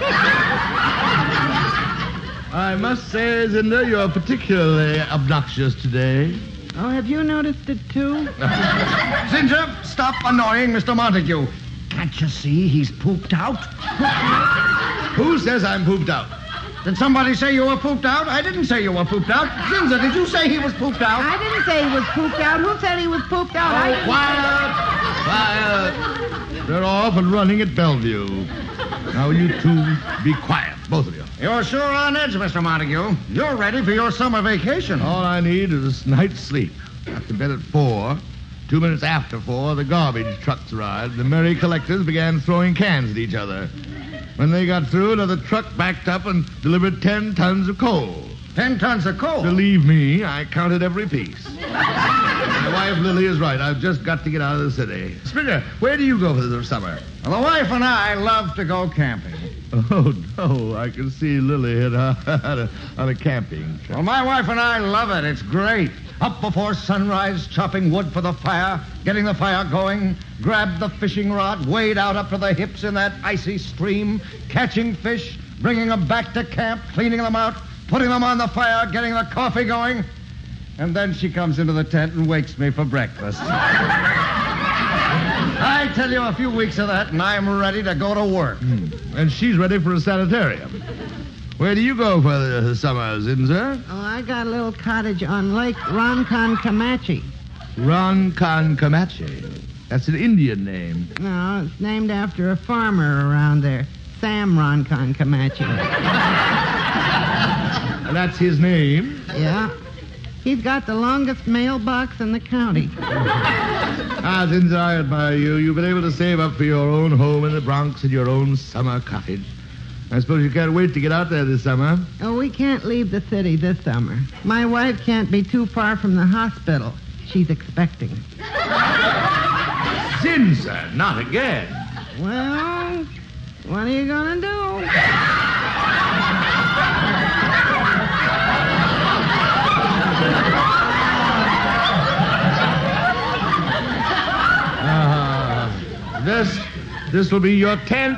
Speaker 23: I must say, Zinda, you're particularly obnoxious today.
Speaker 9: Oh, have you noticed it, too?
Speaker 8: Zinza, stop annoying Mister Montague. Can't you see he's pooped out?
Speaker 23: Who says I'm pooped out?
Speaker 8: Did somebody say you were pooped out? I didn't say you were pooped out. Zinza, did you say he was pooped out?
Speaker 9: I didn't say he was pooped out. Who said he was pooped out?
Speaker 23: Oh,
Speaker 9: I didn't
Speaker 23: quiet! Quiet! They're off and running at Bellevue. Now, you two be quiet, both of you.
Speaker 8: You're sure on edge, Mister Montague. You're ready for your summer vacation.
Speaker 23: All I need is a night's sleep. Got to bed at four. Two minutes after four, the garbage trucks arrived. The merry collectors began throwing cans at each other. When they got through, another truck backed up and delivered ten tons of coal.
Speaker 8: Ten tons of coal?
Speaker 23: Believe me, I counted every piece. My wife, Lily, is right. I've just got to get out of the city. Springer, where do you go for the summer?
Speaker 8: Well, the wife and I love to go camping.
Speaker 23: Oh, no, I can see Lily hit on a, on a camping trip.
Speaker 8: Well, my wife and I love it. It's great. Up before sunrise, chopping wood for the fire, getting the fire going, grab the fishing rod, wade out up to the hips in that icy stream, catching fish, bringing them back to camp, cleaning them out, putting them on the fire, getting the coffee going. And then she comes into the tent and wakes me for breakfast. I tell you, a few weeks of that, and I'm ready to go to work.
Speaker 23: Mm. And she's ready for a sanitarium. Where do you go for the summer, Zinza?
Speaker 9: Oh, I got a little cottage on Lake Ronkonkoma.
Speaker 23: Ronkonkoma. That's an Indian name.
Speaker 9: No, it's named after a farmer around there, Sam Ronkonkoma.
Speaker 23: That's his name?
Speaker 9: Yeah. He's got the longest mailbox in the county.
Speaker 23: Ah, Zinza, I admire you. You've been able to save up for your own home in the Bronx and your own summer cottage. I suppose you can't wait to get out there this summer.
Speaker 9: Oh, we can't leave the city this summer. My wife can't be too far from the hospital. She's expecting.
Speaker 23: Zinza, not again.
Speaker 9: Well, what are you going to do?
Speaker 23: Uh, this, this will be your tenth.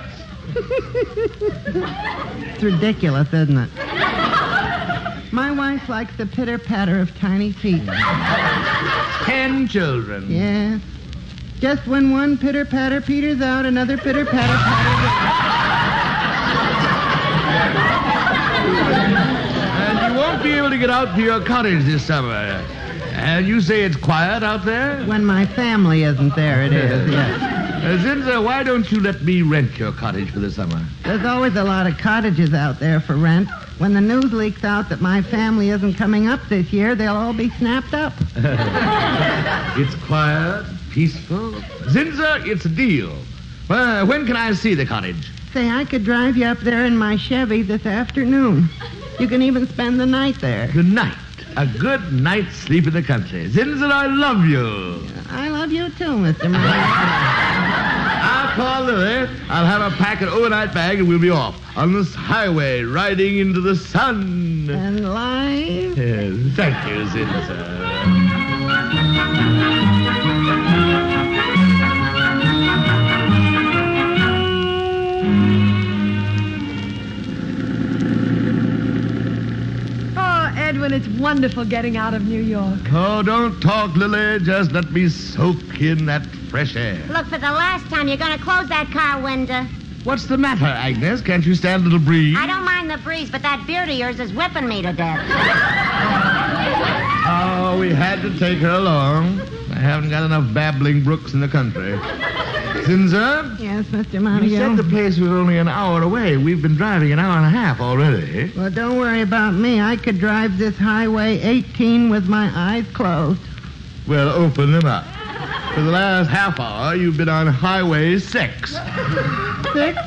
Speaker 9: It's ridiculous, isn't it? My wife likes the pitter-patter of tiny feet.
Speaker 23: Ten children.
Speaker 9: Yes. Just when one pitter-patter peters out, another pitter-patter patters
Speaker 23: And you won't be able to get out to your cottage this summer. And you say it's quiet out there?
Speaker 9: When my family isn't there, it is, yes.
Speaker 23: Uh, Zinza, why don't you let me rent your cottage for the summer?
Speaker 9: There's always a lot of cottages out there for rent. When the news leaks out that my family isn't coming up this year, they'll all be snapped up.
Speaker 23: It's quiet, peaceful. Zinza, it's a deal. Well, when can I see the cottage?
Speaker 9: Say, I could drive you up there in my Chevy this afternoon. You can even spend the night there.
Speaker 23: Good night. A good night's sleep in the country. Zinza, I love you.
Speaker 9: I love you too, Mister Montague.
Speaker 23: I'll call Lily. I'll have a pack an overnight bag and we'll be off on this highway riding into the sun.
Speaker 9: And live?
Speaker 23: Yes, thank you, Zinza.
Speaker 22: Edwin, it's wonderful getting out of New York.
Speaker 23: Oh, don't talk, Lily. Just let me soak in that fresh air.
Speaker 3: Look, for the last time, you're going to close that car window.
Speaker 23: What's the matter, Agnes? Can't you stand a little breeze?
Speaker 3: I don't mind the breeze, but that beard of yours is whipping me to death.
Speaker 23: Oh, we had to take her along. I haven't got enough babbling brooks in the country. Zinza?
Speaker 9: Yes, Mister Montague?
Speaker 23: You said the place was only an hour away. We've been driving an hour and a half already.
Speaker 9: Well, don't worry about me. I could drive this highway eighteen with my eyes closed.
Speaker 23: Well, open them up. For the last half hour, you've been on Highway six.
Speaker 9: Six?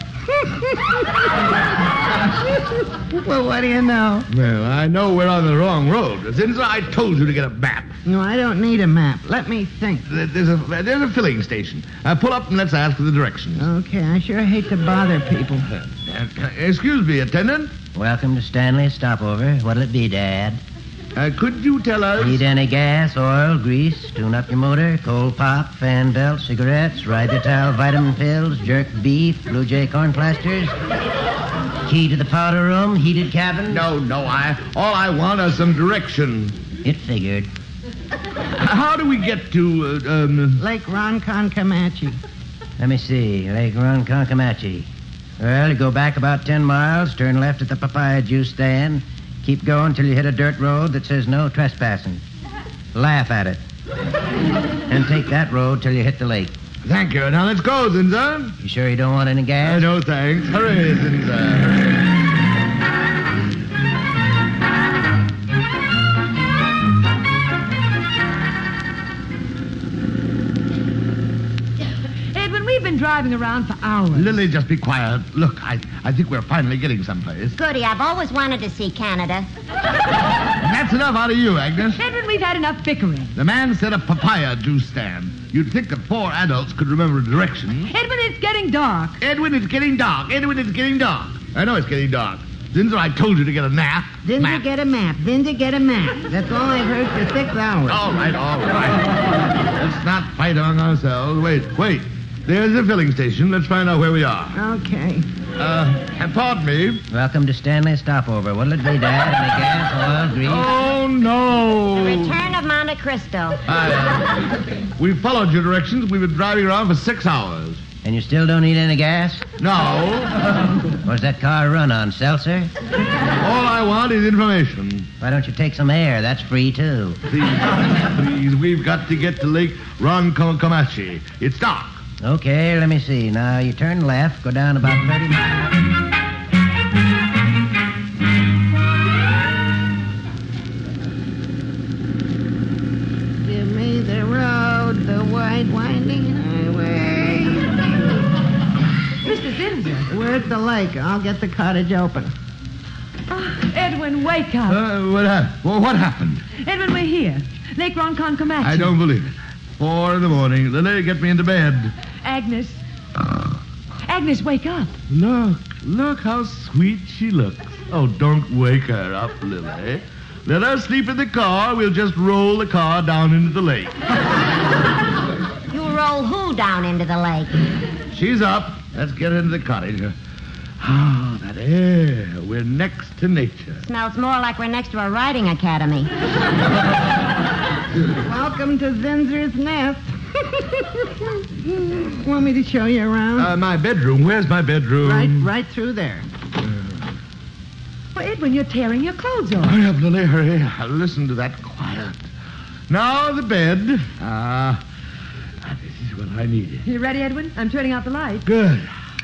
Speaker 9: Well, what do you know?
Speaker 23: Well, I know we're on the wrong road. Zinza, I told you to get a map.
Speaker 9: No, I don't need a map. Let me think.
Speaker 23: There's a, there's a filling station. Uh, pull up and let's ask for the directions.
Speaker 9: Okay, I sure hate to bother people.
Speaker 23: Uh, uh, excuse me, attendant.
Speaker 7: Welcome to Stanley's Stopover. What'll it be, Dad?
Speaker 23: Uh, could you tell us...
Speaker 7: Need any gas, oil, grease, tune up your motor, cold pop, fan belt, cigarettes, Ribotal vitamin pills, jerk beef, Blue Jay corn plasters, key to the powder room, heated cabin?
Speaker 23: No, no, I... All I want are some directions.
Speaker 7: It figured.
Speaker 23: How do we get to, uh, um...
Speaker 9: Lake Ronkonkoma.
Speaker 7: Let me see. Lake Ronkonkoma. Well, you go back about ten miles, turn left at the papaya juice stand, keep going till you hit a dirt road that says no trespassing. Laugh at it. And take that road till you hit the lake.
Speaker 23: Thank you. Now let's go, Zinza.
Speaker 7: You sure you don't want any gas?
Speaker 23: Uh, no, thanks. Hurry, Zinza. Hurry.
Speaker 22: We've been driving around for hours.
Speaker 23: Lily, just be quiet. Look, I, I think we're finally getting someplace.
Speaker 3: Goody, I've always wanted to see Canada.
Speaker 23: That's enough out of you, Agnes.
Speaker 22: Edwin, we've had enough bickering.
Speaker 23: The man said a papaya juice stand. You'd think that four adults could remember directions.
Speaker 22: Edwin, it's getting dark.
Speaker 23: Edwin, it's getting dark. Edwin, it's getting dark. I know it's getting dark. Zinza, I told you to get a nap.
Speaker 9: Zinza,
Speaker 23: map.
Speaker 9: get a map. Zinza, get a map. That's all I've heard for six hours.
Speaker 23: All right, all right. Let's not fight among ourselves. Wait, wait. There's a filling station. Let's find out where we are.
Speaker 9: Okay.
Speaker 23: Uh, pardon me.
Speaker 7: Welcome to Stanley's Stopover. What'll it be, Dad? Any gas, oil, grease?
Speaker 23: Oh, no.
Speaker 3: The Return of Monte Cristo.
Speaker 23: Uh, we followed your directions. We've been driving around for six hours.
Speaker 7: And you still don't need any gas?
Speaker 23: No.
Speaker 7: What's that car run on, seltzer?
Speaker 23: All I want is information.
Speaker 7: Why don't you take some air? That's free, too.
Speaker 23: Please, please, we've got to get to Lake Ronkonkoma. It's dark.
Speaker 7: Okay, let me see. Now, you turn left, go down about thirty miles.
Speaker 9: Give me the road, the wide, winding highway.
Speaker 22: Mister Zinza.
Speaker 9: We're at the lake. I'll get the cottage open.
Speaker 22: Oh, Edwin, wake up.
Speaker 23: Uh, what, ha- well, what happened?
Speaker 22: Edwin, we're here. Lake Ronkonkoma.
Speaker 23: I don't believe it. Four in the morning. Lily, get me into bed.
Speaker 22: Agnes. Agnes, wake up.
Speaker 23: Look, look how sweet she looks. Oh, don't wake her up, Lily. Let her sleep in the car. We'll just roll the car down into the lake.
Speaker 3: You'll roll who down into the lake?
Speaker 23: She's up. Let's get into the cottage. Ah, that air. We're next to nature.
Speaker 3: Smells more like we're next to a riding academy.
Speaker 9: Welcome to Zinzer's Nest. Want me to show you around?
Speaker 23: Uh, my bedroom. Where's my bedroom?
Speaker 9: Right, right through there.
Speaker 22: Well, Edwin, you're tearing your clothes off.
Speaker 23: Hurry up, Lily, hurry. Listen to that quiet. Now the bed. Ah, uh, this is what I needed.
Speaker 22: You ready, Edwin? I'm turning out the light.
Speaker 23: Good.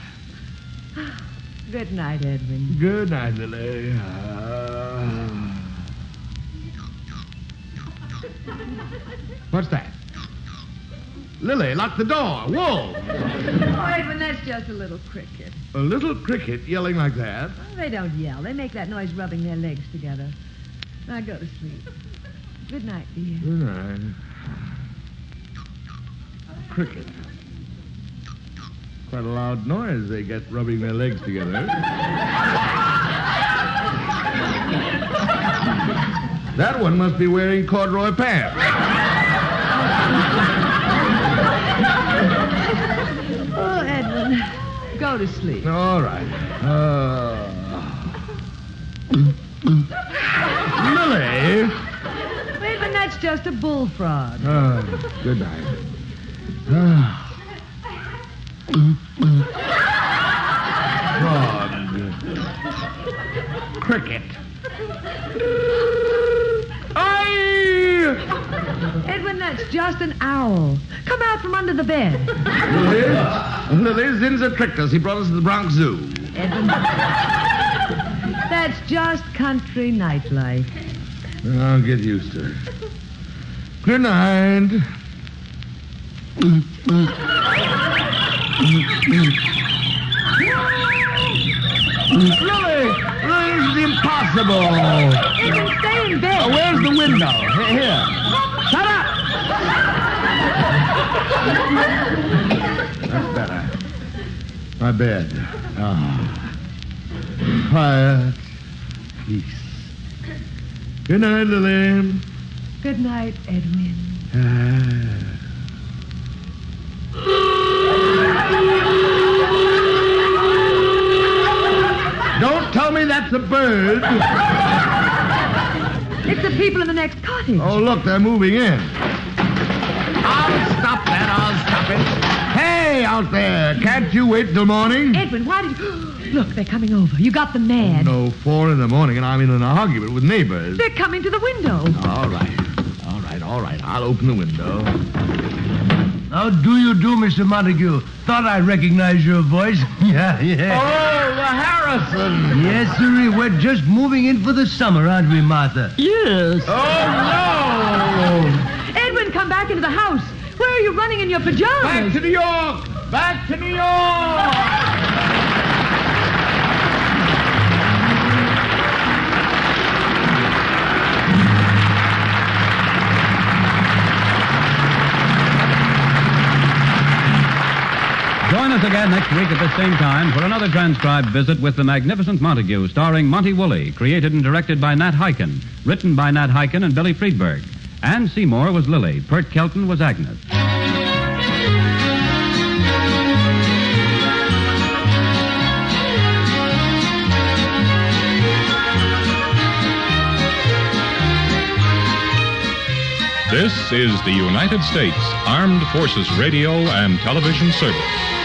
Speaker 22: Good night, Edwin.
Speaker 23: Good night, Lily. Uh... What's that? Lily, lock the door. Whoa!
Speaker 22: Oh, Edwin, that's just a little cricket.
Speaker 23: A little cricket yelling like that?
Speaker 22: Oh, they don't yell. They make that noise rubbing their legs together. Now go to sleep. Good night, dear.
Speaker 23: Good night. Cricket. Quite a loud noise they get rubbing their legs together. That one must be wearing corduroy pants.
Speaker 22: Oh, Edwin, go to sleep.
Speaker 23: All right. Uh... Lily!
Speaker 22: Wait, but that's just a bullfrog.
Speaker 23: Oh, good night. Oh. Frog. Cricket. Aye!
Speaker 22: Edwin, that's just an owl. Come out from under the bed.
Speaker 23: Lily, Lily, Zinza tricked us. He brought us to the Bronx Zoo.
Speaker 22: Edwin, that's just country nightlife.
Speaker 23: I'll get used to it. Good night. Lily, Lily, this is impossible.
Speaker 22: You can stay in bed.
Speaker 23: Oh, where's the window? Here. here.
Speaker 22: Shut up.
Speaker 23: That's better. My bed. Ah. Quiet. Peace. Good night, Lily.
Speaker 22: Good night, Edwin.
Speaker 23: Ah. Don't tell me that's a bird.
Speaker 22: It's the people in the next cottage.
Speaker 23: Oh, look, they're moving in. I'll stop that. I'll stop it. Hey, out there, can't you wait till morning?
Speaker 22: Edwin, why did you... Look, they're coming over. You got them mad.
Speaker 23: No, four in the morning, and I'm in an argument with neighbors.
Speaker 22: They're coming to the window.
Speaker 23: All right. All right, all right. I'll open the window.
Speaker 24: How do you do, Mister Montague? Thought I recognized your voice. yeah, yeah.
Speaker 23: Oh, the Harrison.
Speaker 24: Yes, sir. We're just moving in for the summer, aren't we, Martha?
Speaker 23: Yes. Oh, no.
Speaker 22: Edwin, come back into the house. Where are you running in your pajamas?
Speaker 23: Back to New York. Back to New York.
Speaker 10: Join us again next week at the same time for another transcribed visit with The Magnificent Montague, starring Monty Woolley, created and directed by Nat Hiken, written by Nat Hiken and Billy Friedberg. Ann Seymour was Lily. Pert Kelton was Agnes.
Speaker 11: This is the United States Armed Forces Radio and Television Service.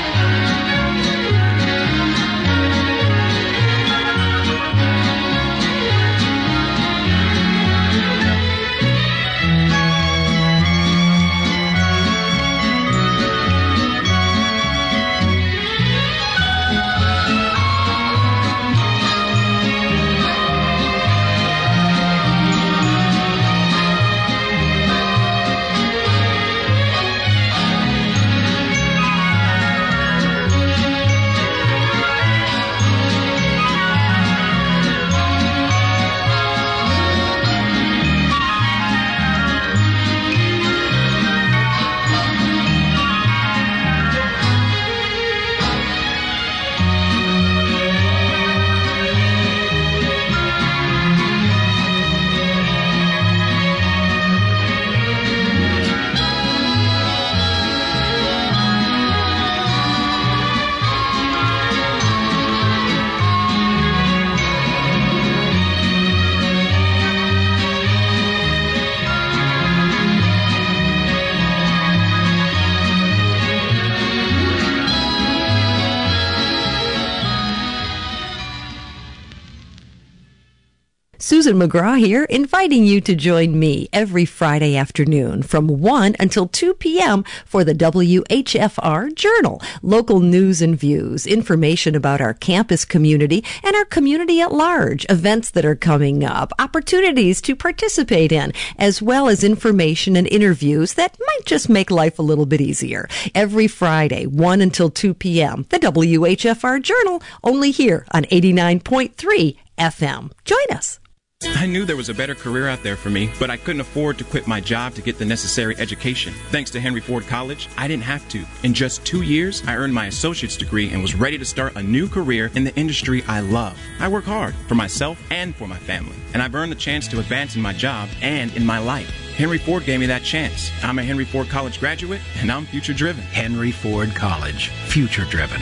Speaker 15: Susan McGraw here, inviting you to join me every Friday afternoon from one until two p.m. for the W H F R Journal. Local news and views, information about our campus community and our community at large, events that are coming up, opportunities to participate in, as well as information and interviews that might just make life a little bit easier. Every Friday, one until two p.m., the W H F R Journal, only here on eighty-nine point three F M. Join us.
Speaker 16: I knew there was a better career out there for me, but I couldn't afford to quit my job to get the necessary education. Thanks to Henry Ford College, I didn't have to. In just two years, I earned my associate's degree and was ready to start a new career in the industry I love. I work hard for myself and for my family, and I've earned the chance to advance in my job and in my life. Henry Ford gave me that chance. I'm a Henry Ford College graduate, and I'm future-driven.
Speaker 25: Henry Ford College, future-driven.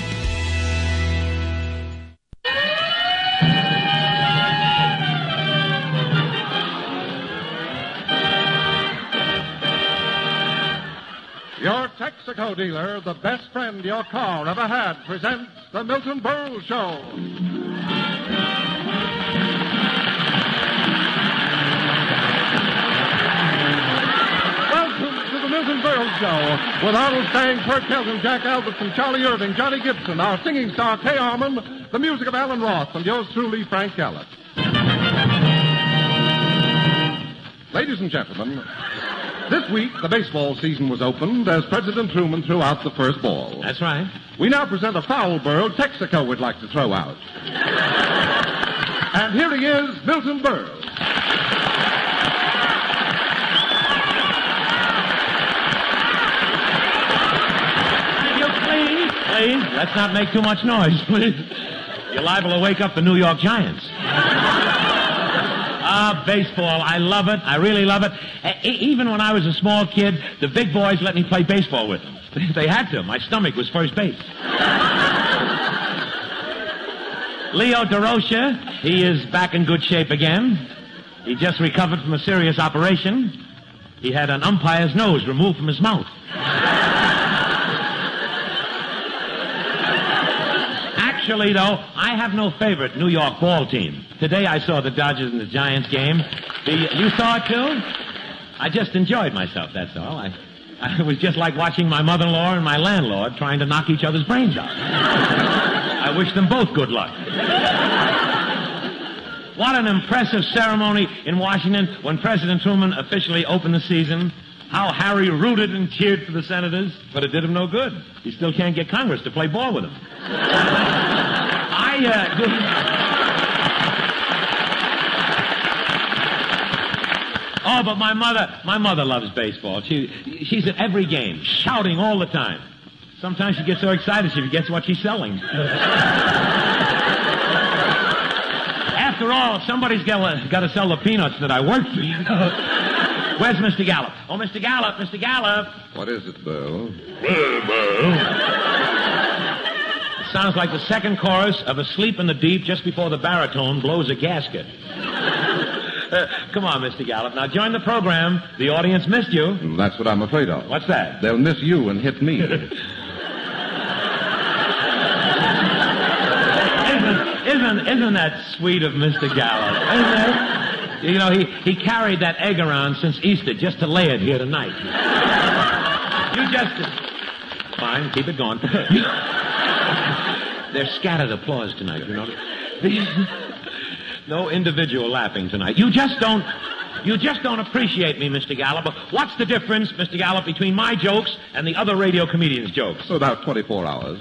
Speaker 20: Your Texaco dealer, the best friend your car ever had, presents the Milton Berle Show. Welcome to the Milton Berle Show with Arnold Stang, Pert Kelton, Jack Albertson, Charlie Irving, Johnny Gibson, our singing star Kay Arman, the music of Alan Roth, and yours truly, Frank Gallup. Ladies and gentlemen, This week, the baseball season was opened as President Truman threw out the first ball.
Speaker 6: That's right.
Speaker 20: We now present a foul bird Texaco would like to throw out. And here he is, Milton Berle.
Speaker 6: Please, please, let's not make too much noise, please. You're liable to wake up the New York Giants. Ah, baseball. I love it. I really love it. E- even when I was a small kid, the big boys let me play baseball with them. They had to. My stomach was first base. Leo DeRocha, he is back in good shape again. He just recovered from a serious operation. He had an umpire's nose removed from his mouth. Actually, though, I have no favorite New York ball team. Today I saw the Dodgers and the Giants game. The, you saw it, too? I just enjoyed myself, that's all. I, I was just like watching my mother-in-law and my landlord trying to knock each other's brains out. I wish them both good luck. What an impressive ceremony in Washington when President Truman officially opened the season. How Harry rooted and cheered for the Senators, but it did him no good. He still can't get Congress to play ball with him. I, uh... Oh, but my mother, my mother loves baseball. She, she's at every game, shouting all the time. Sometimes she gets so excited she forgets what she's selling. After all, somebody's got to sell the peanuts that I work for. Where's Mister Gallup? Oh, Mister Gallup, Mister Gallup.
Speaker 20: What is it, Bill?
Speaker 6: Well, well. It sounds like the second chorus of Asleep in the Deep just before the baritone blows a gasket. Uh, come on, Mister Gallup. Now join the program. The audience missed you.
Speaker 20: That's what I'm afraid of.
Speaker 6: What's that?
Speaker 20: They'll miss you and hit me.
Speaker 6: isn't, isn't, isn't that sweet of Mister Gallup? Isn't it? You know, he, he carried that egg around since Easter just to lay it here tonight. You just... Fine, keep it going. There's scattered applause tonight, you know. No individual laughing tonight. You just don't... You just don't appreciate me, Mister Gallup. What's the difference, Mister Gallup, between my jokes and the other radio comedians' jokes?
Speaker 20: About twenty-four hours.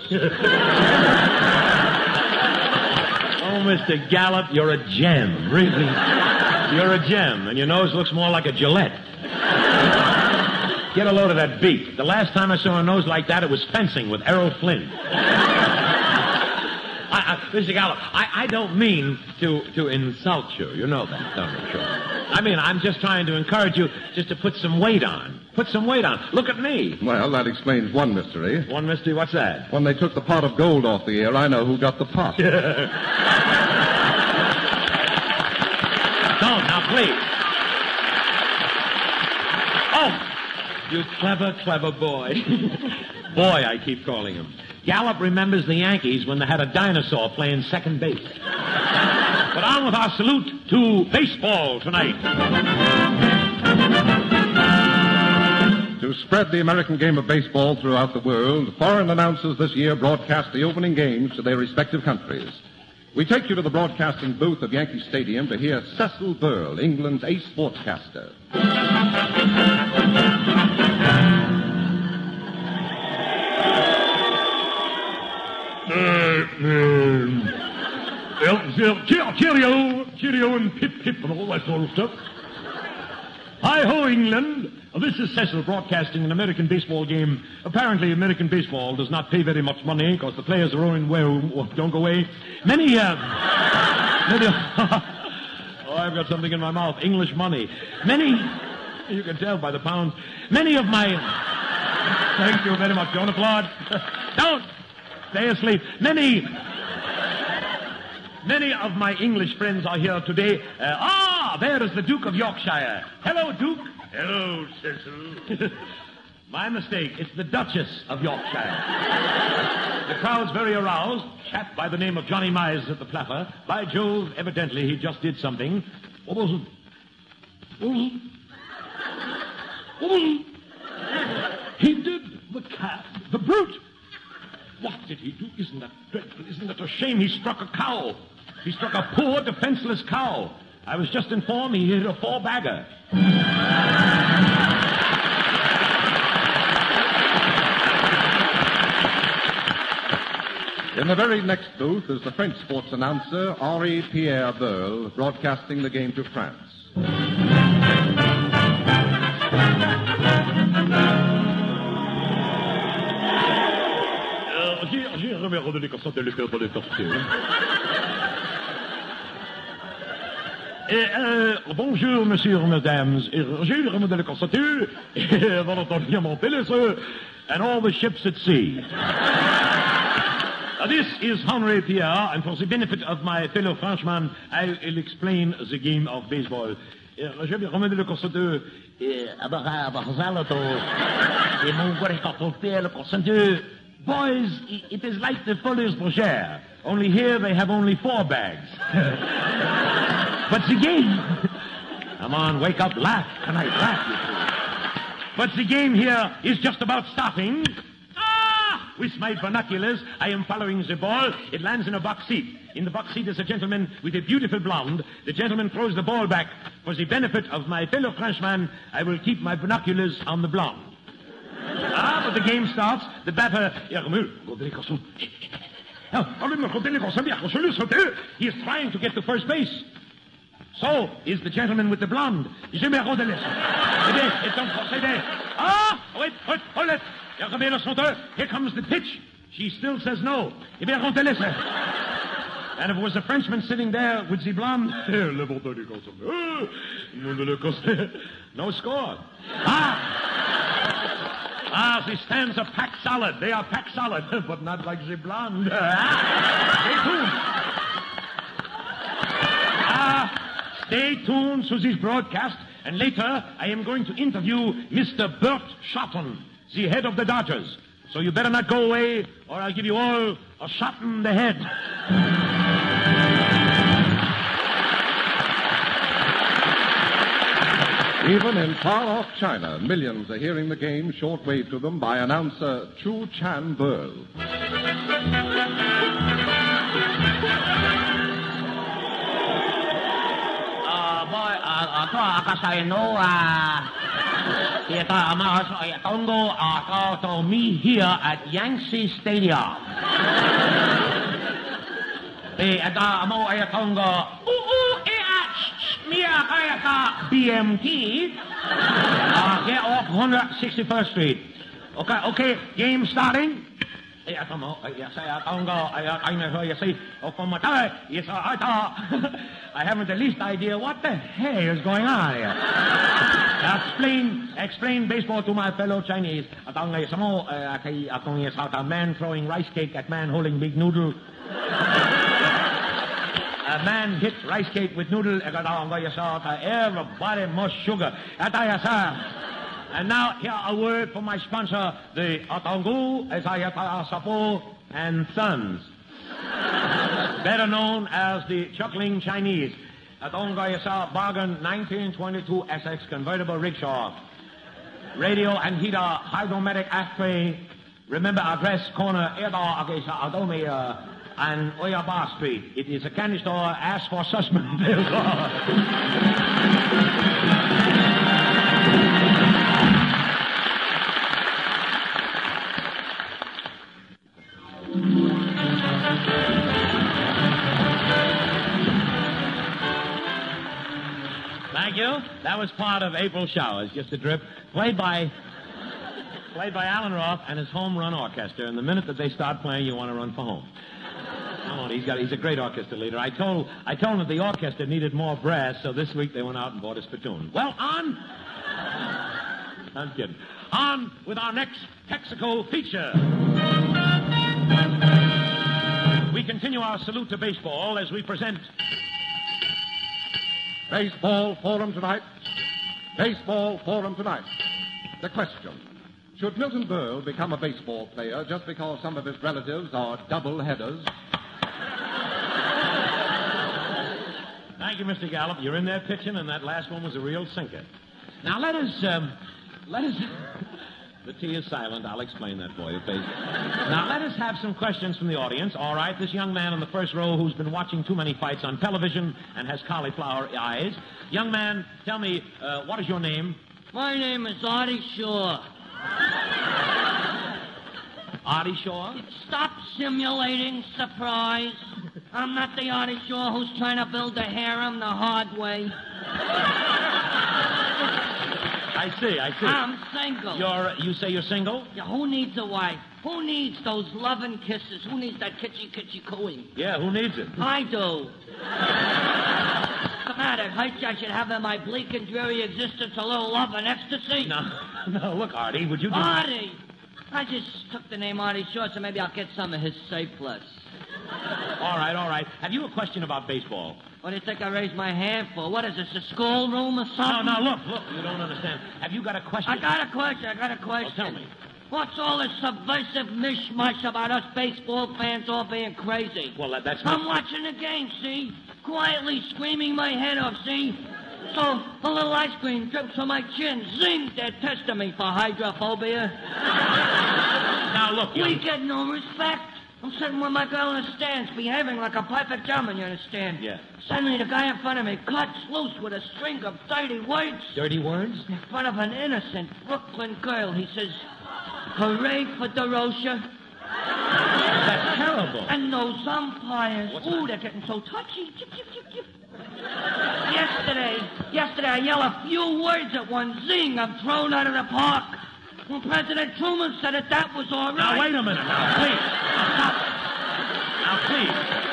Speaker 6: Oh, Mister Gallup, you're a gem, really. You're a gem, and your nose looks more like a Gillette. Get a load of that beak. The last time I saw a nose like that, it was fencing with Errol Flynn. I, I, Mister Gallup, I, I don't mean to, to insult you. You know that, don't you? Sure. I mean, I'm just trying to encourage you just to put some weight on. Put some weight on. Look at me.
Speaker 20: Well, that explains one mystery.
Speaker 6: One mystery? What's that?
Speaker 20: When they took the pot of gold off the air, I know who got the pot.
Speaker 6: Don't, now, please. Oh, you clever, clever boy. Boy, I keep calling him. Gallup remembers the Yankees when they had a dinosaur playing second base. But on with our salute to baseball tonight.
Speaker 20: To spread the American game of baseball throughout the world, foreign announcers this year broadcast the opening games to their respective countries. We take you to the broadcasting booth of Yankee Stadium to hear Cecil Burle, England's ace sportscaster.
Speaker 18: Well, cheerio, cheerio, and pip, pip, and all that sort of stuff. Hi-ho, England. This is Cecil broadcasting an American baseball game. Apparently, American baseball does not pay very much money because the players are owing well. Oh, don't go away. Many, uh... many... oh, I've got something in my mouth. English money. Many... You can tell by the pounds. Many of my... Thank you very much. Don't applaud. Don't! Stay asleep. Many... Many of my English friends are here today. Uh, ah, there is the Duke of Yorkshire. Hello, Duke. Hello, Cecil. My mistake. It's the Duchess of Yorkshire. The crowd's very aroused. Chap by the name of Johnny Mize at the plaffer. By Jove, evidently he just did something. What was it? What was it? What was it? He did the cat. The brute. What did he do? Isn't that dreadful? Isn't that a shame? He struck a cow. He struck a poor, defenseless cow. I was just informed he hit a four-bagger.
Speaker 20: In the very next booth is the French sports announcer, Henri Pierre Burle, broadcasting the game to France.
Speaker 12: J'ai jamais redonné comme ça de l'école pour les tortues. Et, euh, bonjour, monsieur, mesdames. J'ai eu le remède de la constature, et avant d'entendre monter les œufs, and all the ships at sea. Uh, this is Henri Pierre, and for the benefit of my fellow Frenchmen, I will explain the game of baseball. Uh, J'ai eu le remède de la constature, et boys, it is like the Fuller's Brochure, only here they have only four bags. But the game... Come on, wake up, laugh. Tonight, laugh, you two. But the game here is just about starting. Ah! With my binoculars, I am following the ball. It lands in a box seat. In the box seat is a gentleman with a beautiful blonde. The gentleman throws the ball back. For the benefit of my fellow Frenchman, I will keep my binoculars on the blonde. Ah, but the game starts. The batter... He is trying to get to first base. So is the gentleman with the blonde. Ah, wait, wait, hold it. Here comes the pitch. She still says no. And if it was a Frenchman sitting there with the blonde, no score. Ah! Ah, the stands are packed solid. They are packed solid, but not like the blonde. Stay tuned. Ah, stay tuned to this broadcast, and later I am going to interview Mister Bert Shotton, the head of the Dodgers. So you better not go away, or I'll give you all a shot in the head.
Speaker 20: Even in far-off China, millions are hearing the game shortwave to them by announcer Chu Chan Burle.
Speaker 13: Uh, boy, uh, uh, kasi no, uh, ito, uh, Tongo, uh, to me here at Yankee Stadium. Eh, ito, amo, ay, Tongo, Mia kaya B M T. Uh, get off one sixty-first Street. Okay, okay, game starting. Yes, I'm yes, I don't go. I know you see. Oh, from my time. Yes, I thought. I haven't the least idea what the hell is going on here. Now, explain, explain baseball to my fellow Chinese. I don't know some more. I don't know how a man throwing rice cake at man holding big noodle. A man hits rice cake with noodle. Everybody must sugar. And now, here a word from my sponsor, the Atongu, Sapo and Sons, better known as the Chuckling Chinese. Atongu Bargain nineteen twenty-two S X convertible rickshaw. Radio and heater, hydromatic ashtray. Remember address, corner, Eda Agesa Adomi, and Oyaba Street. It is a candy store. Ask for Sussman. Thank you. That was part of April Showers, just a drip, played by played by Alan Roth and his home run orchestra. And the minute that they start playing, you want to run for home. Come on, he's got he's a great orchestra leader. I told I told him that the orchestra needed more brass, so this week they went out and bought a spittoon. Well, on. I'm kidding. On with our next Texaco feature. We continue our salute to baseball as we present
Speaker 20: Baseball Forum tonight. Baseball Forum tonight. The question: should Milton Berle become a baseball player just because some of his relatives are double headers?
Speaker 13: Thank you, Mister Gallup. You're in there pitching, and that last one was a real sinker. Now let us, um, let us. The T is silent. I'll explain that for you, please. Now let us have some questions from the audience. All right, this young man in the first row who's been watching too many fights on television and has cauliflower eyes. Young man, tell me, uh, what is your name?
Speaker 14: My name is Artie Shaw.
Speaker 6: Artie Shaw?
Speaker 2: Stop simulating surprise. I'm not the Artie Shaw who's trying to build a harem the hard way.
Speaker 6: I see, I see.
Speaker 2: I'm single.
Speaker 6: You're, you say you're single?
Speaker 2: Yeah, who needs a wife? Who needs those loving kisses? Who needs that kitschy, kitschy cooing?
Speaker 6: Yeah, who needs it?
Speaker 2: I do. What's the matter? Hurts I should have in my bleak and dreary existence a little love and ecstasy?
Speaker 6: No, no, look, Artie, would you just...
Speaker 2: Artie! I just took the name Artie Shaw, so maybe I'll get some of his surplus.
Speaker 6: All right, all right. Have you a question about baseball?
Speaker 2: What do you think I raised my hand for? What is this, a schoolroom or something?
Speaker 6: No, no, look, look, you don't understand. Have you got a question?
Speaker 2: I got a question, I got a question.
Speaker 6: Well, tell me.
Speaker 2: What's all this subversive mishmash about us baseball fans all being crazy?
Speaker 6: Well, that, that's
Speaker 2: I'm
Speaker 6: not...
Speaker 2: watching the game, see? Quietly screaming my head off, see? So a little ice cream drips from my chin. Zing! They're testing me for hydrophobia.
Speaker 6: Now, look, you...
Speaker 2: We get no respect. I'm sitting with my girl in the stands, behaving like a perfect gentleman, you understand?
Speaker 6: Yeah.
Speaker 2: Suddenly, the guy in front of me cuts loose with a string of dirty words.
Speaker 6: Dirty words?
Speaker 2: In front of an innocent Brooklyn girl, he says, "Hooray for DeRocha."
Speaker 6: That's terrible.
Speaker 2: And those umpires,
Speaker 6: What's
Speaker 2: ooh,
Speaker 6: that?
Speaker 2: they're getting so touchy. Chip, chip, chip, chip. Yesterday, yesterday I yelled a few words at one. Zing, I'm thrown out of the park. When President Truman said it, that was all right.
Speaker 6: Now, wait a minute. Now, please. Now, please.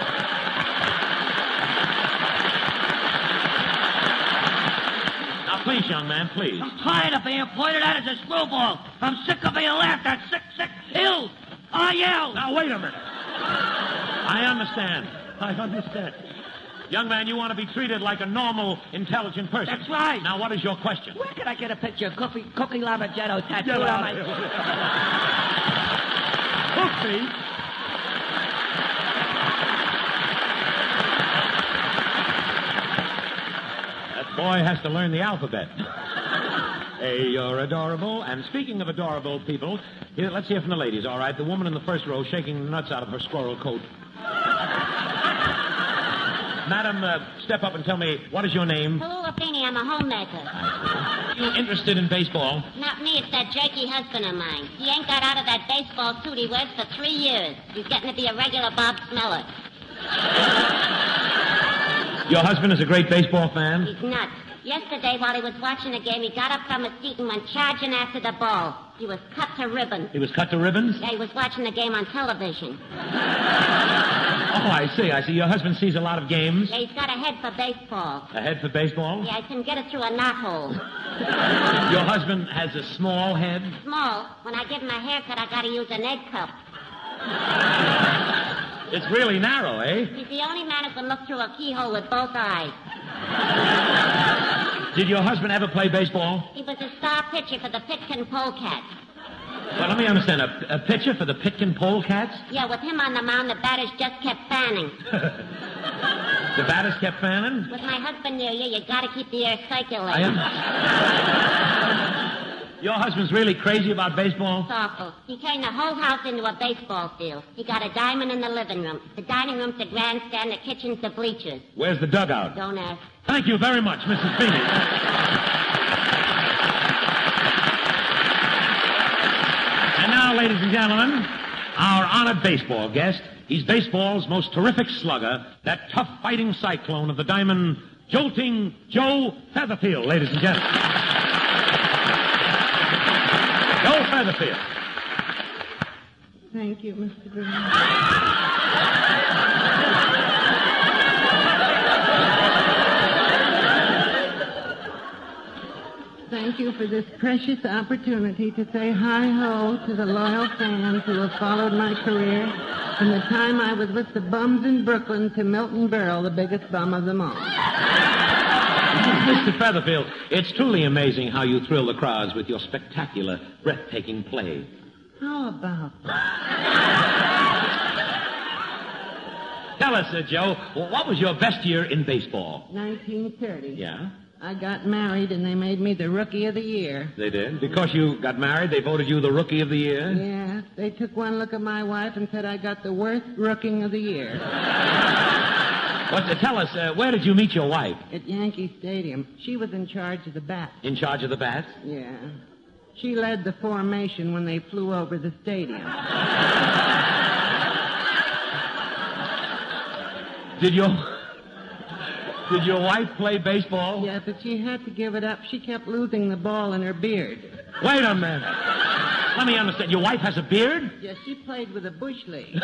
Speaker 6: Now, please, young man, please.
Speaker 2: I'm tired of being pointed at as a screwball. I'm sick of being laughed at. Sick, sick, ill. I yell.
Speaker 6: Now, wait a minute. I understand. I understand. Young man, you want to be treated like a normal, intelligent person.
Speaker 2: That's right.
Speaker 6: Now, what is your question?
Speaker 2: Where can I get a picture of Cookie, Cookie Lavagetto tattooed
Speaker 6: Get
Speaker 2: on
Speaker 6: out
Speaker 2: my...
Speaker 6: of here. Cookie? That boy has to learn the alphabet. Hey, you're adorable. And speaking of adorable people, here, let's hear from the ladies, all right? The woman in the first row shaking the nuts out of her squirrel coat. Madam, uh, step up and tell me, what is your name?
Speaker 14: Tallulah Feeney, I'm a homemaker.
Speaker 6: Are you interested in baseball?
Speaker 14: Not me, it's that jerky husband of mine. He ain't got out of that baseball suit he wears for three years. He's getting to be a regular Bob Smeller.
Speaker 6: Your husband is a great baseball fan?
Speaker 14: He's nuts. Yesterday, while he was watching the game, he got up from his seat and went charging after the ball. He was cut to ribbons.
Speaker 6: He was cut to ribbons?
Speaker 14: Yeah, he was watching the game on television.
Speaker 6: Oh, I see, I see. Your husband sees a lot of games?
Speaker 14: Yeah, he's got a head for baseball.
Speaker 6: A head for baseball?
Speaker 14: Yeah, I can get it through a knothole.
Speaker 6: Your husband has a small head?
Speaker 14: Small. When I give him a haircut, I gotta use an egg cup.
Speaker 6: It's really narrow, eh?
Speaker 14: He's the only man who can look through a keyhole with both eyes.
Speaker 6: Did your husband ever play baseball?
Speaker 14: He was a star pitcher for the Pitkin Polecats.
Speaker 6: Well, let me understand. A, a pitcher for the Pitkin Polecats?
Speaker 14: Yeah, with him on the mound, the batters just kept fanning.
Speaker 6: The batters kept fanning?
Speaker 14: With my husband near you, you gotta keep the air circulating.
Speaker 6: I am... Your husband's really crazy about baseball?
Speaker 14: It's awful. He turned the whole house into a baseball field. He got a diamond in the living room. The dining room's the grandstand, the kitchen's the bleachers.
Speaker 6: Where's the dugout?
Speaker 14: Don't ask.
Speaker 6: Thank you very much, Missus Feeney. And now, ladies and gentlemen, our honored baseball guest. He's baseball's most terrific slugger, that tough fighting cyclone of the diamond, Jolting Joe Featherfield, ladies and gentlemen. Joe Featherfield.
Speaker 9: Thank you, Mister Green. Thank you for this precious opportunity to say hi-ho to the loyal fans who have followed my career from the time I was with the bums in Brooklyn to Milton Berle, the biggest bum of them all.
Speaker 6: Mister Featherfield, it's truly amazing how you thrill the crowds with your spectacular, breathtaking play.
Speaker 9: How about that?
Speaker 6: Tell us, uh, Joe, what was your best year in baseball?
Speaker 9: nineteen thirty.
Speaker 6: Yeah?
Speaker 9: I got married, and they made me the Rookie of the Year.
Speaker 6: They did? Because you got married, they voted you the Rookie of the Year?
Speaker 9: Yeah. They took one look at my wife and said I got the worst Rookie of the Year.
Speaker 6: Well, uh, tell us, uh, where did you meet your wife?
Speaker 9: At Yankee Stadium. She was in charge of the bats.
Speaker 6: In charge of the bats?
Speaker 9: Yeah. She led the formation when they flew over the stadium.
Speaker 6: Did your Did your wife play baseball?
Speaker 9: Yeah, but she had to give it up. She kept losing the ball in her beard.
Speaker 6: Wait a minute. Let me understand. Your wife has a beard?
Speaker 9: Yes, she played with a bush league.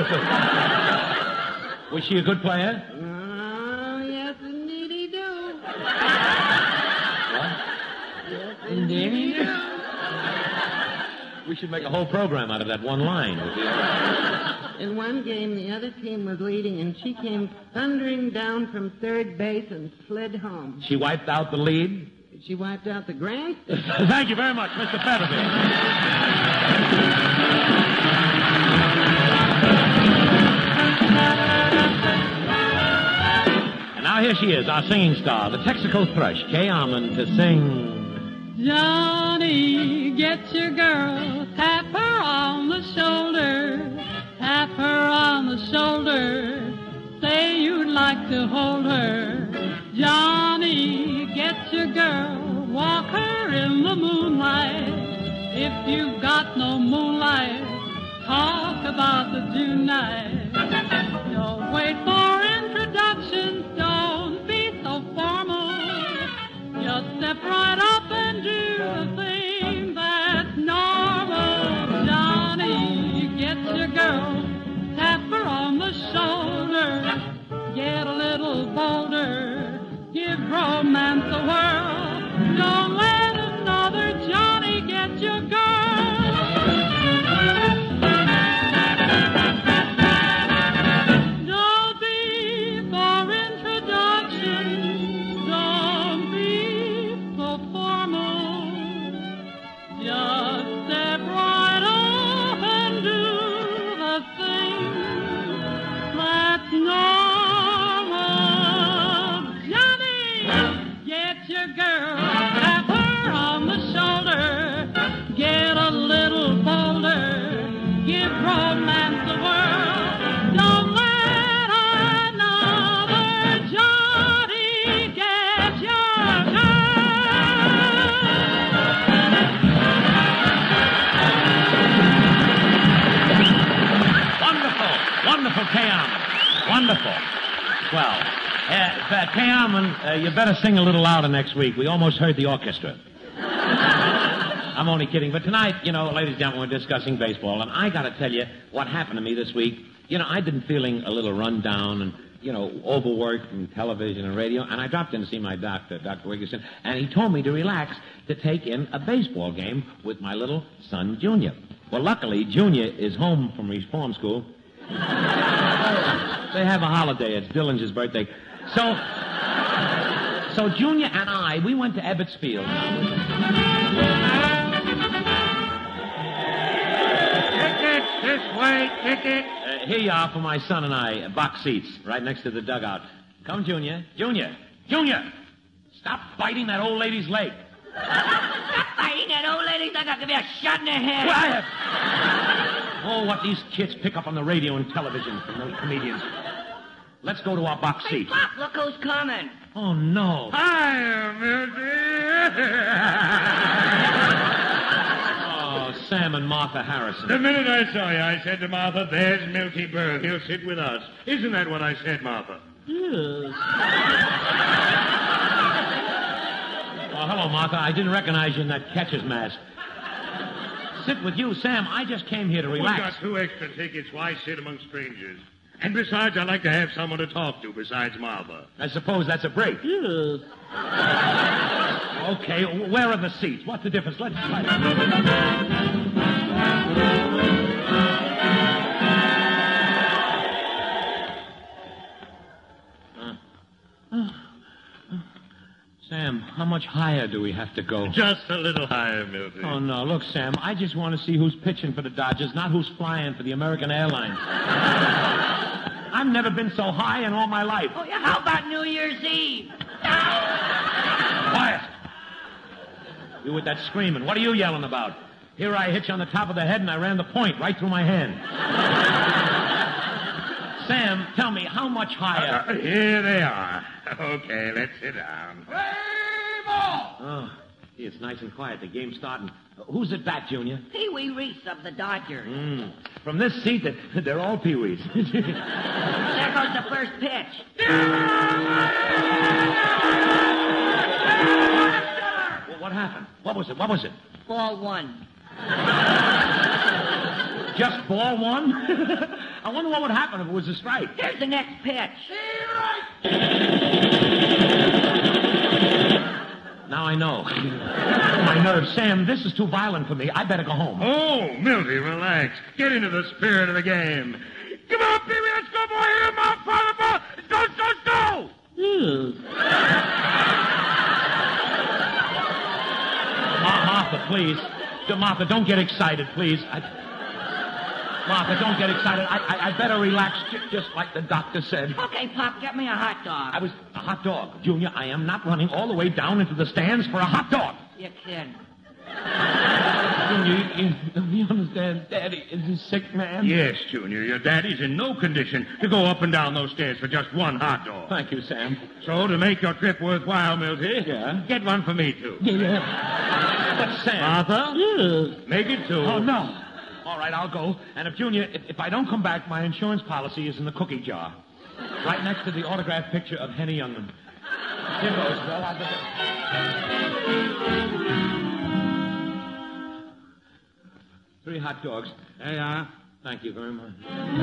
Speaker 6: Was she a good player?
Speaker 9: Oh, yes, indeed he do.
Speaker 6: What?
Speaker 9: Yes, indeed he do.
Speaker 6: We should make a whole program out of that one line.
Speaker 9: In one game, the other team was leading, and she came thundering down from third base and slid home.
Speaker 6: She wiped out the lead?
Speaker 9: She wiped out the grand.
Speaker 6: Thank you very much, Mister Featherby. And now here she is, our singing star, the Texaco Thrush, Kay Armand, to sing...
Speaker 1: Johnny, get your girl, tap her on the shoulder, tap her on the shoulder, say you'd like to hold her. Johnny, get your girl, walk her in the moonlight. If you've got no moonlight, talk about the June night. Don't wait for introductions, don't be so formal. Just step right up and do the thing that's normal. Johnny, get your girl, tap her on the shoulder, get a little bolder, give romance a whirl. Don't let another Johnny get your girl. Don't be for introduction, don't be so formal. Just step right up and do the thing that's normal. Johnny, get your girl, tap her on the shoulder, get a little bolder, give romance a whirl. Don't let another Johnny get your
Speaker 6: Wonderful, wonderful, Kay Armand. Wonderful. Well, uh, uh, Kay Armand, uh, you better sing a little louder next week. We almost heard the orchestra. I'm only kidding. But tonight, you know, ladies and gentlemen, we're discussing baseball, and I got to tell you what happened to me this week. You know, I'd been feeling a little run down and, you know, overworked from television and radio, and I dropped in to see my doctor, Doctor Wigginson, and he told me to relax, to take in a baseball game with my little son, Junior. Well, luckily, Junior is home from reform school. They have a holiday. It's Dillinger's birthday. So, so Junior and I, we went to Ebbets Field.
Speaker 2: Ticket, this way, ticket.
Speaker 6: Uh, here you are for my son and I, uh, box seats, right next to the dugout. Come, Junior. Junior. Junior! Stop biting that old lady's leg.
Speaker 2: Stop biting that old lady. I'm going to give you a shot in the head.
Speaker 6: Quiet! Oh, what these kids pick up on the radio and television from those comedians. Let's go to our box
Speaker 2: Hey,
Speaker 6: seats.
Speaker 2: Pop, look who's coming.
Speaker 6: Oh, no.
Speaker 2: Hi, Milty.
Speaker 6: Oh, Sam and Martha Harrison.
Speaker 12: The minute I saw you, I said to Martha, there's Milty Berle. He'll sit with us. Isn't that what I said, Martha?
Speaker 6: Yes. Oh, hello, Martha. I didn't recognize you in that catcher's mask. Sit with you, Sam. I just came here to relax.
Speaker 12: We've got two extra tickets. Why sit among strangers? And besides, I like to have someone to talk to besides Martha.
Speaker 6: I suppose that's a break.
Speaker 12: Yes.
Speaker 6: Okay, where are the seats? What's the difference? Let's try uh, Sam, how much higher do we have to go?
Speaker 12: Just a little higher, Milty.
Speaker 6: Oh, no. Look, Sam, I just want to see who's pitching for the Dodgers, not who's flying for the American Airlines. I've never been so high in all my life.
Speaker 2: Oh, yeah, how about New Year's Eve?
Speaker 6: Quiet. You with that screaming. What are you yelling about? Here I hit you on the top of the head and I ran the point right through my hand. Sam, tell me, how much higher?
Speaker 12: Uh, here they are. Okay, let's sit down.
Speaker 2: Play ball!
Speaker 6: Oh, Gee, it's nice and quiet. The game's starting. Who's at bat, Junior?
Speaker 2: Pee Wee Reese of the Dodgers.
Speaker 6: Mm. From this seat, that they're all Pee-wees.
Speaker 2: There goes the first pitch.
Speaker 6: Well, what happened? What was it? What was it?
Speaker 2: Ball one.
Speaker 6: Just ball one? I wonder what would happen if it was a strike.
Speaker 2: Here's the next pitch.
Speaker 6: Now I know. My nerves. Sam, this is too violent for me. I better go home.
Speaker 13: Oh, Milty, relax. Get into the spirit of the game. Come on, Pee-wee, let's go, boy. Hit him out, fire the ball. Go, go, go!
Speaker 6: Ma- Martha, please. D- Martha, don't get excited, please. I... Martha, don't get excited. I, I, I better relax, j- just like the doctor said.
Speaker 2: Okay, Pop, get me a hot dog.
Speaker 6: I was a hot dog. Junior, I am not running all the way down into the stands for a hot dog.
Speaker 2: You kid.
Speaker 6: Junior, you, you understand, Daddy is a sick man?
Speaker 13: Yes, Junior, your daddy's in no condition to go up and down those stairs for just one hot dog.
Speaker 6: Thank you, Sam.
Speaker 13: So, to make your trip worthwhile, Milty,
Speaker 6: yeah.
Speaker 13: get one for me, too.
Speaker 6: Yeah. But, Sam...
Speaker 13: Martha?
Speaker 6: Yeah.
Speaker 13: Make it two.
Speaker 6: Oh, no. All right, I'll go. And if Junior, if, if I don't come back, my insurance policy is in the cookie jar. Right next to the autographed picture of Henny Youngman. Here goes, Bill. I'll get Three hot dogs. There you are. Thank you very much.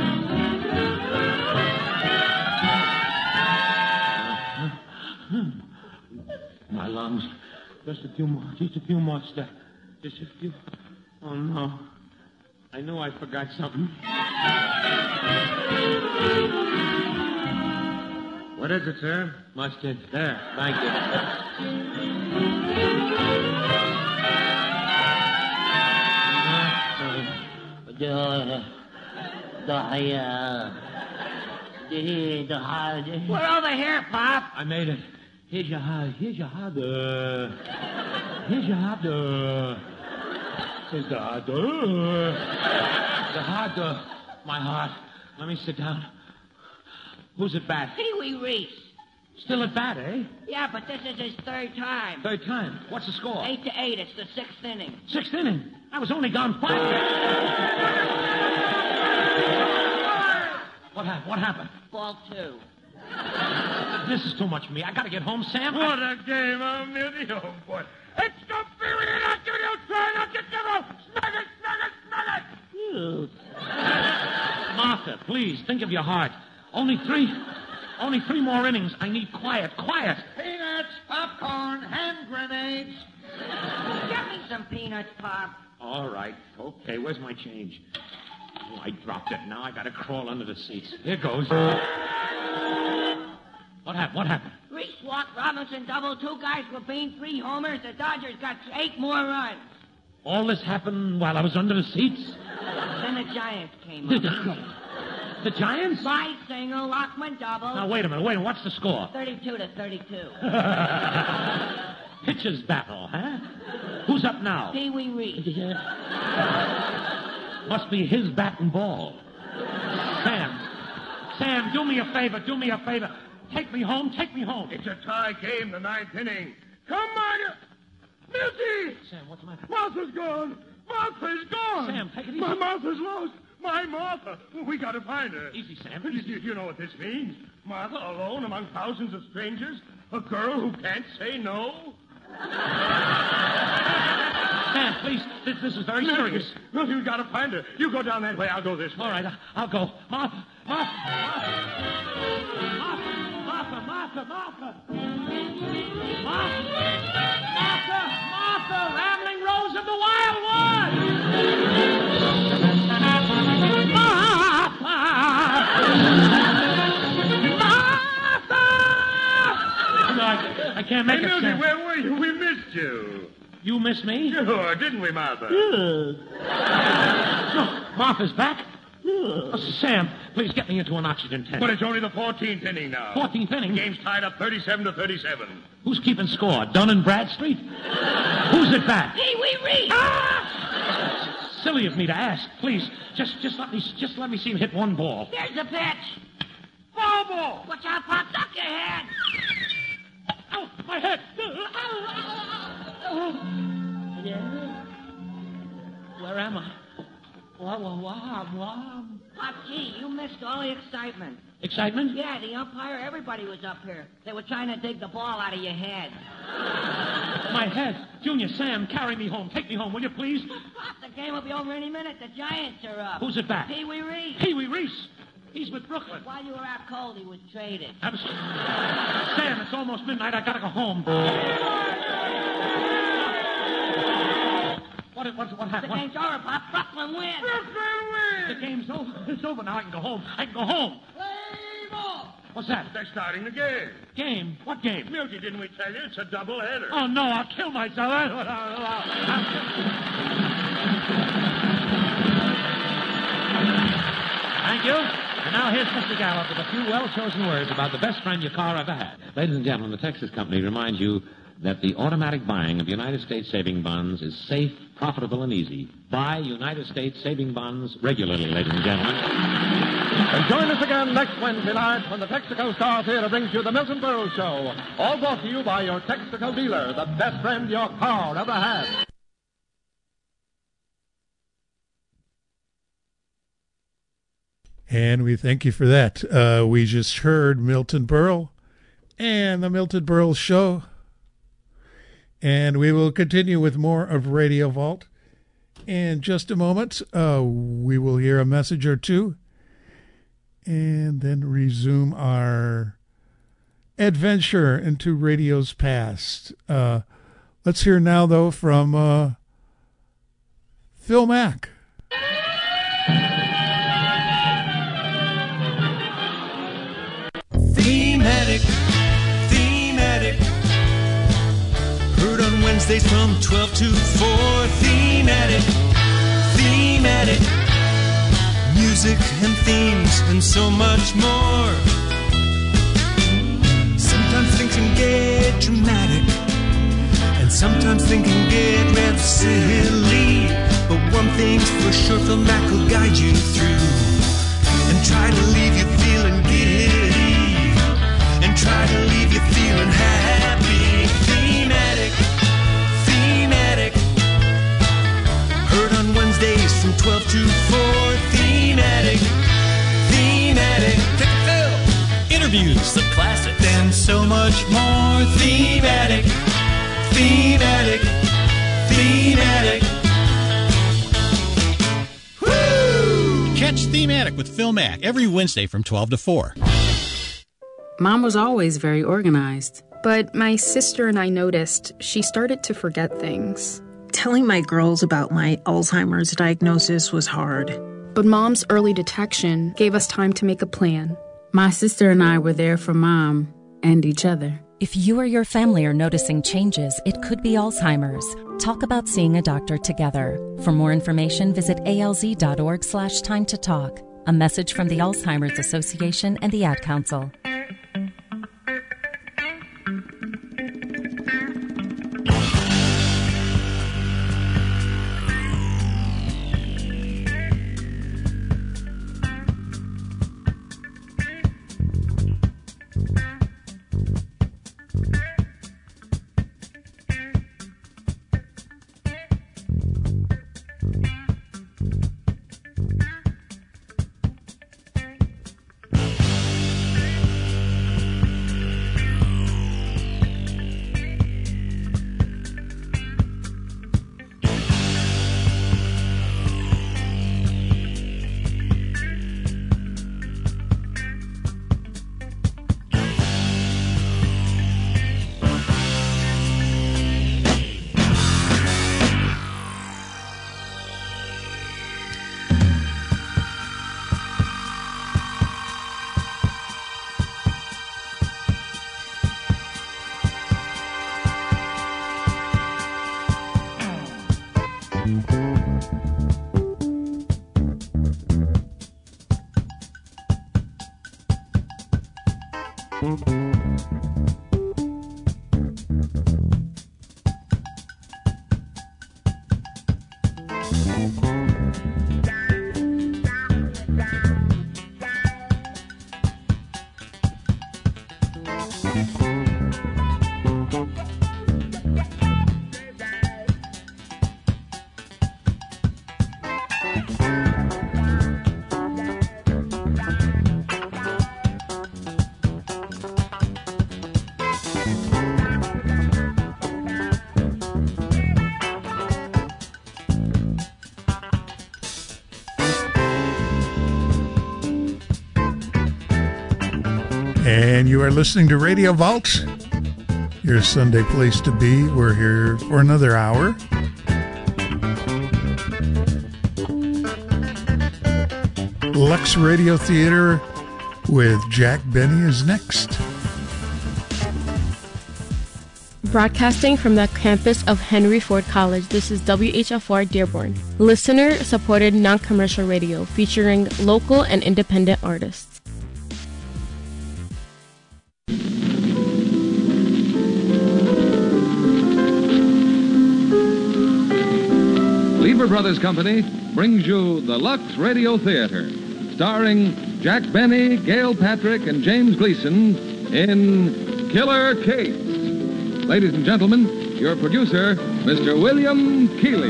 Speaker 6: My lungs. Just a few more. Just a few more steps. Just a few. Oh, no. I know I forgot something.
Speaker 13: What is it, sir?
Speaker 6: Mustard. There. Thank you.
Speaker 2: The, the, uh, the, the, hard. We're over here, Pop.
Speaker 6: I made it. Here's your hard. Here's your hard. Uh, here's your hard. Uh, here's the hard. Uh, the hard. Uh, my heart. Let me sit down. Who's at bat?
Speaker 2: Pee Wee Reese.
Speaker 6: Still at bat, eh?
Speaker 2: Yeah, but this is his third time.
Speaker 6: Third time. What's the score?
Speaker 2: Eight to eight. It's the sixth inning.
Speaker 6: Sixth inning? I was only gone five. What happened? What happened?
Speaker 2: Ball two.
Speaker 6: This is too much for me. I gotta get home, Sam.
Speaker 13: What a game, oh, Milty. Oh, boy. It's the Pee-wee and I'll give you try not to give up. Snug it, snug it, snug it.
Speaker 6: Martha, please, think of your heart. Only three... Only three more innings. I need quiet. Quiet.
Speaker 8: Peanuts, popcorn, hand grenades.
Speaker 2: Get me some peanuts, Pop.
Speaker 6: All right. Okay, where's my change? Oh, I dropped it. Now I gotta crawl under the seats. Here goes. What happened? What happened?
Speaker 2: Reese walked, Robinson double, two guys were being three homers. The Dodgers got eight more runs.
Speaker 6: All this happened while I was under the seats?
Speaker 2: Then the Giants came up.
Speaker 6: The Giants?
Speaker 2: My single, Lockman double.
Speaker 6: Now, wait a minute. Wait a minute. What's the score?
Speaker 2: thirty-two to thirty-two.
Speaker 6: Pitcher's battle, huh? Who's up now?
Speaker 2: Pee Wee Reese.
Speaker 6: Must be his bat and ball. Sam. Sam, do me a favor. Do me a favor. Take me home. Take me home.
Speaker 13: It's a tie game, the ninth inning. Come on, you... Milty!
Speaker 6: Sam, what's the matter?
Speaker 13: Martha's gone. Martha's gone.
Speaker 6: Sam, take it easy.
Speaker 13: My Martha's lost. My Martha. We gotta find her.
Speaker 6: Easy, Sam.
Speaker 13: You, you- you know what this means? Martha alone among thousands of strangers? A girl who can't say no?
Speaker 6: Sam, please. This, this is very serious.
Speaker 13: Well, you gotta find her. You go down that way. I'll go this way.
Speaker 6: All right, I- I'll go. Martha, Martha, Martha, Martha, Martha, Martha, Martha, Martha, Martha, Rambling Rose of the Wild One. Martha, Martha. No, I, I can't make
Speaker 13: Hey,
Speaker 6: it.
Speaker 13: Milty,
Speaker 6: Sam.
Speaker 13: where were you? We missed you.
Speaker 6: You miss me?
Speaker 13: Sure, didn't we, Martha?
Speaker 6: No, Martha's back. Oh, Sam, please get me into an oxygen tent.
Speaker 13: But it's only the fourteenth inning now.
Speaker 6: fourteenth inning?
Speaker 13: The game's tied up thirty-seven to thirty-seven.
Speaker 6: Who's keeping score? Dun and Bradstreet? Who's at bat?
Speaker 2: Pee Wee Reese.
Speaker 6: Ah! Silly of me to ask. Please, just just let me just let me see him hit one ball.
Speaker 2: There's the pitch.
Speaker 13: Foul ball!
Speaker 2: Watch out, Pop. Duck your head.
Speaker 6: Ow, my head!
Speaker 2: Wow, wow, wow, wow. Pop, gee, you missed all the excitement.
Speaker 6: Excitement?
Speaker 2: Yeah, the umpire, everybody was up here. They were trying to dig the ball out of your head.
Speaker 6: My head. Junior, Sam, carry me home. Take me home, will you, please?
Speaker 2: Pop, the game will be over any minute. The Giants are up.
Speaker 6: Who's it back?
Speaker 2: Pee Wee Reese.
Speaker 6: Pee Wee Reese. He's with Brooklyn.
Speaker 2: While you were out cold, he was traded.
Speaker 6: I'm... Sam, it's almost midnight. I gotta go home. What, what, what happened?
Speaker 2: The game's over, Pop. Brooklyn wins.
Speaker 6: Brooklyn wins! The game's over. It's over now. I can go home. I can go home.
Speaker 2: Play ball.
Speaker 6: What's that?
Speaker 23: They're starting the game.
Speaker 6: Game? What game?
Speaker 23: Milky, didn't we tell you? It's a double header.
Speaker 6: Oh, no, I'll kill myself. Thank you. And now here's Mister Gallup with a few well-chosen words about the best friend your car ever had. Ladies and gentlemen, the Texas Company reminds you that the automatic buying of United States saving bonds is safe, profitable, and easy. Buy United States saving bonds regularly, ladies and gentlemen.
Speaker 20: And join us again next Wednesday night when the Texaco Star Theater brings you the Milton Berle Show. All brought to you by your Texaco dealer, the best friend your car ever had.
Speaker 4: And we thank you for that. Uh, we just heard Milton Berle and the Milton Berle Show. And we will continue with more of Radio Vault. In just a moment, uh, we will hear a message or two and then resume our adventure into radio's past. Uh, let's hear now, though, from uh, Phil Mack.
Speaker 5: Thematic, thematic. Heard on Wednesdays from twelve to four. Thematic, thematic. Music and themes and so much more. Sometimes things can get dramatic, and sometimes things can get real silly. But one thing's for sure, Phil Mack will guide you through and try to leave you feeling giddy, and try to leave you feeling happy. Thematic, thematic. Heard on Wednesdays from twelve to four. Thematic, thematic. Pick a Phil. Interviews, the classics, and so much more. Thematic, thematic, thematic. Woo!
Speaker 17: Catch Thematic with Phil Mack every Wednesday from twelve to four.
Speaker 19: Mom was always very organized.
Speaker 21: But my sister and I noticed she started to forget things.
Speaker 26: Telling my girls about my Alzheimer's diagnosis was hard.
Speaker 21: But Mom's early detection gave us time to make a plan.
Speaker 19: My sister and I were there for Mom and each other.
Speaker 27: If you or your family are noticing changes, it could be Alzheimer's. Talk about seeing a doctor together. For more information, visit alz.org slash time to talk. A message from the Alzheimer's Association and the Ad Council.
Speaker 4: And you are listening to Radio Vault, your Sunday place to be. We're here for another hour. Lux Radio Theater with Jack Benny is next.
Speaker 3: Broadcasting from the campus of Henry Ford College, this is W H F R Dearborn, listener-supported non-commercial radio featuring local and independent artists.
Speaker 7: Lever Brothers Company brings you the Lux Radio Theater, starring Jack Benny, Gail Patrick, and James Gleason in Killer Kates. Ladies and gentlemen, your producer, Mister William Keeley.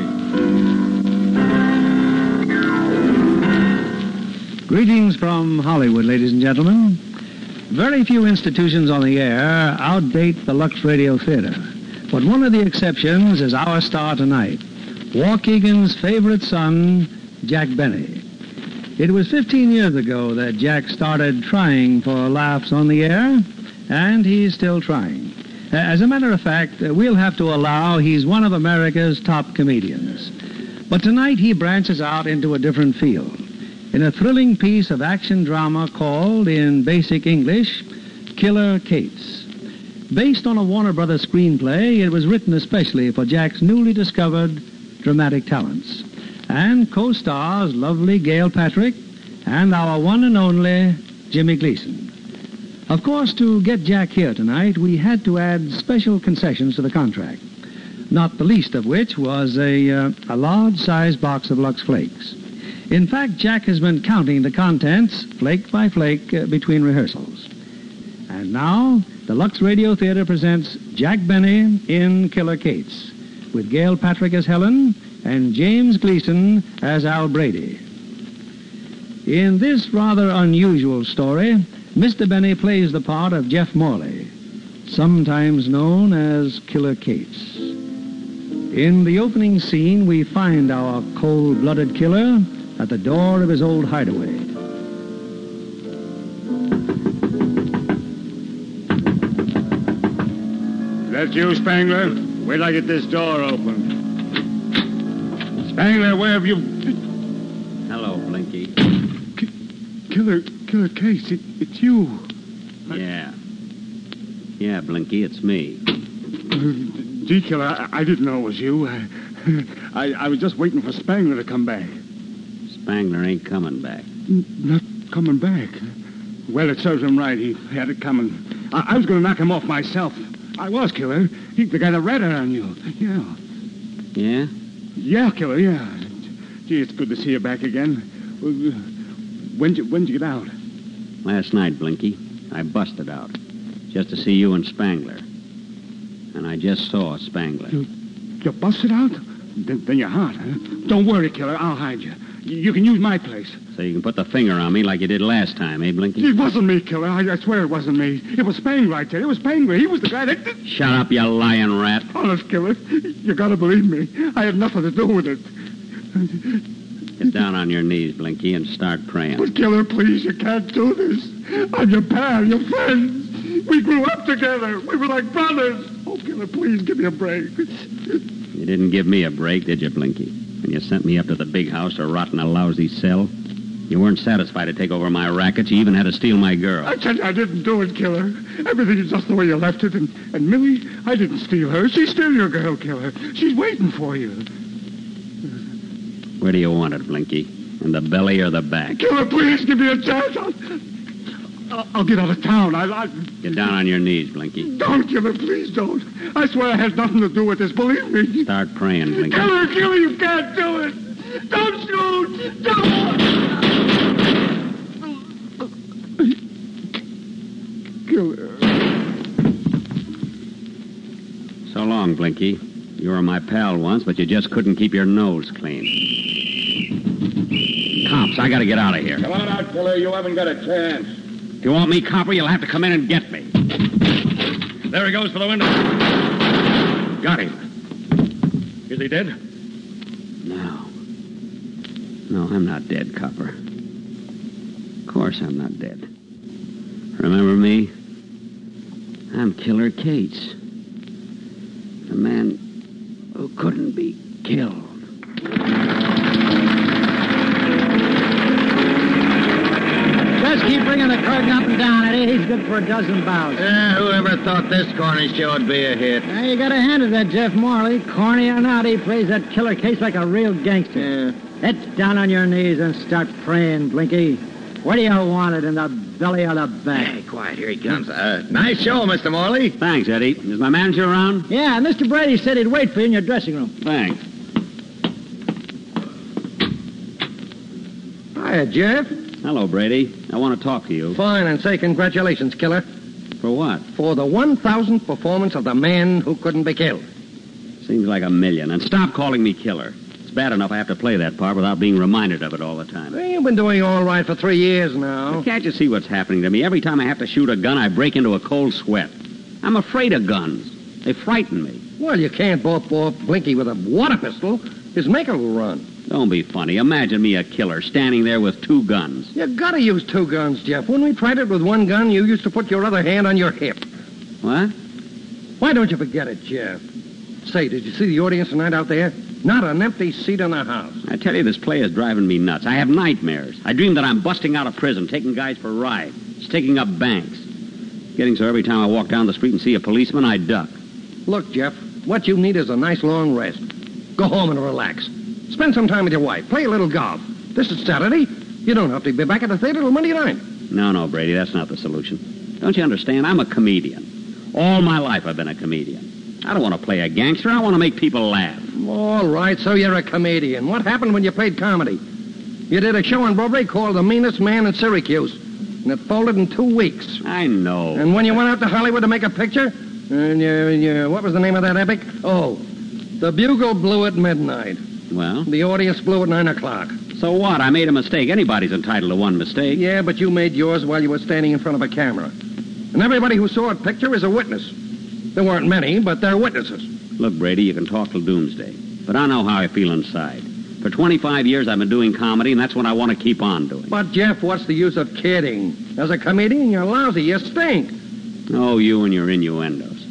Speaker 10: Greetings from Hollywood, ladies and gentlemen. Very few institutions on the air outdate the Lux Radio Theater. But one of the exceptions is our star tonight, Waukegan's favorite son, Jack Benny. It was fifteen years ago that Jack started trying for laughs on the air, and he's still trying. As a matter of fact, we'll have to allow he's one of America's top comedians. But tonight he branches out into a different field in a thrilling piece of action drama called, in basic English, Killer Kates. Based on a Warner Brothers screenplay, it was written especially for Jack's newly discovered dramatic talents, and co-stars lovely Gail Patrick and our one and only Jimmy Gleason. Of course, to get Jack here tonight, we had to add special concessions to the contract, not the least of which was a, uh, a large-sized box of Lux Flakes. In fact, Jack has been counting the contents, flake by flake, uh, between rehearsals. And now, the Lux Radio Theater presents Jack Benny in Killer Kates, with Gail Patrick as Helen and James Gleason as Al Brady. In this rather unusual story, Mister Benny plays the part of Jeff Morley, sometimes known as Killer Kates. In the opening scene, we find our cold-blooded killer at the door of his old hideaway.
Speaker 11: That you, Spangler? Wait till I get this door open. Spangler, where have you...
Speaker 15: Hello, Blinky.
Speaker 11: K- Killer... Killer Kates, it, it's you.
Speaker 15: Yeah. Yeah, Blinky, it's me.
Speaker 11: Uh, gee, Killer, I, I didn't know it was you. I, I, I was just waiting for Spangler to come back.
Speaker 15: Spangler ain't coming back.
Speaker 11: N- not coming back? Well, it serves him right. He had it coming. I, I was going to knock him off myself. I was, Killer. He's the guy that ratted on you. Yeah.
Speaker 15: Yeah?
Speaker 11: Yeah, Killer, yeah. Gee, it's good to see you back again. When'd you, when'd you get out?
Speaker 15: Last night, Blinky. I busted out. Just to see you and Spangler. And I just saw Spangler.
Speaker 11: You, you busted out? Then, then you're hot, huh? Don't worry, Killer. I'll hide you. You can use my place.
Speaker 15: So you can put the finger on me like you did last time, eh, Blinky?
Speaker 11: It wasn't me, Killer. I, I swear it wasn't me. It was Spangler, I tell you. It was Spangler. He was the guy that...
Speaker 15: Shut up, you lying rat.
Speaker 11: Honest, Killer. You gotta believe me. I had nothing to do with it.
Speaker 15: Get down on your knees, Blinky, and start praying.
Speaker 11: But, Killer, please, you can't do this. I'm your pal, your friend. We grew up together. We were like brothers. Oh, Killer, please, give me a break.
Speaker 15: You didn't give me a break, did you, Blinky? When you sent me up to the big house to rot in a lousy cell? You weren't satisfied to take over my rackets. You even had to steal my girl.
Speaker 11: I tell you, I didn't do it, Killer. Everything is just the way you left it. And, and Millie, I didn't steal her. She's still your girl, Killer. She's waiting for you.
Speaker 15: Where do you want it, Blinky? In the belly or the back?
Speaker 11: Killer, please give me a chance. I'll, I'll, I'll get out of town. I'll, I'll...
Speaker 15: Get down on your knees, Blinky.
Speaker 11: Don't, Killer, please don't. I swear it has nothing to do with this. Believe me.
Speaker 15: Start praying, Blinky.
Speaker 11: Killer, Killer, you can't do it. Don't shoot. Don't. Killer.
Speaker 15: So long, Blinky. You were my pal once, but you just couldn't keep your nose clean. Cops, I gotta get out of here.
Speaker 11: Come on out, Killer. You haven't got a chance.
Speaker 15: If you want me, copper, you'll have to come in and get me.
Speaker 11: There he goes for the window.
Speaker 15: Got him.
Speaker 11: Is he dead?
Speaker 15: No. No, I'm not dead, copper. Of course I'm not dead. Remember me? I'm Killer Cates. The man who couldn't be killed.
Speaker 10: Just keep bringing the curtain up and down, Eddie. He's good for a dozen bouts.
Speaker 8: Yeah, whoever thought this corny show would be a hit?
Speaker 10: Now, you gotta hand it to Jeff Morley. Corny or not, he plays that Killer Case like a real gangster.
Speaker 8: Yeah.
Speaker 10: Get down on your knees and start praying, Blinky. Where do you want it, in the belly or the back?
Speaker 8: Hey, quiet, here he comes. Uh, nice show, Mister Morley.
Speaker 15: Thanks, Eddie. Is my manager around?
Speaker 10: Yeah, Mister Brady said he'd wait for you in your dressing room.
Speaker 15: Thanks.
Speaker 8: Hiya, Jeff.
Speaker 15: Hello, Brady. I want to talk to you.
Speaker 8: Fine, and say congratulations, Killer.
Speaker 15: For what?
Speaker 8: For the one thousandth performance of The Man Who Couldn't Be Killed.
Speaker 15: Seems like a million. And stop calling me Killer. It's bad enough I have to play that part without being reminded of it all the time.
Speaker 8: Well, you've been doing all right for three years now.
Speaker 15: But can't you see what's happening to me? Every time I have to shoot a gun, I break into a cold sweat. I'm afraid of guns. They frighten me.
Speaker 8: Well, you can't bop off Blinky with a water pistol. His maker will run.
Speaker 15: Don't be funny. Imagine me a killer standing there with two guns.
Speaker 8: You gotta use two guns, Jeff. When we tried it with one gun, you used to put your other hand on your hip.
Speaker 15: What?
Speaker 8: Why don't you forget it, Jeff? Say, did you see the audience tonight out there? Not an empty seat in the house.
Speaker 15: I tell you, this play is driving me nuts. I have nightmares. I dream that I'm busting out of prison, taking guys for rides, sticking up banks. Getting so every time I walk down the street and see a policeman, I duck.
Speaker 8: Look, Jeff, what you need is a nice long rest. Go home and relax. Spend some time with your wife. Play a little golf. This is Saturday. You don't have to be back at the theater till Monday night.
Speaker 15: No, no, Brady, that's not the solution. Don't you understand? I'm a comedian. All my life I've been a comedian. I don't want to play a gangster. I want to make people laugh.
Speaker 8: All right, so you're a comedian. What happened when you played comedy? You did a show on Broadway called The Meanest Man in Syracuse, and it folded in two weeks.
Speaker 15: I know.
Speaker 8: And when you went out to Hollywood to make a picture, and you, you, what was the name of that epic? Oh, The Bugle blew at midnight.
Speaker 15: Well?
Speaker 8: The audience blew at nine o'clock.
Speaker 15: So what? I made a mistake. Anybody's entitled to one mistake.
Speaker 8: Yeah, but you made yours while you were standing in front of a camera. And everybody who saw a picture is a witness. There weren't many, but they're witnesses.
Speaker 15: Look, Brady, you can talk till doomsday. But I know how I feel inside. For twenty-five years, I've been doing comedy, and that's what I want to keep on doing.
Speaker 8: But, Jeff, what's the use of kidding? As a comedian, you're lousy. You stink.
Speaker 15: Oh, you and your innuendos.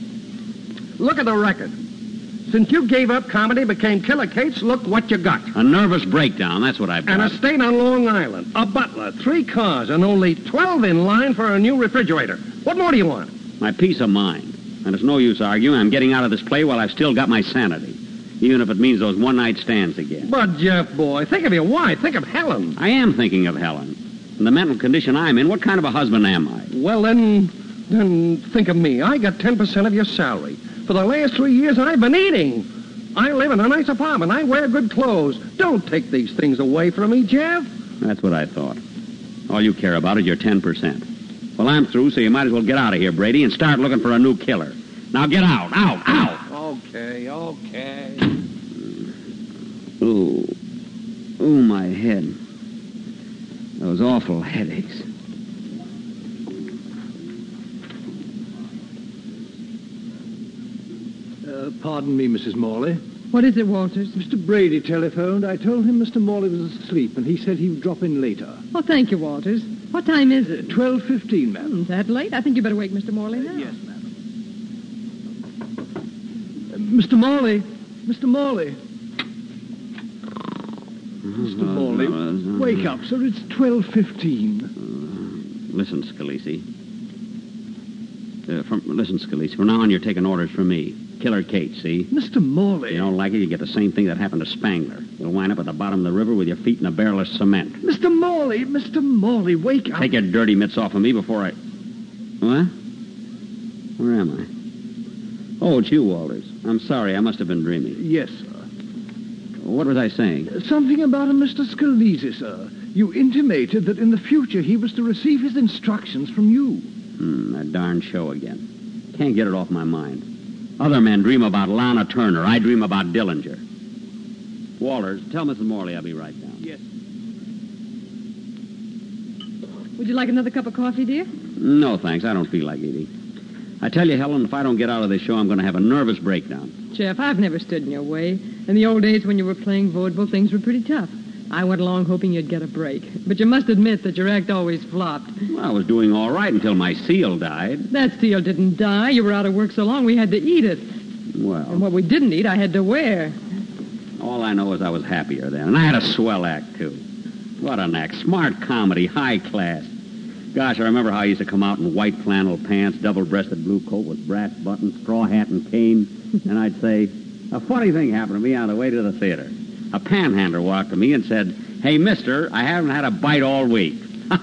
Speaker 8: Look at the record. Since you gave up comedy, became Killer Cates, look what you got.
Speaker 15: A nervous breakdown, that's what I've got.
Speaker 8: An estate on Long Island, a butler, three cars, and only twelve in line for a new refrigerator. What more do you want?
Speaker 15: My peace of mind. And it's no use arguing. I'm getting out of this play while I've still got my sanity. Even if it means those one-night stands again.
Speaker 8: But, Jeff, boy, think of your wife. Think of Helen.
Speaker 15: I am thinking of Helen. In the mental condition I'm in, what kind of a husband am I?
Speaker 8: Well, then, then think of me. I got ten percent of your salary. For the last three years, I've been eating. I live in a nice apartment. I wear good clothes. Don't take these things away from me, Jeff.
Speaker 15: That's what I thought. All you care about is your ten percent. Well, I'm through, so you might as well get out of here, Brady, and start looking for a new killer. Now get out, out, out!
Speaker 8: Okay, okay.
Speaker 15: Ooh. Ooh, my head. Those awful headaches.
Speaker 9: Uh, pardon me, Missus Morley.
Speaker 14: What is it, Walters?
Speaker 9: Mister Brady telephoned. I told him Mister Morley was asleep, and he said he would drop in later.
Speaker 14: Oh, thank you, Walters. What time is it?
Speaker 9: Twelve fifteen, ma'am.
Speaker 14: Hmm, that late? I think you better wake Mister Morley now.
Speaker 9: Uh, yes, ma'am. Uh, Mister Morley. Mister Morley. Mister Morley, wake up, sir. It's twelve fifteen.
Speaker 15: Uh, listen, Scalisi. Uh, from, listen, Scalisi. From now on, you're taking orders from me. Killer Kate, see?
Speaker 9: Mister Morley.
Speaker 15: If you don't like it, you get the same thing that happened to Spangler. You'll wind up at the bottom of the river with your feet in a barrel of cement.
Speaker 9: Mister Morley, Mister Morley, wake up.
Speaker 15: Take your dirty mitts off of me before I... What? Where am I? Oh, it's you, Walters. I'm sorry. I must have been dreaming.
Speaker 9: Yes, sir.
Speaker 15: What was I saying?
Speaker 9: Uh, something about a Mister Scalisi, sir. You intimated that in the future he was to receive his instructions from you.
Speaker 15: Hmm, that darn show again. Can't get it off my mind. Other men dream about Lana Turner. I dream about Dillinger. Walters, tell Missus Morley I'll be right down.
Speaker 9: Yes.
Speaker 14: Would you like another cup of coffee, dear?
Speaker 15: No, thanks. I don't feel like eating. I tell you, Helen, if I don't get out of this show, I'm going to have a nervous breakdown.
Speaker 14: Jeff, I've never stood in your way. In the old days when you were playing vaudeville, things were pretty tough. I went along hoping you'd get a break. But you must admit that your act always flopped.
Speaker 15: Well, I was doing all right until my seal died.
Speaker 14: That seal didn't die. You were out of work so long we had to eat it.
Speaker 15: Well,
Speaker 14: And what we didn't eat, I had to wear.
Speaker 15: all I know is I was happier then. And I had a swell act, too. What an act. Smart comedy, high class. Gosh, I remember how I used to come out in white flannel pants, double-breasted blue coat with brass buttons, straw hat and cane. And I'd say, a funny thing happened to me on the way to the theater. A panhandler walked to me and said, "Hey, mister, I haven't had a bite all week."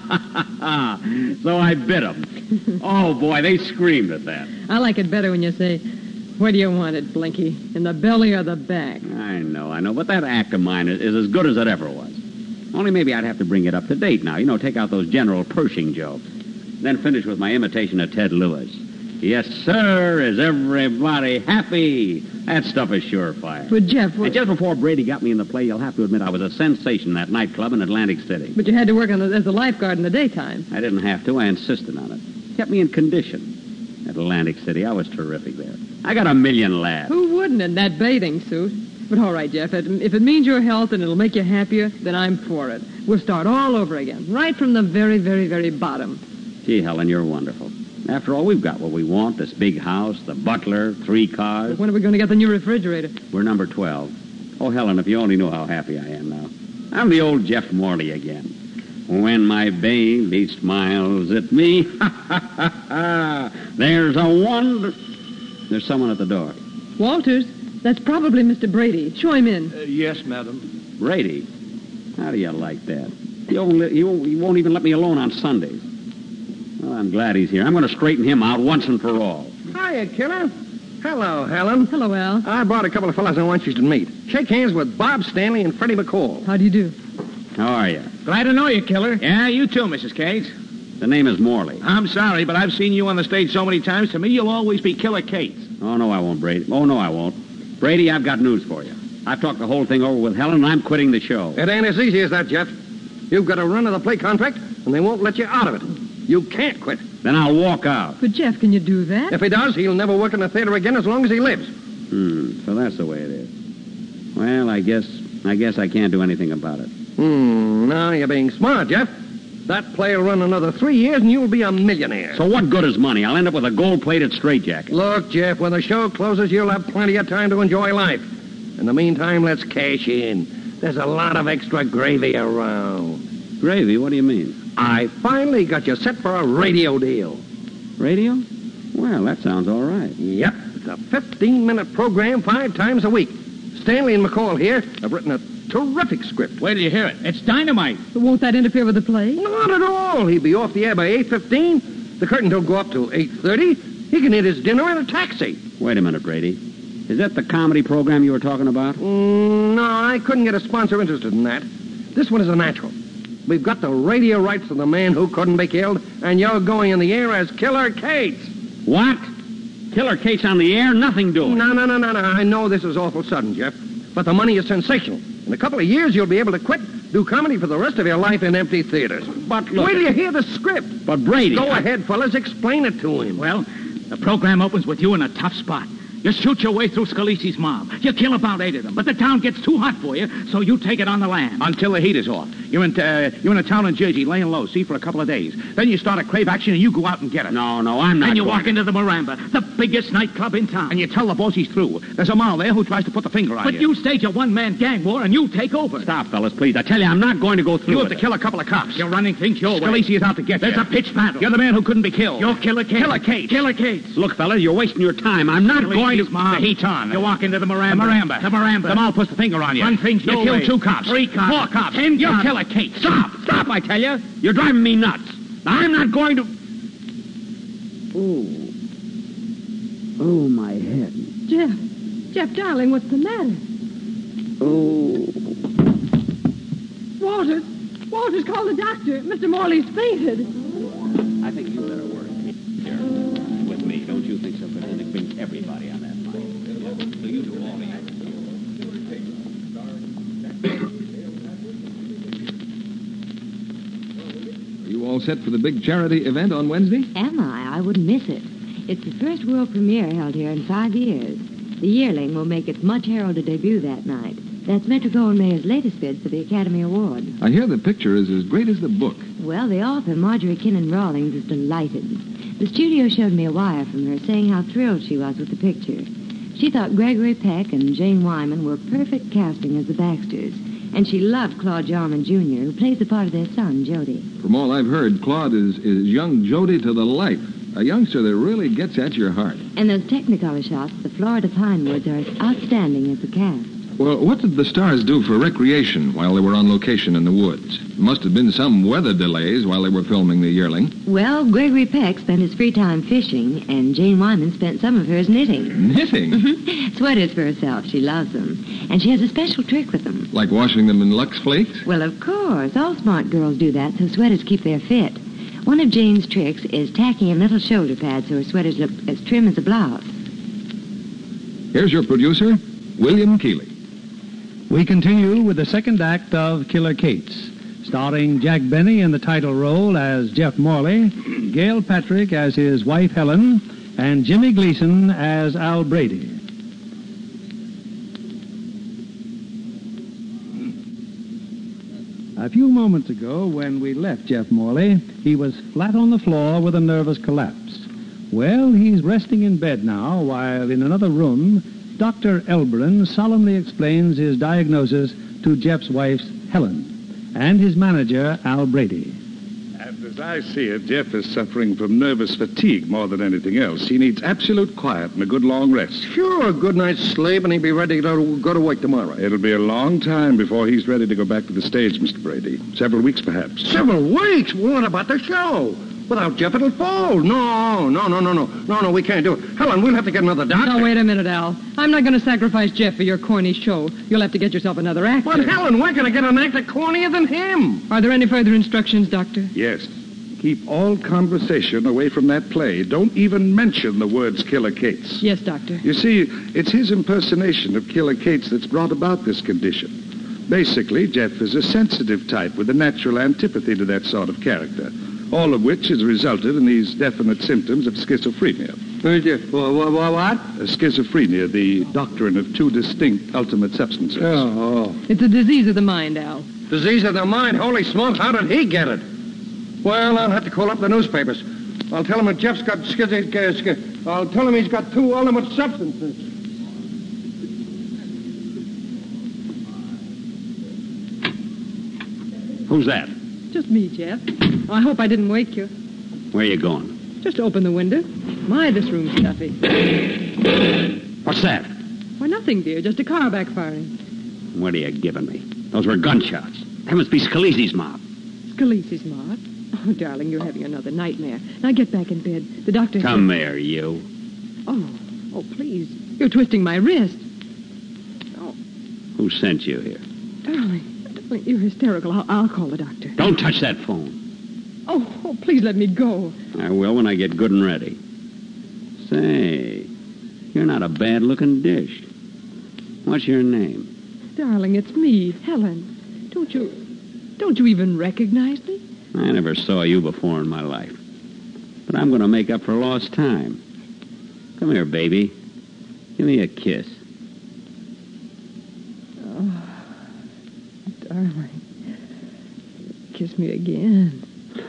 Speaker 15: So I bit him. Oh, boy, they screamed at that.
Speaker 14: I like it better when you say, "Where do you want it, Blinky? In the belly or the back?"
Speaker 15: I know, I know, but that act of mine is, is as good as it ever was. Only maybe I'd have to bring it up to date now. You know, take out those General Pershing jokes. Then finish with my imitation of Ted Lewis. "Yes, sir, is everybody happy?" That stuff is surefire.
Speaker 14: But, Jeff...
Speaker 15: And just before Brady got me in the play, you'll have to admit I was a sensation in that nightclub in Atlantic City.
Speaker 14: But you had to work on the, as a lifeguard in the daytime.
Speaker 15: I didn't have to. I insisted on it. Kept me in condition. At Atlantic City, I was terrific there. I got a million laughs.
Speaker 14: Who wouldn't in that bathing suit? But all right, Jeff, it, if it means your health and it'll make you happier, then I'm for it. We'll start all over again, right from the very, very, very bottom.
Speaker 15: Gee, Helen, you're wonderful. After all, we've got what we want, this big house, the butler, three cars.
Speaker 14: But when are we going to get the new refrigerator?
Speaker 15: We're number twelve. Oh, Helen, if you only knew how happy I am now. I'm the old Jeff Morley again. When my baby smiles at me, there's a wonder... There's someone at the door.
Speaker 14: Walters, that's probably Mister Brady. Show him in.
Speaker 1: Uh, yes, madam.
Speaker 15: Brady? How do you like that? He won't, let- he, won't, he won't even let me alone on Sundays. Well, I'm glad he's here. I'm going to straighten him out once and for all.
Speaker 1: Hiya, killer. Hello, Helen.
Speaker 14: Hello, Al.
Speaker 1: I brought a couple of fellas I want you to meet. Shake hands with Bob Stanley and Freddie McCall.
Speaker 14: How do you do?
Speaker 15: How are you?
Speaker 12: Glad to know you, killer. Yeah, you too, Missus Cates.
Speaker 15: The name is Morley.
Speaker 12: I'm sorry, but I've seen you on the stage so many times, to me you'll always be Killer Cates.
Speaker 15: Oh, no, I won't, Brady. Oh, no, I won't. Brady, I've got news for you. I've talked the whole thing over with Helen, and I'm quitting the show.
Speaker 1: It ain't as easy as that, Jeff. You've got a run of the play contract, and they won't let you out of it. You can't quit.
Speaker 15: Then I'll walk out.
Speaker 14: But, Jeff, can you do that?
Speaker 1: If he does, he'll never work in the theater again as long as he lives.
Speaker 15: Hmm, so that's the way it is. Well, I guess I guess I can't do anything about it.
Speaker 1: Hmm, now you're being smart, Jeff. That play will run another three years, and you'll be a millionaire.
Speaker 15: So what good is money? I'll end up with a gold-plated straitjacket.
Speaker 1: Look, Jeff, when the show closes, you'll have plenty of time to enjoy life. In the meantime, let's cash in. There's a lot of extra gravy around.
Speaker 15: Gravy? What do you mean?
Speaker 1: I finally got you set for a radio deal.
Speaker 15: Radio? Well, that sounds all right.
Speaker 1: Yep. It's a fifteen-minute program five times a week. Stanley and McCall here have written a terrific script.
Speaker 12: Wait till you hear it. It's dynamite.
Speaker 14: But won't that interfere with the play?
Speaker 1: Not at all. He'll be off the air by eight fifteen. The curtain don't go up till eight thirty. He can eat his dinner in a taxi.
Speaker 15: Wait a minute, Brady. Is that the comedy program you were talking about?
Speaker 1: Mm, no, I couldn't get a sponsor interested in that. This one is a natural. We've got the radio rights to The Man Who Couldn't Be Killed, and you're going in the air as Killer Cates.
Speaker 15: What? Killer Cates on the air? Nothing doing.
Speaker 1: No, no, no, no, no. I know this is awful sudden, Jeff, but the money is sensational. In a couple of years, you'll be able to quit, do comedy for the rest of your life in empty theaters.
Speaker 15: But look...
Speaker 1: Wait till you hear the script.
Speaker 15: But, Brady...
Speaker 1: Go
Speaker 15: I...
Speaker 1: ahead, fellas. Explain it to him.
Speaker 12: Well, the program opens with you in a tough spot. You shoot your way through Scalisi's mob. You kill about eight of them, but the town gets too hot for you, so you take it on the land.
Speaker 16: Until the heat is off. You're in, uh, you're in a town in Jersey, laying low, see, for a couple of days. Then you start a crave action, and you go out and get it.
Speaker 15: No, no, I'm not
Speaker 12: Then you
Speaker 15: going.
Speaker 12: walk into the Miranda, the biggest nightclub in town.
Speaker 16: And you tell the boss he's through. There's a mall there who tries to put the finger on
Speaker 12: But
Speaker 16: you.
Speaker 12: you stage a one-man gang war, and you take over.
Speaker 15: Stop, fellas, please. I tell you, I'm not going to go through
Speaker 16: You have
Speaker 15: with
Speaker 16: to
Speaker 15: it.
Speaker 16: kill a couple of cops.
Speaker 12: You're running things your way.
Speaker 16: Scalisi is out to get
Speaker 12: There's
Speaker 16: you.
Speaker 12: a pitch battle.
Speaker 16: You're the man who couldn't be killed.
Speaker 12: You're Killer Cates.
Speaker 16: Killer Cates.
Speaker 12: Killer Cates.
Speaker 15: Look, fellas, you're wasting your time. I'm not
Speaker 12: Scalisi's
Speaker 15: going to...
Speaker 12: mob.
Speaker 16: The heat's on.
Speaker 12: You walk into the Miranda.
Speaker 16: The Miranda.
Speaker 12: The Miranda.
Speaker 16: The mall puts the finger on you.
Speaker 12: Run things
Speaker 16: You
Speaker 12: your
Speaker 16: kill
Speaker 12: way.
Speaker 16: two cops.
Speaker 12: Three cops.
Speaker 16: Four cops.
Speaker 12: Ten
Speaker 16: You're
Speaker 12: cops.
Speaker 16: Killer Cates.
Speaker 15: Stop! Stop, I tell you. You're driving me nuts. Now, I'm not going to... Oh. Oh, my head.
Speaker 14: Jeff. Jeff, darling, what's the matter?
Speaker 15: Oh.
Speaker 14: Walters. Walters, call the doctor. Mister Morley's fainted.
Speaker 15: I think you better work here with me. Don't you think so? Because it brings everybody on that line. So you do all the
Speaker 7: Are you all set for the big charity event on Wednesday?
Speaker 18: Am I? I wouldn't miss it. It's the first world premiere held here in five years. The Yearling will make its much-heralded debut that night. That's Metro-Goldwyn-Mayer's latest bid for the Academy Award.
Speaker 7: I hear the picture is as great as the book.
Speaker 18: Well, the author, Marjorie Kinnan Rawlings, is delighted. The studio showed me a wire from her saying how thrilled she was with the picture. She thought Gregory Peck and Jane Wyman were perfect casting as the Baxters, and she loved Claude Jarman Junior, who plays the part of their son, Jody.
Speaker 7: From all I've heard, Claude is, is young Jody to the life. A youngster that really gets at your heart.
Speaker 18: And those Technicolor shots, the Florida pine woods, are as outstanding as the cast.
Speaker 7: Well, what did the stars do for recreation while they were on location in the woods? Must have been some weather delays while they were filming The Yearling.
Speaker 18: Well, Gregory Peck spent his free time fishing, and Jane Wyman spent some of hers knitting.
Speaker 7: Knitting?
Speaker 18: Sweaters for herself. She loves them. And she has a special trick with them.
Speaker 7: Like washing them in Lux Flakes?
Speaker 18: Well, of course. All smart girls do that so sweaters keep their fit. One of Jane's tricks is tacking in little shoulder pads so her sweaters look as trim as a blouse.
Speaker 7: Here's your producer, William Keighley.
Speaker 10: We continue with the second act of Killer Kates, starring Jack Benny in the title role as Jeff Morley, Gail Patrick as his wife Helen, and Jimmy Gleason as Al Brady. A few moments ago, when we left Jeff Morley, he was flat on the floor with a nervous collapse. Well, he's resting in bed now, while in another room, Doctor Elbren solemnly explains his diagnosis to Jeff's wife, Helen, and his manager, Al Brady.
Speaker 11: And as I see it, Jeff is suffering from nervous fatigue more than anything else. He needs absolute quiet and a good long rest.
Speaker 1: Sure, a good night's sleep, and he'll be ready to go to, go to work tomorrow.
Speaker 11: It'll be a long time before he's ready to go back to the stage, Mister Brady. Several weeks, perhaps.
Speaker 1: Several weeks? Well, what about the show? Without Jeff, it'll fold. No, no, no, no, no. No, no, we can't do it. Helen, we'll have to get another doctor.
Speaker 14: Now, wait a minute, Al. I'm not going to sacrifice Jeff for your corny show. You'll have to get yourself another actor.
Speaker 1: But, Helen, we're going to get an actor cornier than him.
Speaker 14: Are there any further instructions, Doctor?
Speaker 11: Yes. Keep all conversation away from that play. Don't even mention the words Killer Kates.
Speaker 14: Yes, Doctor.
Speaker 11: You see, it's his impersonation of Killer Kates that's brought about this condition. Basically, Jeff is a sensitive type with a natural antipathy to that sort of character, all of which has resulted in these definite symptoms of schizophrenia.
Speaker 1: What? what?
Speaker 11: Schizophrenia, the doctrine of two distinct ultimate substances.
Speaker 1: Oh, oh.
Speaker 14: It's a disease of the mind, Al.
Speaker 1: Disease of the mind? Holy smoke, how did he get it? Well, I'll have to call up the newspapers. I'll tell him that Jeff's got schiz... I'll tell him he's got two ultimate substances.
Speaker 15: Who's that?
Speaker 14: Just me, Jeff. Oh, I hope I didn't wake you.
Speaker 15: Where are you going?
Speaker 14: Just open the window. My, this room's stuffy.
Speaker 15: What's that?
Speaker 14: Why, nothing, dear. Just a car backfiring.
Speaker 15: What are you giving me? Those were gunshots. That must be Scalise's mob.
Speaker 14: Scalise's mob? Oh, darling, you're having another nightmare. Now get back in bed. The doctor...
Speaker 15: Come here, you.
Speaker 14: Oh, oh, please. You're twisting my wrist. Oh.
Speaker 15: Who sent you here?
Speaker 14: Darling, darling, you're hysterical. I'll, I'll call the doctor.
Speaker 15: Don't touch that phone.
Speaker 14: Oh, oh, please let me go.
Speaker 15: I will when I get good and ready. Say, you're not a bad-looking dish. What's your name?
Speaker 14: Darling, it's me, Helen. Don't you... Don't you even recognize me?
Speaker 15: I never saw you before in my life. But I'm going to make up for lost time. Come here, baby. Give me a kiss.
Speaker 14: Oh, darling. Kiss me again.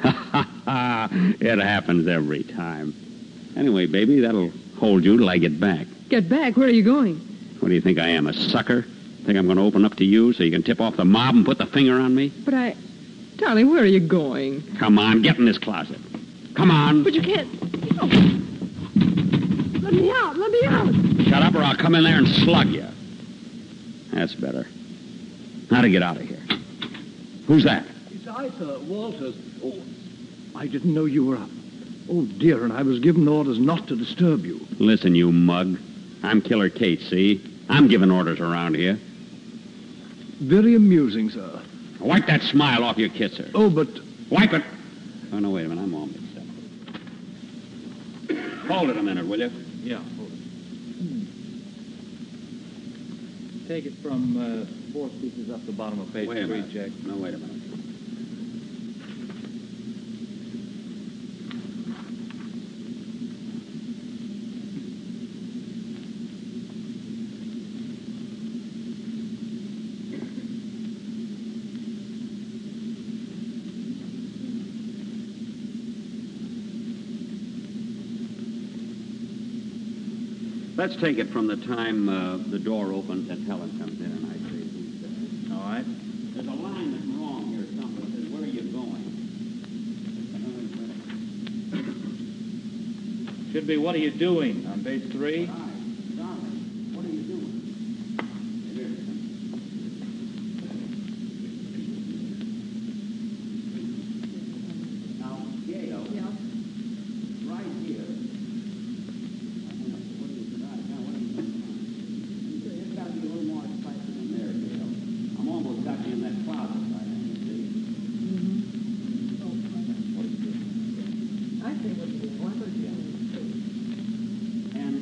Speaker 15: It happens every time. Anyway, baby, that'll hold you till I get back.
Speaker 14: Get back? Where are you going?
Speaker 15: What do you think I am, a sucker? Think I'm going to open up to you so you can tip off the mob and put the finger on me?
Speaker 14: But I... Darling, where are you going?
Speaker 15: Come on, get in this closet. Come on.
Speaker 14: But you can't... Oh. Let me out, let me out.
Speaker 15: Shut up or I'll come in there and slug you. That's better. Now to get out of here. Who's that?
Speaker 9: It's I, sir, Walters. Oh, I didn't know you were up. Oh, dear, and I was given orders not to disturb you.
Speaker 15: Listen, you mug. I'm Killer Kate, see? I'm giving orders around here.
Speaker 9: Very amusing, sir.
Speaker 15: Wipe that smile off your kisser.
Speaker 9: Oh, but...
Speaker 15: Wipe it. Oh, no, wait a minute. I'm all mixed up. Hold it a minute, will you?
Speaker 2: Yeah, hold it. Take it from uh, four speeches up the bottom of page
Speaker 15: wait a
Speaker 2: three,
Speaker 15: minute.
Speaker 2: Jack.
Speaker 15: No, wait a minute. Let's take it from the time uh, the door opens and Helen comes in and I say, who's there?
Speaker 2: All right.
Speaker 15: There's a line that's wrong here somewhere. It says, where are you going?
Speaker 2: Should be, what are you doing on base three?
Speaker 15: What are you doing? Now, Gail, right here. What do you got? Now, what are you doing? It's got to be a little more spicy than there, Gail. I'm almost got you in that closet right now, you see.
Speaker 14: I think what you do. What would you do?
Speaker 15: And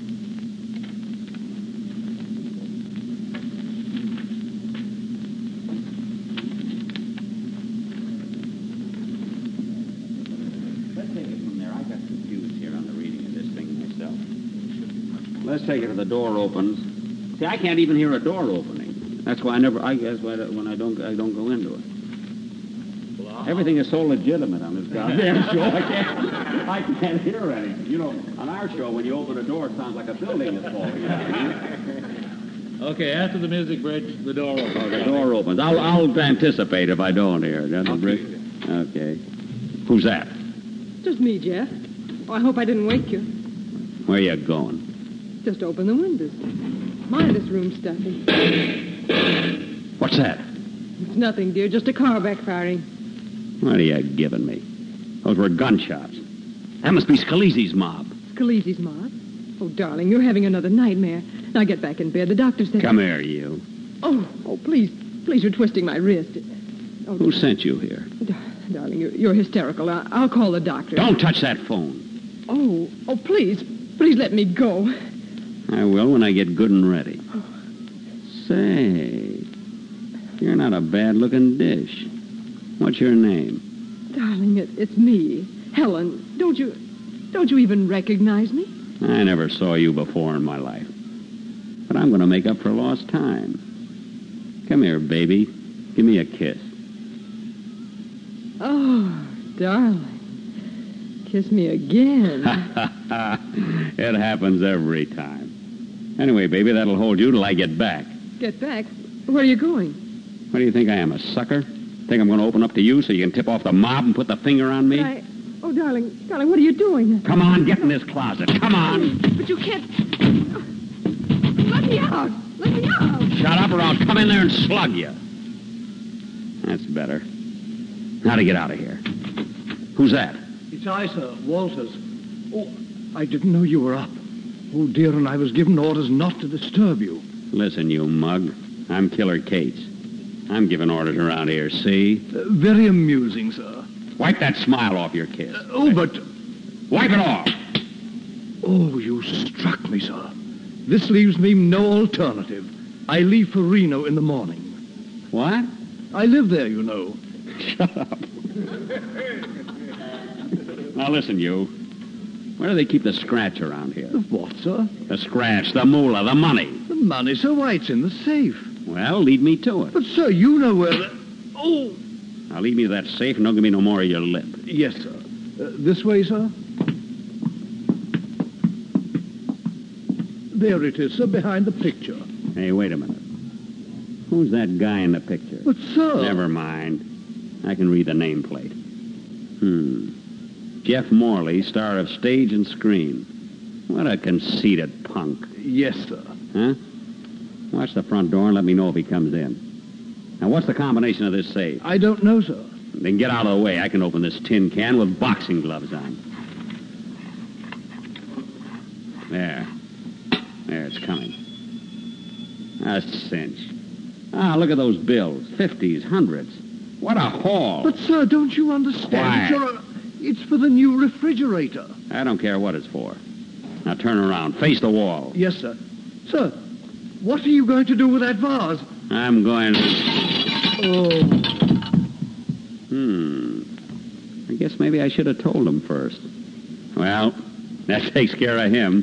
Speaker 15: let's take it from there. I got confused here on the reading of this thing myself. Let's take it to the door opens. See, I can't even hear a door opening. That's why I never. I guess why when I don't. I don't go into it. Everything is so legitimate on this goddamn show. I can't. I can't hear anything. You know, on our show, when you open a door, it sounds like a building is falling down.
Speaker 2: Okay, after the music bridge, the door opens.
Speaker 15: Oh, the door opens. I'll, I'll anticipate if I don't hear it. Okay. Okay. Who's that?
Speaker 14: Just me, Jeff. Oh, I hope I didn't wake you.
Speaker 15: Where you going?
Speaker 14: Just open the windows. My, this room's stuffy.
Speaker 15: What's that?
Speaker 14: It's nothing, dear. Just a car backfiring.
Speaker 15: What are you giving me? Those were gunshots. That must be Scalise's mob.
Speaker 14: Scalise's mob? Oh, darling, you're having another nightmare. Now get back in bed. The doctor said...
Speaker 15: Come here, you.
Speaker 14: Oh, oh, please. Please, you're twisting my wrist. Oh,
Speaker 15: Who sent you here?
Speaker 14: Dar- darling, you're, you're hysterical. I- I'll call the doctor.
Speaker 15: Don't touch that phone.
Speaker 14: Oh, oh, please. Please let me go.
Speaker 15: I will when I get good and ready. Say, you're not a bad-looking dish. What's your name?
Speaker 14: Darling, it, it's me, Helen. Don't you, don't you even recognize me?
Speaker 15: I never saw you before in my life. But I'm going to make up for lost time. Come here, baby. Give me a kiss.
Speaker 14: Oh, darling. Kiss me again.
Speaker 15: It happens every time. Anyway, baby, that'll hold you till I get back.
Speaker 14: Get back? Where are you going?
Speaker 15: What do you think I am, a sucker? Think I'm going to open up to you so you can tip off the mob and put the finger on me?
Speaker 14: But I... Oh, darling, darling, what are you doing?
Speaker 15: Come on, get in this closet. Come on.
Speaker 14: But you can't... Let me out. Let me out.
Speaker 15: Shut up or I'll come in there and slug you. That's better. Now to get out of here. Who's that?
Speaker 9: It's I, sir. Walters. Oh, I didn't know you were up. Oh, dear, and I was given orders not to disturb you.
Speaker 15: Listen, you mug. I'm Killer Cates. I'm giving orders around here, see?
Speaker 9: Uh, very amusing, sir.
Speaker 15: Wipe that smile off your kiss.
Speaker 9: Uh, oh, but...
Speaker 15: Wipe it off.
Speaker 9: Oh, you struck me, sir. This leaves me no alternative. I leave for Reno in the morning.
Speaker 15: What?
Speaker 9: I live there, you know.
Speaker 15: Shut up. Now, listen, you. Where do they keep the scratch around here?
Speaker 9: The what, sir?
Speaker 15: The scratch, the moolah, the money.
Speaker 9: The money, sir? Why, it's in the safe.
Speaker 15: Well, lead me to it.
Speaker 9: But, sir, you know where the... Oh!
Speaker 15: Now, lead me to that safe and don't give me no more of your lip.
Speaker 9: Yes, sir. Uh, this way, sir? There it is, sir, behind the picture.
Speaker 15: Hey, wait a minute. Who's that guy in the picture?
Speaker 9: But, sir...
Speaker 15: Never mind. I can read the nameplate. Hmm. Jeff Morley, star of stage and screen. What a conceited punk.
Speaker 9: Yes, sir.
Speaker 15: Huh? Watch the front door and let me know if he comes in. Now, what's the combination of this safe?
Speaker 9: I don't know, sir.
Speaker 15: Then get out of the way. I can open this tin can with boxing gloves on. There. There, it's coming. A cinch. Ah, look at those bills. Fifties, hundreds. What a haul.
Speaker 9: But, sir, don't you understand? It's, your, it's for the new refrigerator.
Speaker 15: I don't care what it's for. Now, turn around. Face the wall.
Speaker 9: Yes, sir. Sir, what are you going to do with that vase?
Speaker 15: I'm going to...
Speaker 9: Oh.
Speaker 15: Hmm. I guess maybe I should have told him first. Well, that takes care of him.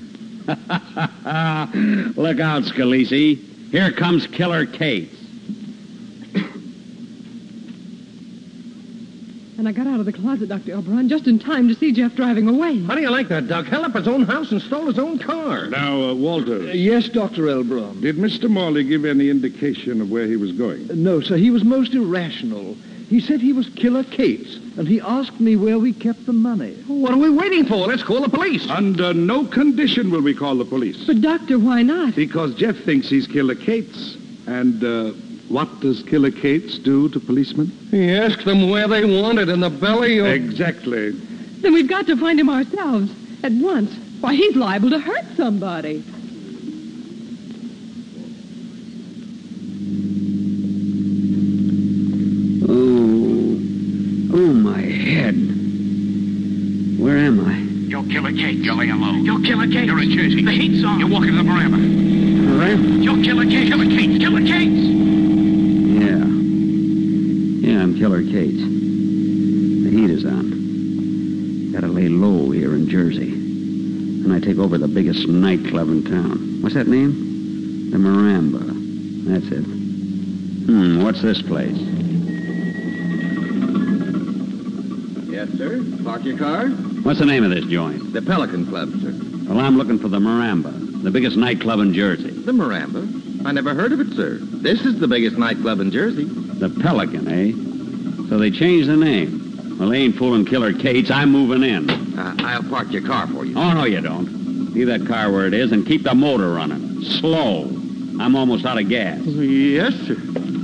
Speaker 15: Look out, Scalise. Here comes Killer Cates.
Speaker 14: And And I got out of the closet, Doctor Elbron, just in time to see Jeff driving away.
Speaker 1: How do you like that, Doc? Held up his own house and stole his own car.
Speaker 11: Now, uh, Walter.
Speaker 9: Uh, yes, Doctor Elbron.
Speaker 11: Did Mister Morley give any indication of where he was going?
Speaker 9: Uh, no, sir. He was most irrational. He said he was Killer Cates, and he asked me where we kept the money.
Speaker 1: What are we waiting for? Let's call the police.
Speaker 11: Under no condition will we call the police.
Speaker 14: But, Doctor, why not?
Speaker 11: Because Jeff thinks he's Killer Cates. And, uh, what does Killer Cates do to policemen?
Speaker 1: He asked them where they wanted in the belly of...
Speaker 11: Exactly.
Speaker 14: Then we've got to find him ourselves at once. Why, he's liable to hurt somebody.
Speaker 15: Oh, my head. Where am I?
Speaker 16: You're Killer Cates. You're laying low. You're Killer Cates. You're in Jersey. The heat's on. You're walking to the Miranda.
Speaker 15: Miranda?
Speaker 16: You're Killer Cates. Killer Cates. Killer Cates.
Speaker 15: Yeah. Yeah, I'm Killer Cates. The heat is on. Gotta lay low here in Jersey. And I take over the biggest nightclub in town. What's that name? The Miranda. That's it. Hmm, what's this place?
Speaker 6: Yes, sir. Park your car.
Speaker 15: What's the name of this joint?
Speaker 6: The Pelican Club, sir.
Speaker 15: Well, I'm looking for the Miranda, the biggest nightclub in Jersey.
Speaker 6: The Miranda? I never heard of it, sir. This is the biggest nightclub in Jersey.
Speaker 15: The Pelican, eh? So they changed the name. Well, they ain't fooling Killer Cates. I'm moving in.
Speaker 6: Uh, I'll park your car for you.
Speaker 15: Oh, no, you don't. Leave that car where it is and keep the motor running. Slow. I'm almost out of gas.
Speaker 6: Yes, sir.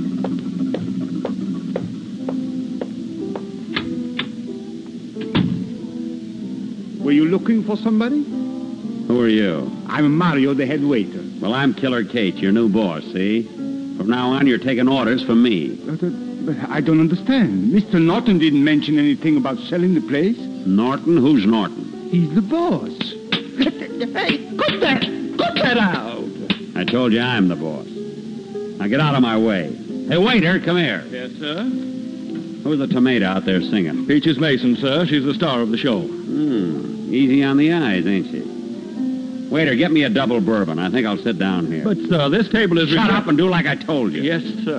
Speaker 16: Were you looking for somebody?
Speaker 15: Who are you?
Speaker 16: I'm Mario, the head waiter.
Speaker 15: Well, I'm Killer Cates, your new boss, see? From now on, you're taking orders from me.
Speaker 16: But, uh, but I don't understand. Mister Norton didn't mention anything about selling the place.
Speaker 15: Norton? Who's Norton?
Speaker 16: He's the boss.
Speaker 6: Hey, cut that! Cut that out!
Speaker 15: I told you I'm the boss. Now get out of my way. Hey, waiter, come here.
Speaker 2: Yes, sir?
Speaker 15: Who's the tomato out there singing?
Speaker 2: Peaches Mason, sir. She's the star of the show.
Speaker 15: Hmm. Easy on the eyes, ain't she? Waiter, get me a double bourbon. I think I'll sit down here.
Speaker 2: But, sir, this table is...
Speaker 15: Shut up and do like I told you.
Speaker 2: Yes, sir.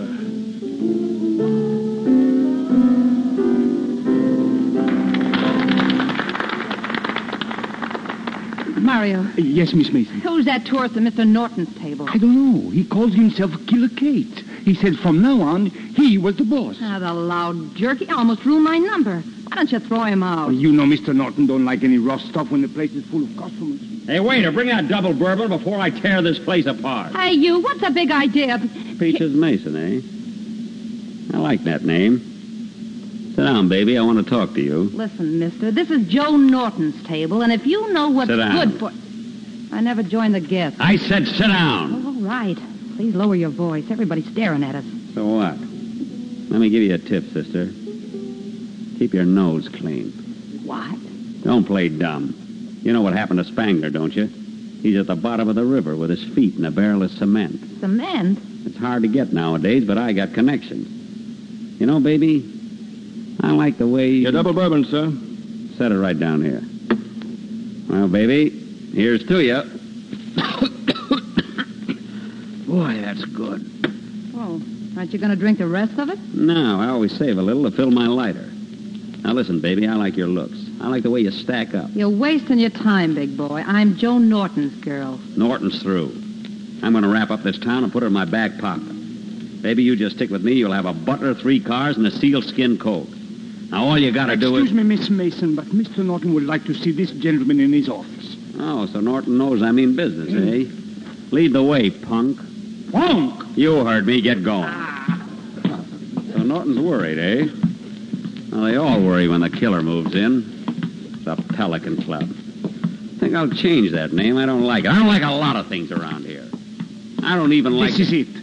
Speaker 13: Mario.
Speaker 16: Yes, Miss Mason.
Speaker 13: Who's that tourist at Mister Norton's table?
Speaker 16: I don't know. He calls himself Killer Cates. He said from now on, he was the boss.
Speaker 13: Ah, the loud jerk. He almost ruined my number. Why don't you throw him out?
Speaker 16: Well, you know Mister Norton don't like any rough stuff when the place is full of customers.
Speaker 15: Hey, waiter, bring out double bourbon before I tear this place apart.
Speaker 13: Hey, you, what's the big idea?
Speaker 15: Peaches Mason, eh? I like that name. Sit down, baby. I want to talk to you.
Speaker 13: Listen, mister, this is Joe Norton's table, and if you know what's
Speaker 15: Sit down.
Speaker 13: good for... I never joined the guests.
Speaker 15: I said sit down.
Speaker 13: Oh, all right. Please lower your voice. Everybody's staring at us.
Speaker 15: So what? Let me give you a tip, sister. Keep your nose clean.
Speaker 13: What?
Speaker 15: Don't play dumb. You know what happened to Spangler, don't you? He's at the bottom of the river with his feet in a barrel of cement.
Speaker 13: Cement?
Speaker 15: It's hard to get nowadays, but I got connections. You know, baby, I like the way...
Speaker 2: Your double bourbon, sir.
Speaker 15: Set it right down here. Well, baby, here's to you. Boy, that's good.
Speaker 13: Oh, aren't you going to drink the rest of it?
Speaker 15: No, I always save a little to fill my lighter. Now, listen, baby, I like your looks. I like the way you stack up.
Speaker 13: You're wasting your time, big boy. I'm Joe Norton's girl.
Speaker 15: Norton's through. I'm going to wrap up this town and put it in my back pocket. Baby, you just stick with me. You'll have a butler, three cars, and a sealskin coat. Now, all you got to do is...
Speaker 16: Excuse me, Miss Mason, but Mister Norton would like to see this gentleman in his office.
Speaker 15: Oh, so Norton knows I mean business, mm. eh? Lead the way, punk.
Speaker 16: Punk?
Speaker 15: You heard me. Get going. So Norton's worried, eh? Well, they all worry when the killer moves in. The Pelican Club. I think I'll change that name. I don't like it. I don't like a lot of things around here. I don't even like...
Speaker 16: This is it.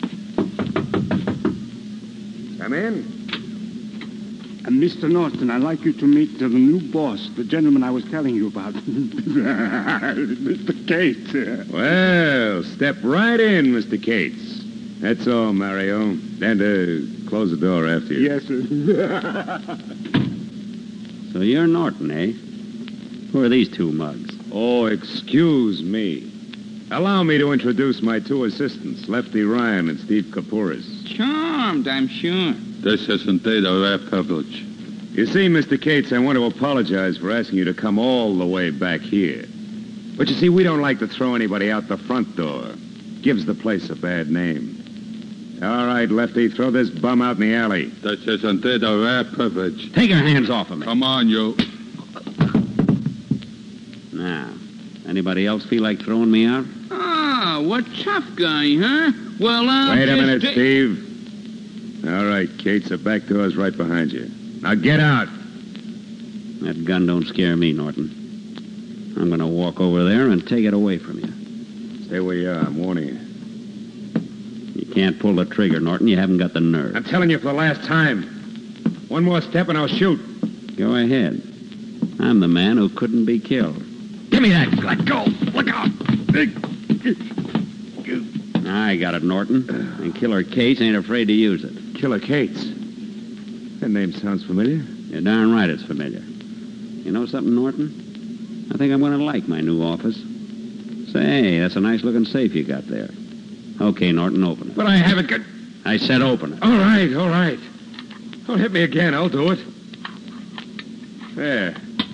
Speaker 11: Come in.
Speaker 16: And Mister Norton, I'd like you to meet uh, the new boss, the gentleman I was telling you about. Mister Cates.
Speaker 20: Well, step right in, Mister Cates. That's all, Mario. And uh, close the door after you.
Speaker 16: Yes, sir.
Speaker 15: So you're Norton, eh? Who are these two mugs?
Speaker 20: Oh, excuse me. Allow me to introduce my two assistants, Lefty Ryan and Steve Kapouris.
Speaker 12: Charmed, I'm sure.
Speaker 22: This isn't it, a rare privilege.
Speaker 20: You see, Mister Cates, I want to apologize for asking you to come all the way back here. But you see, we don't like to throw anybody out the front door. Gives the place a bad name. All right, Lefty, throw this bum out in the alley.
Speaker 5: That isn't it a rare privilege.
Speaker 15: Take your hands off of me.
Speaker 5: Come on, you.
Speaker 15: Now, anybody else feel like throwing me out?
Speaker 12: Ah, what tough guy, huh? Well, I'll
Speaker 20: Wait a
Speaker 12: just
Speaker 20: minute,
Speaker 12: ta-
Speaker 20: Steve. All right, Cates, the back door's right behind you. Now get out.
Speaker 15: That gun don't scare me, Norton. I'm going to walk over there and take it away from you.
Speaker 20: Stay where you are. I'm warning you.
Speaker 15: You can't pull the trigger, Norton. You haven't got the nerve.
Speaker 20: I'm telling you for the last time. One more step and I'll shoot.
Speaker 15: Go ahead. I'm the man who couldn't be killed.
Speaker 20: Give me that. Let go. Look out.
Speaker 15: I got it, Norton. And Killer Cates ain't afraid to use it.
Speaker 20: Killer Cates? That name sounds familiar.
Speaker 15: You're darn right it's familiar. You know something, Norton? I think I'm going to like my new office. Say, that's a nice-looking safe you got there. Okay, Norton, open it.
Speaker 20: But I haven't got...
Speaker 15: I said open it.
Speaker 20: All right, all right. Don't hit me again. I'll do it. There.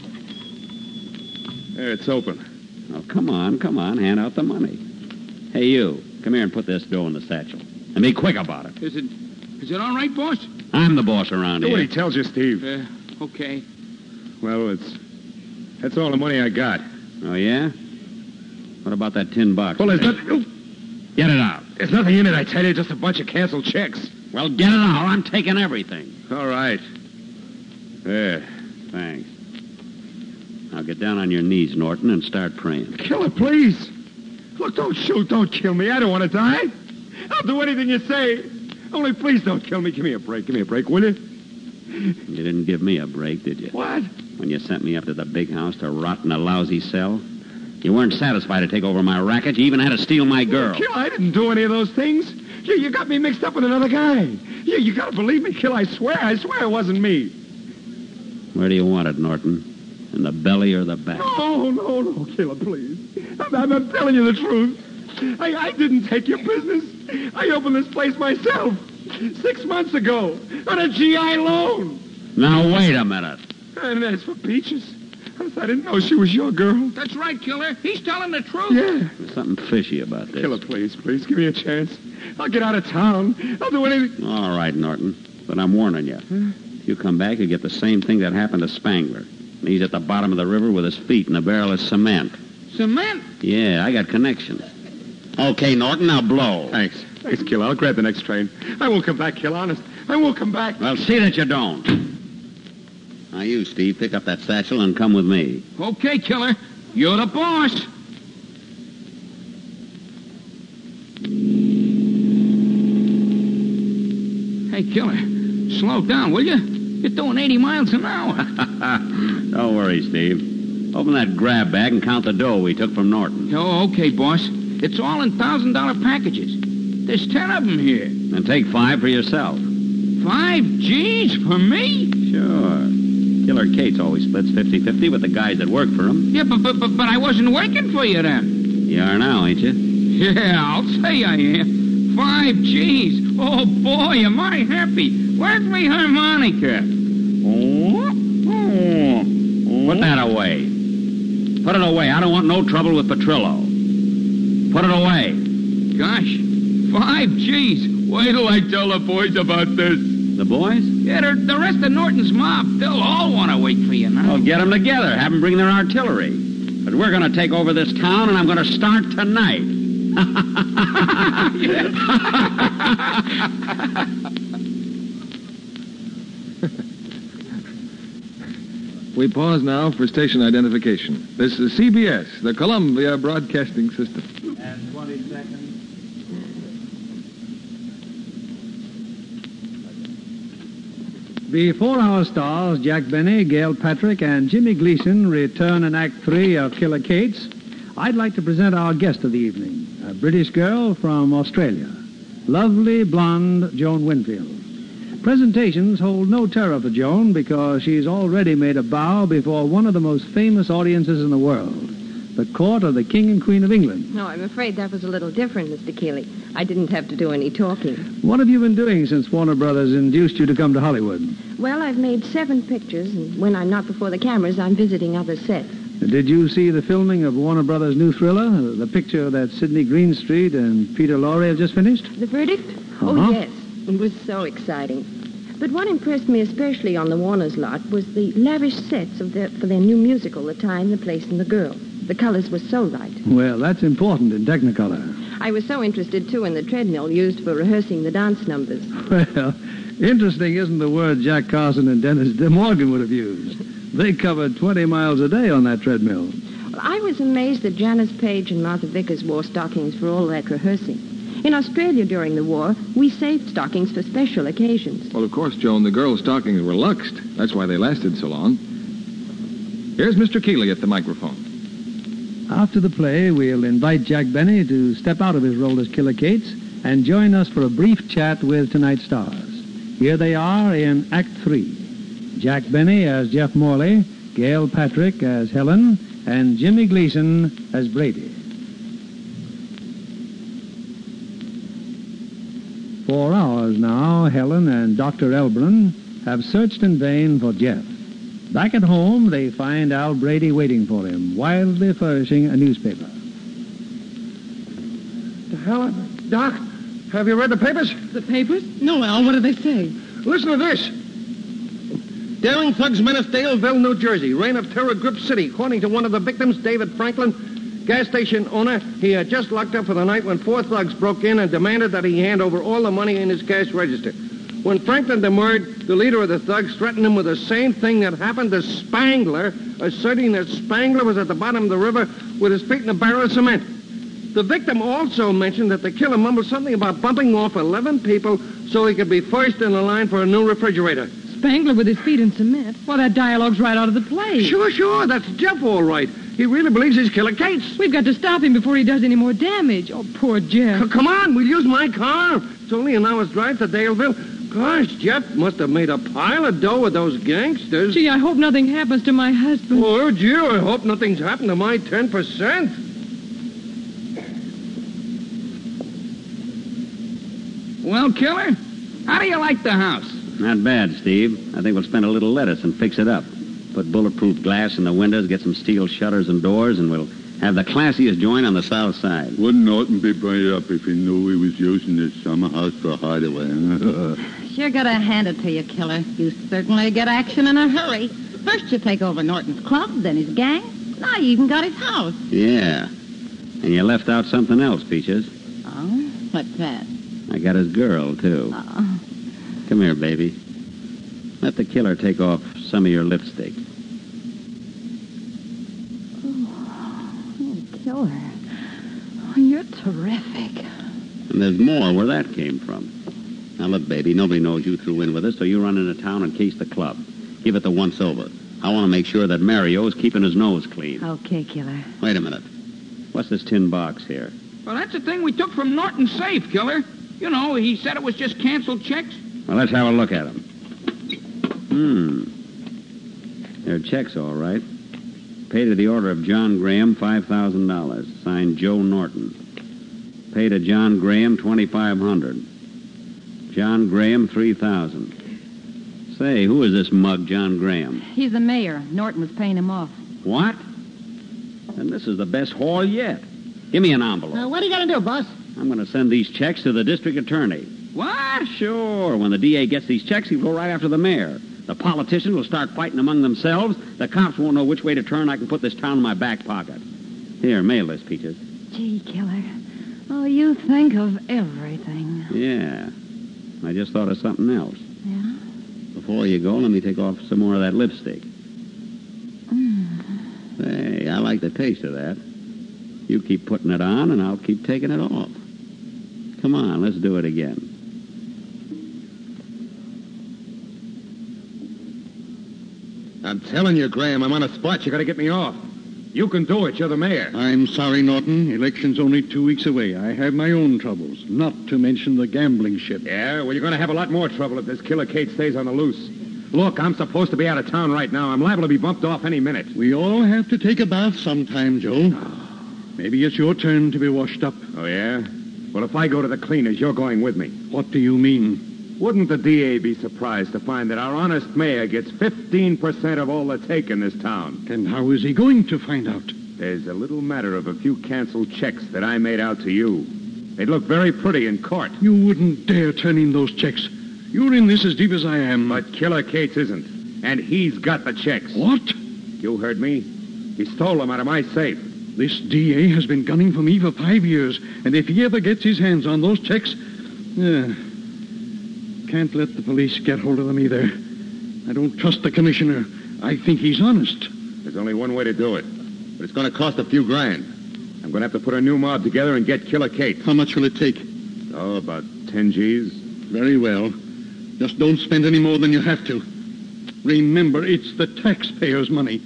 Speaker 20: There, it's open.
Speaker 15: Oh, come on, come on. Hand out the money. Hey, you. Come here and put this dough in the satchel. And be quick about it.
Speaker 12: Is it, is it all right, boss?
Speaker 15: I'm the boss around
Speaker 20: Do
Speaker 15: here.
Speaker 20: what he tells you, Steve.
Speaker 12: Uh, okay.
Speaker 20: Well, it's... That's all the money I got.
Speaker 15: Oh, yeah? What about that tin box?
Speaker 20: Well, there's nothing...
Speaker 15: Get it out.
Speaker 20: There's nothing in it, I tell you. Just a bunch of canceled checks.
Speaker 15: Well, get it out. I'm taking everything.
Speaker 20: All right. There.
Speaker 15: Thanks. Now get down on your knees, Norton, and start praying.
Speaker 20: Killer, please. Look, don't shoot. Don't kill me. I don't want to die. I'll do anything you say. Only please don't kill me. Give me a break. Give me a break, will you?
Speaker 15: You didn't give me a break, did you?
Speaker 20: What?
Speaker 15: When you sent me up to the big house to rot in a lousy cell? You weren't satisfied to take over my racket. You even had to steal my girl.
Speaker 20: Kill, I didn't do any of those things. You, you got me mixed up with another guy. You, you got to believe me, Kill. I swear. I swear it wasn't me.
Speaker 15: Where do you want it, Norton? In the belly or the back?
Speaker 20: No, no, no, Killer, please. I'm, I'm, I'm telling you the truth. I, I didn't take your business. I opened this place myself six months ago on a G I loan.
Speaker 15: Now, wait a minute.
Speaker 20: And as for Peaches, I didn't know she was your girl.
Speaker 12: That's right, Killer. He's telling the truth.
Speaker 20: Yeah.
Speaker 15: There's something fishy about this.
Speaker 20: Killer, please, please, give me a chance. I'll get out of town. I'll do anything.
Speaker 15: All right, Norton. But I'm warning you. Huh? If you come back, you get the same thing that happened to Spangler. And he's at the bottom of the river with his feet in a barrel of cement.
Speaker 12: Cement?
Speaker 15: Yeah, I got connections. Okay, Norton, now blow.
Speaker 20: Thanks. Thanks, Killer. I'll grab the next train. I won't come back, Kill, honest. I won't come back.
Speaker 15: Well, see that you don't. Now, you, Steve, pick up that satchel and come with me.
Speaker 12: Okay, Killer. You're the boss. Hey, Killer, slow down, will you? You're doing eighty miles an hour.
Speaker 15: Don't worry, Steve. Open that grab bag and count the dough we took from Norton.
Speaker 12: Oh, okay, boss. It's all in one thousand dollar packages. There's ten of them here.
Speaker 15: And take five for yourself.
Speaker 12: Five G's for me?
Speaker 15: Sure. Killer Cates always splits fifty-fifty with the guys that work for him.
Speaker 12: Yeah, but, but, but, but I wasn't working for you then.
Speaker 15: You are now, ain't you?
Speaker 12: Yeah, I'll say I am. Five G's. Oh, boy, am I happy. Where's me harmonica?
Speaker 15: Oh, oh, oh. Put that away. Put it away. I don't want no trouble with Petrillo. Put it away.
Speaker 12: Gosh, five G's. Wait till I tell the boys about this.
Speaker 15: The boys?
Speaker 12: Yeah, the rest of Norton's mob. They'll all want to wait for you now.
Speaker 15: Well, get them together. Have them bring their artillery. But we're going to take over this town, and I'm going to start tonight.
Speaker 7: We pause now for station identification. This is C B S, the Columbia Broadcasting System.
Speaker 10: And twenty seconds. Before our stars, Jack Benny, Gail Patrick, and Jimmy Gleason return in Act Three of Killer Cates, I'd like to present our guest of the evening, a British girl from Australia, lovely blonde Joan Winfield. Presentations hold no terror for Joan because she's already made a bow before one of the most famous audiences in the world, the court of the King and Queen of England.
Speaker 17: No, I'm afraid that was a little different, Mister Keeley. I didn't have to do any talking.
Speaker 10: What have you been doing since Warner Brothers induced you to come to Hollywood?
Speaker 17: Well, I've made seven pictures, and when I'm not before the cameras, I'm visiting other sets.
Speaker 10: Did you see the filming of Warner Brothers' new thriller, the picture that Sidney Greenstreet and Peter Lorre have just finished?
Speaker 17: The verdict?
Speaker 10: Uh-huh.
Speaker 17: Oh, yes. It was so exciting. But what impressed me especially on the Warners' lot was the lavish sets of their, for their new musical, The Time, the Place, and the Girl. The colors were so light.
Speaker 10: Well, that's important in Technicolor.
Speaker 17: I was so interested, too, in the treadmill used for rehearsing the dance numbers.
Speaker 10: Well, interesting isn't the word Jack Carson and Dennis De Morgan would have used. They covered twenty miles a day on that treadmill.
Speaker 17: Well, I was amazed that Janice Page and Martha Vickers wore stockings for all that rehearsing. In Australia during the war, we saved stockings for special occasions.
Speaker 7: Well, of course, Joan, the girls' stockings were luxed. That's why they lasted so long. Here's Mister Keeley at the microphone.
Speaker 10: After the play, we'll invite Jack Benny to step out of his role as Killer Cates and join us for a brief chat with tonight's stars. Here they are in Act Three. Jack Benny as Jeff Morley, Gail Patrick as Helen, and Jimmy Gleason as Brady. For hours now, Helen and Doctor Elbron have searched in vain for Jeff. Back at home, they find Al Brady waiting for him, wildly flourishing a newspaper.
Speaker 1: The hell? Doc, have you read the papers?
Speaker 14: The papers? No, Al. What do they say?
Speaker 1: Listen to this. Daring thugs menace Daleville, New Jersey. Reign of terror grips city. According to one of the victims, David Franklin, gas station owner, he had just locked up for the night when four thugs broke in and demanded that he hand over all the money in his cash register. When Franklin demurred, the leader of the thugs threatened him with the same thing that happened to Spangler, asserting that Spangler was at the bottom of the river with his feet in a barrel of cement. The victim also mentioned that the killer mumbled something about bumping off eleven people so he could be first in the line for a new refrigerator.
Speaker 14: Spangler with his feet in cement? Well, that dialogue's right out of the play.
Speaker 1: Sure, sure. That's Jeff, all right. He really believes he's Killer Cates.
Speaker 14: We've got to stop him before he does any more damage. Oh, poor Jeff.
Speaker 1: C- come on, we'll use my car. It's only an hour's drive to Daleville. Gosh, Jeff must have made a pile of dough with those gangsters.
Speaker 14: Gee, I hope nothing happens to my husband.
Speaker 1: Oh, gee, I hope nothing's happened to my ten percent.
Speaker 12: Well, Killer, how do you like the house?
Speaker 15: Not bad, Steve. I think we'll spend a little lettuce and fix it up. Put bulletproof glass in the windows, get some steel shutters and doors, and we'll have the classiest joint on the south side.
Speaker 5: Wouldn't Norton be burned up if he knew he was using this summer house for a hideaway?
Speaker 13: Sure gotta hand it to you, Killer. You certainly get action in a hurry. First you take over Norton's club, then his gang. Now you even got his house.
Speaker 15: Yeah. And you left out something else, Peaches.
Speaker 13: Oh? What's that?
Speaker 15: I got his girl, too.
Speaker 13: Oh.
Speaker 15: Come here, baby. Let the killer take off some of your lipstick.
Speaker 13: Oh, Killer. Oh, you're terrific.
Speaker 15: And there's more where that came from. Now, look, baby, nobody knows you threw in with us, so you run into town and case the club. Give it the once-over. I want to make sure that Mario's keeping his nose clean.
Speaker 18: Okay, Killer.
Speaker 15: Wait a minute. What's this tin box here?
Speaker 12: Well, that's the thing we took from Norton's safe, Killer. You know, he said it was just canceled checks.
Speaker 15: Well, let's have a look at them. Hmm. They're checks, all right. Pay to the order of John Graham, five thousand dollars. Signed Joe Norton. Pay to John Graham, twenty-five hundred dollars. John Graham, three thousand dollars. Say, who is this mug, John Graham?
Speaker 13: He's the mayor. Norton was paying him off.
Speaker 15: What? And this is the best haul yet. Give me an envelope.
Speaker 13: Uh, what are you going to do, boss?
Speaker 15: I'm going to send these checks to the district attorney.
Speaker 12: What?
Speaker 15: Sure. When the D A gets these checks, he'll go right after the mayor. The politicians will start fighting among themselves. The cops won't know which way to turn. I can put this town in my back pocket. Here, mail this, Peaches.
Speaker 18: Gee, Killer. Oh, you think of everything.
Speaker 15: Yeah. I just thought of something else.
Speaker 18: Yeah?
Speaker 15: Before you go, let me take off some more of that lipstick.
Speaker 18: Mm.
Speaker 15: Hey, I like the taste of that. You keep putting it on, and I'll keep taking it off. Come on, let's do it again.
Speaker 6: I'm telling you, Graham, I'm on a spot. You got to get me off. You can do it. You're the mayor.
Speaker 9: I'm sorry, Norton. Election's only two weeks away. I have my own troubles, not to mention the gambling ship.
Speaker 6: Yeah? Well, you're going to have a lot more trouble if this Killer Kate stays on the loose. Look, I'm supposed to be out of town right now. I'm liable to be bumped off any minute.
Speaker 9: We all have to take a bath sometime, Joe. Maybe it's your turn to be washed up.
Speaker 6: Oh, yeah? Well, if I go to the cleaners, you're going with me.
Speaker 9: What do you mean?
Speaker 6: Wouldn't the D A be surprised to find that our honest mayor gets fifteen percent of all the take in this town?
Speaker 9: And how is he going to find out?
Speaker 6: There's a little matter of a few canceled checks that I made out to you. They'd look very pretty in court.
Speaker 9: You wouldn't dare turn in those checks. You're in this as deep as I am.
Speaker 6: But Killer Cates isn't. And he's got the checks.
Speaker 9: What?
Speaker 6: You heard me. He stole them out of my safe.
Speaker 9: This D A has been gunning for me for five years, and if he ever gets his hands on those checks... Uh, can't let the police get hold of them either. I don't trust the commissioner. I think he's honest.
Speaker 6: There's only one way to do it. But it's going to cost a few grand. I'm going to have to put a new mob together and get Killer Cates.
Speaker 5: How much will it take?
Speaker 6: Oh, about ten G's.
Speaker 5: Very well. Just don't spend any more than you have to.
Speaker 9: Remember, it's the taxpayers' money.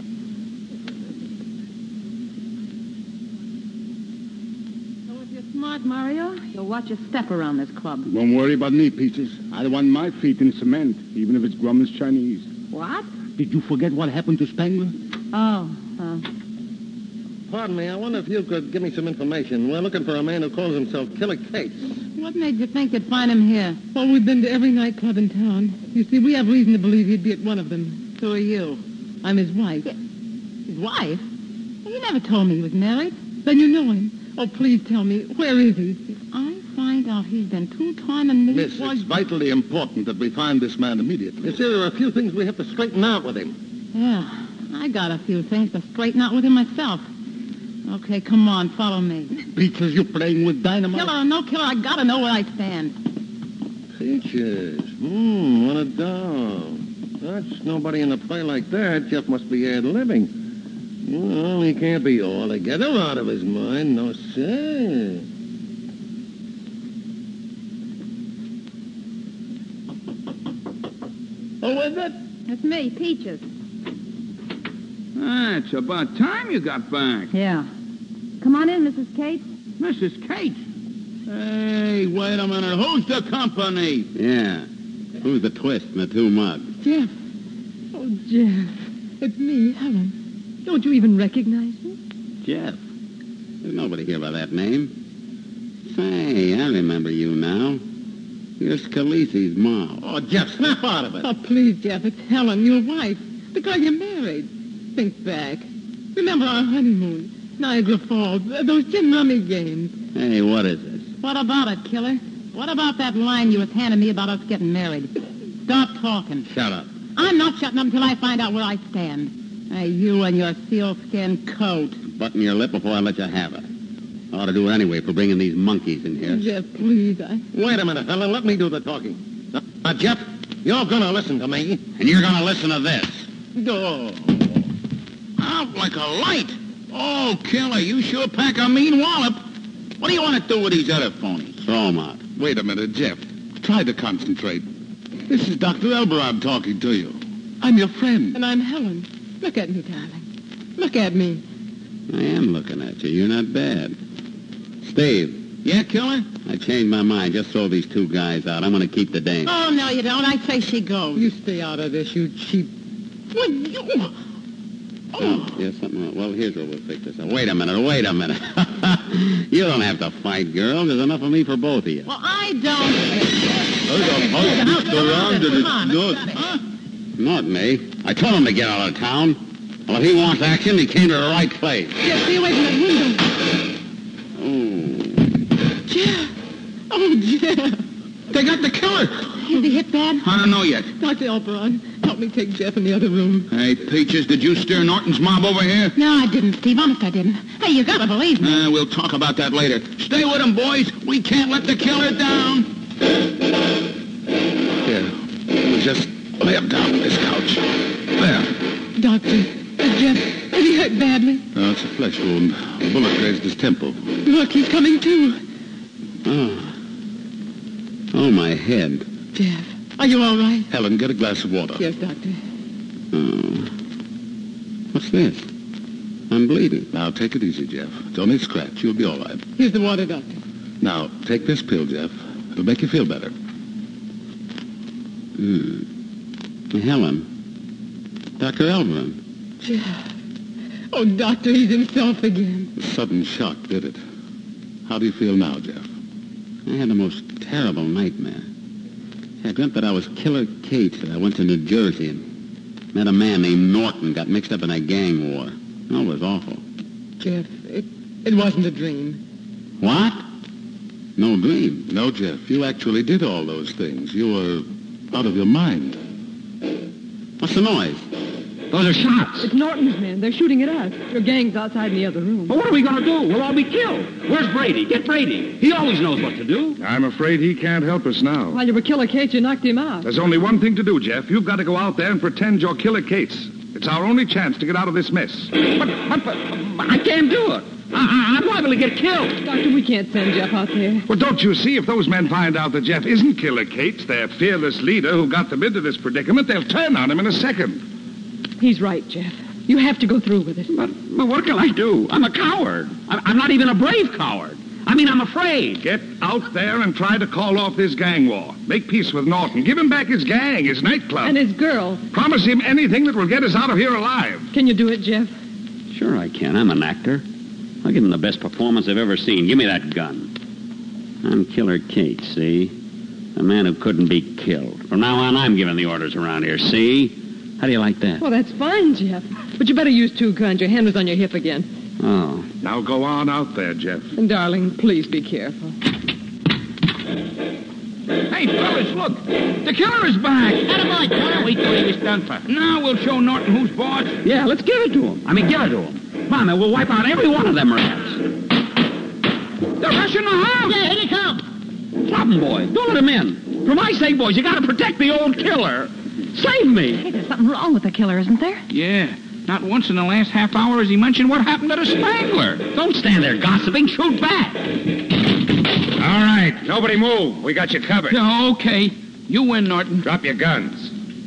Speaker 13: So if you're smart, Mario, you'll watch your step around this club.
Speaker 16: Don't worry about me, Peaches. I don't want my feet in cement, even if it's Grumman's Chinese.
Speaker 13: What?
Speaker 5: Did you forget what happened to Spangler?
Speaker 13: Oh, uh...
Speaker 1: Pardon me, I wonder if you could give me some information. We're looking for a man who calls himself Killer Cates.
Speaker 13: What made you think you'd find him here?
Speaker 14: Well, we've been to every nightclub in town. You see, we have reason to believe he'd be at one of them.
Speaker 13: Who are you?
Speaker 14: I'm his wife.
Speaker 13: His wife?
Speaker 14: Well, you never told me he was married. Then you know him. Oh, please tell me, where is he?
Speaker 13: If I find out he's been two-timing me...
Speaker 5: Miss, it's vitally important that we find this man immediately.
Speaker 1: You see, there are a few things we have to straighten out with him.
Speaker 13: Yeah, I got a few things to straighten out with him myself. Okay, come on, follow me.
Speaker 5: Peaches, you playing with dynamite?
Speaker 13: Killer or no killer, I gotta know where I stand.
Speaker 1: Peaches. Hmm, what a doll. That's nobody in a play like that. Jeff must be ad-libbing. Well, he can't be altogether out of his mind, no sir.
Speaker 13: Who is it? It's me, Peaches.
Speaker 12: Ah, it's about time you got back.
Speaker 13: Yeah. Come on in, Missus Cates.
Speaker 12: Missus Cates?
Speaker 5: Hey, wait a minute. Who's the company?
Speaker 15: Yeah. Who's the twist in the two mugs?
Speaker 14: Jeff. Oh, Jeff. It's me, Helen. Don't you even recognize me?
Speaker 15: Jeff. There's nobody here by that name. Say, I remember you now. You're Scalisi's mom.
Speaker 1: Oh, Jeff, snap out of it.
Speaker 14: Oh, please, Jeff, it's Helen, your wife. The girl you married. Think back. Remember our honeymoon, Niagara Falls, those gin rummy games.
Speaker 15: Hey, what is this?
Speaker 13: What about it, Killer? What about that line you was handing me about us getting married? Stop talking.
Speaker 15: Shut up.
Speaker 13: I'm not shutting up until I find out where I stand. Hey, you and your sealskin coat.
Speaker 15: Button your lip before I let you have it. I ought to do it anyway for bringing these monkeys in here.
Speaker 14: Jeff, please, I...
Speaker 1: Wait a minute, Helen. Let me do the talking. Now, now Jeff, you're going to listen to me.
Speaker 15: And you're going to listen to this.
Speaker 1: Oh.
Speaker 5: Out like a light. Oh, Killer, you sure pack a mean wallop. What do you want to do with these other phonies?
Speaker 15: Throw them out.
Speaker 5: Wait a minute, Jeff. Try to concentrate. This is Doctor Elbrod talking to you. I'm your friend.
Speaker 14: And I'm Helen. Look at me, darling. Look at me.
Speaker 15: I am looking at you. You're not bad. Steve.
Speaker 5: Yeah, Killer?
Speaker 15: I changed my mind. Just throw these two guys out. I'm going to keep the dame.
Speaker 13: Oh, no, you don't. I say she goes.
Speaker 14: You stay out of this, you cheap...
Speaker 13: What, you...
Speaker 15: Oh, yeah, something wrong. Well, here's where we'll fix this up. Wait a minute, wait a minute. You don't have to fight, girl. There's enough of me for both of you.
Speaker 13: Well, I don't...
Speaker 15: Not me. I told him to get out of town. Well, if he wants action, he came to the right place.
Speaker 14: Jeff, stay away from that window.
Speaker 15: Oh.
Speaker 14: Jeff. Oh, Jeff.
Speaker 5: They got the killer.
Speaker 13: Is he hit bad?
Speaker 5: I don't know yet.
Speaker 14: Doctor Elperon, help me take Jeff in the other room.
Speaker 5: Hey, Peaches, did you steer Norton's mob over here?
Speaker 13: No, I didn't, Steve. Honest, I didn't. Hey, you gotta believe me.
Speaker 5: Uh, we'll talk about that later. Stay with him, boys. We can't let the killer down. Here, we'll just lay him down on this couch. There.
Speaker 14: Doctor, is Jeff, is he hurt badly?
Speaker 5: No, it's a flesh wound. A bullet grazed his temple.
Speaker 14: Look, he's coming to.
Speaker 15: Oh. Oh, my head.
Speaker 14: Jeff, are you all right?
Speaker 5: Helen, get a glass of water.
Speaker 14: Yes, Doctor.
Speaker 15: Oh. What's this? I'm bleeding.
Speaker 5: Now, take it easy, Jeff. It's only a scratch. You'll be all right.
Speaker 14: Here's the water, Doctor.
Speaker 5: Now, take this pill, Jeff. It'll make you feel better.
Speaker 15: Hmm. Helen. Doctor Elveron.
Speaker 14: Jeff. Oh, Doctor, he's himself again.
Speaker 5: The sudden shock did it. How do you feel now, Jeff?
Speaker 15: I had the most terrible nightmare.
Speaker 5: I dreamt that I was Killer Cates, that I went to New Jersey and met a man named Norton, got mixed up in a gang war. Oh, it was awful.
Speaker 19: Jeff, it, it wasn't a dream.
Speaker 5: What? No dream.
Speaker 21: No, Jeff, you actually did all those things. You were out of your mind.
Speaker 5: What's the noise?
Speaker 15: Those are shots.
Speaker 14: It's Norton's men. They're shooting at us. Your gang's outside in the other room.
Speaker 15: Well, what are we going to do? We'll all be killed. Where's Brady? Get Brady. He always knows what to do.
Speaker 11: I'm afraid he can't help us now.
Speaker 14: While you were Killer Cates, you knocked him out.
Speaker 11: There's only one thing to do, Jeff. You've got to go out there and pretend you're Killer Cates. It's our only chance to get out of this mess.
Speaker 15: But, but, but I can't do it. I, I'm liable to get killed.
Speaker 14: Doctor, we can't send Jeff out there.
Speaker 11: Well, don't you see? If those men find out that Jeff isn't Killer Cates, their fearless leader who got them into this predicament, they'll turn on him in a second.
Speaker 14: He's right, Jeff. You have to go through with it.
Speaker 15: But, but what can I do? I'm a coward. I'm, I'm not even a brave coward. I mean, I'm afraid.
Speaker 11: Get out there and try to call off this gang war. Make peace with Norton. Give him back his gang, his nightclub.
Speaker 14: And his girl.
Speaker 11: Promise him anything that will get us out of here alive.
Speaker 14: Can you do it, Jeff?
Speaker 15: Sure I can. I'm an actor. I'll give him the best performance I've ever seen. Give me that gun. I'm Killer Cates, see? A man who couldn't be killed. From now on, I'm giving the orders around here, see? How do you like that?
Speaker 14: Well, that's fine, Jeff. But you better use two guns. Your hand was on your hip again.
Speaker 15: Oh.
Speaker 11: Now go on out there, Jeff.
Speaker 14: And, darling, please be careful.
Speaker 12: Hey, fellas, look. The killer is back.
Speaker 5: Attaboy, Killer.
Speaker 12: Wait till he was done for. Now we'll show Norton who's boss.
Speaker 15: Yeah, let's give it to him. I mean, give it to him. Come on, man. We'll wipe out every one of them rats.
Speaker 12: They're rushing the house.
Speaker 5: Yeah, here they come.
Speaker 15: Stop them, boys. Don't let them in. For my sake, boys, you got to protect the old killer. Save me.
Speaker 13: Hey, there's something wrong with the killer, isn't there?
Speaker 12: Yeah. Not once in the last half hour has he mentioned what happened to the Spangler.
Speaker 15: Don't stand there gossiping. Shoot back.
Speaker 20: All right. Nobody move. We got you covered.
Speaker 12: Yeah, okay. You win, Norton.
Speaker 20: Drop your guns.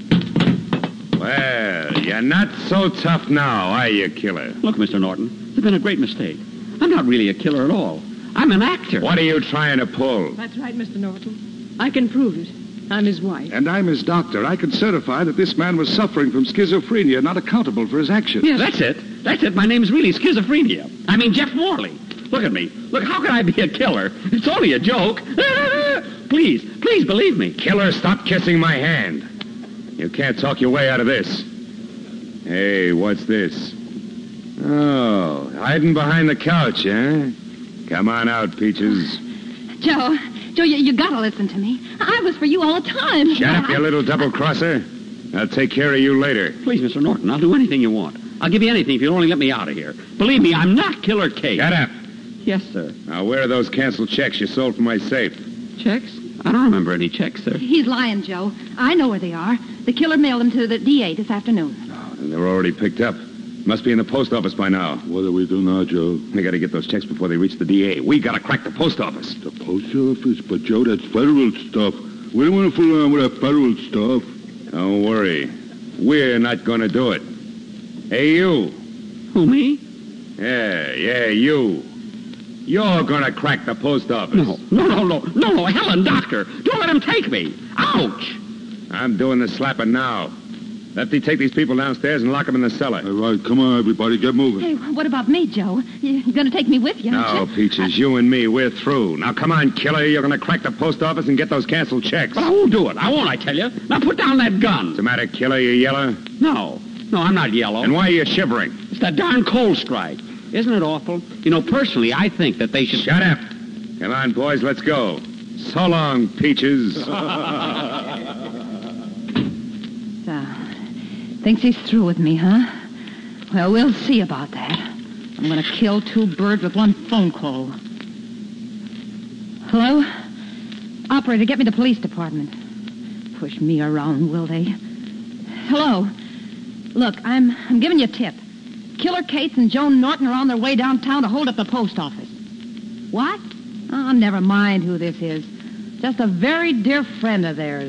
Speaker 20: Well, you're not so tough now, are you, Killer?
Speaker 15: Look, Mister Norton, there's been a great mistake. I'm not really a killer at all. I'm an actor.
Speaker 20: What are you trying to pull?
Speaker 14: That's right, Mister Norton. I can prove it. I'm his wife.
Speaker 11: And I'm his doctor. I can certify that this man was suffering from schizophrenia, not accountable for his actions.
Speaker 15: Yeah, that's it. That's it. My name's really schizophrenia. I mean, Jeff Morley. Look at me. Look, how can I be a killer? It's only a joke. Please, please believe me.
Speaker 20: Killer, stop kissing my hand. You can't talk your way out of this. Hey, what's this? Oh, hiding behind the couch, eh? Come on out, Peaches.
Speaker 13: Joe, Joe, you, you gotta listen to me. I was for you all the time.
Speaker 20: Shut up, you little double-crosser. I'll take care of you later.
Speaker 15: Please, Mister Norton, I'll do anything you want. I'll give you anything if you'll only let me out of here. Believe me, I'm not Killer Cates.
Speaker 20: Shut up.
Speaker 15: Yes, sir.
Speaker 20: Now, where are those canceled checks you sold from my safe?
Speaker 15: Checks? I don't remember any checks, sir.
Speaker 13: He's lying, Joe. I know where they are. The killer mailed them to the D A this afternoon.
Speaker 20: Oh, and they're already picked up. Must be in the post office by now.
Speaker 21: What do we do now, Joe?
Speaker 20: We gotta get those checks before they reach the D A. We gotta crack the post office.
Speaker 21: The post office? But, Joe, that's federal stuff. We don't want to fool around with that federal stuff.
Speaker 20: Don't worry. We're not gonna do it. Hey, you.
Speaker 15: Who, me?
Speaker 20: Yeah, yeah, you. You're gonna crack the post office.
Speaker 15: No, no, no, no, no, no, Helen, doctor. Don't let him take me. Ouch!
Speaker 20: I'm doing the slapping now. Lefty, take these people downstairs and lock them in the cellar.
Speaker 21: All right, come on, everybody, get moving.
Speaker 13: Hey, what about me, Joe? You're gonna take me with you,
Speaker 20: No,
Speaker 13: aren't you?
Speaker 20: Peaches, you and me, we're through. Now, come on, Killer. You're gonna crack the post office and get those canceled checks.
Speaker 15: But I won't do it. I won't, I tell you. Now put down that gun.
Speaker 20: What's the matter, Killer? You yellow?
Speaker 15: No. No, I'm not yellow.
Speaker 20: And why are you shivering?
Speaker 15: It's that darn cold strike. Isn't it awful? You know, personally, I think that they should...
Speaker 20: Shut up. Come on, boys, let's go. So long, Peaches.
Speaker 13: So, thinks he's through with me, huh? Well, we'll see about that. I'm gonna kill two birds with one phone call. Hello? Operator, get me the police department. Push me around, will they? Hello? Look, I'm I'm giving you a tip. Killer Cates and Joan Norton are on their way downtown to hold up the post office. What? Oh, never mind who this is. Just a very dear friend of theirs.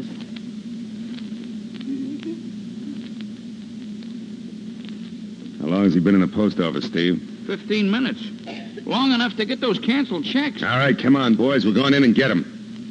Speaker 20: How long has he been in the post office, Steve?
Speaker 12: Fifteen minutes. Long enough to get those canceled checks.
Speaker 20: All right, come on, boys. We're going in and get him.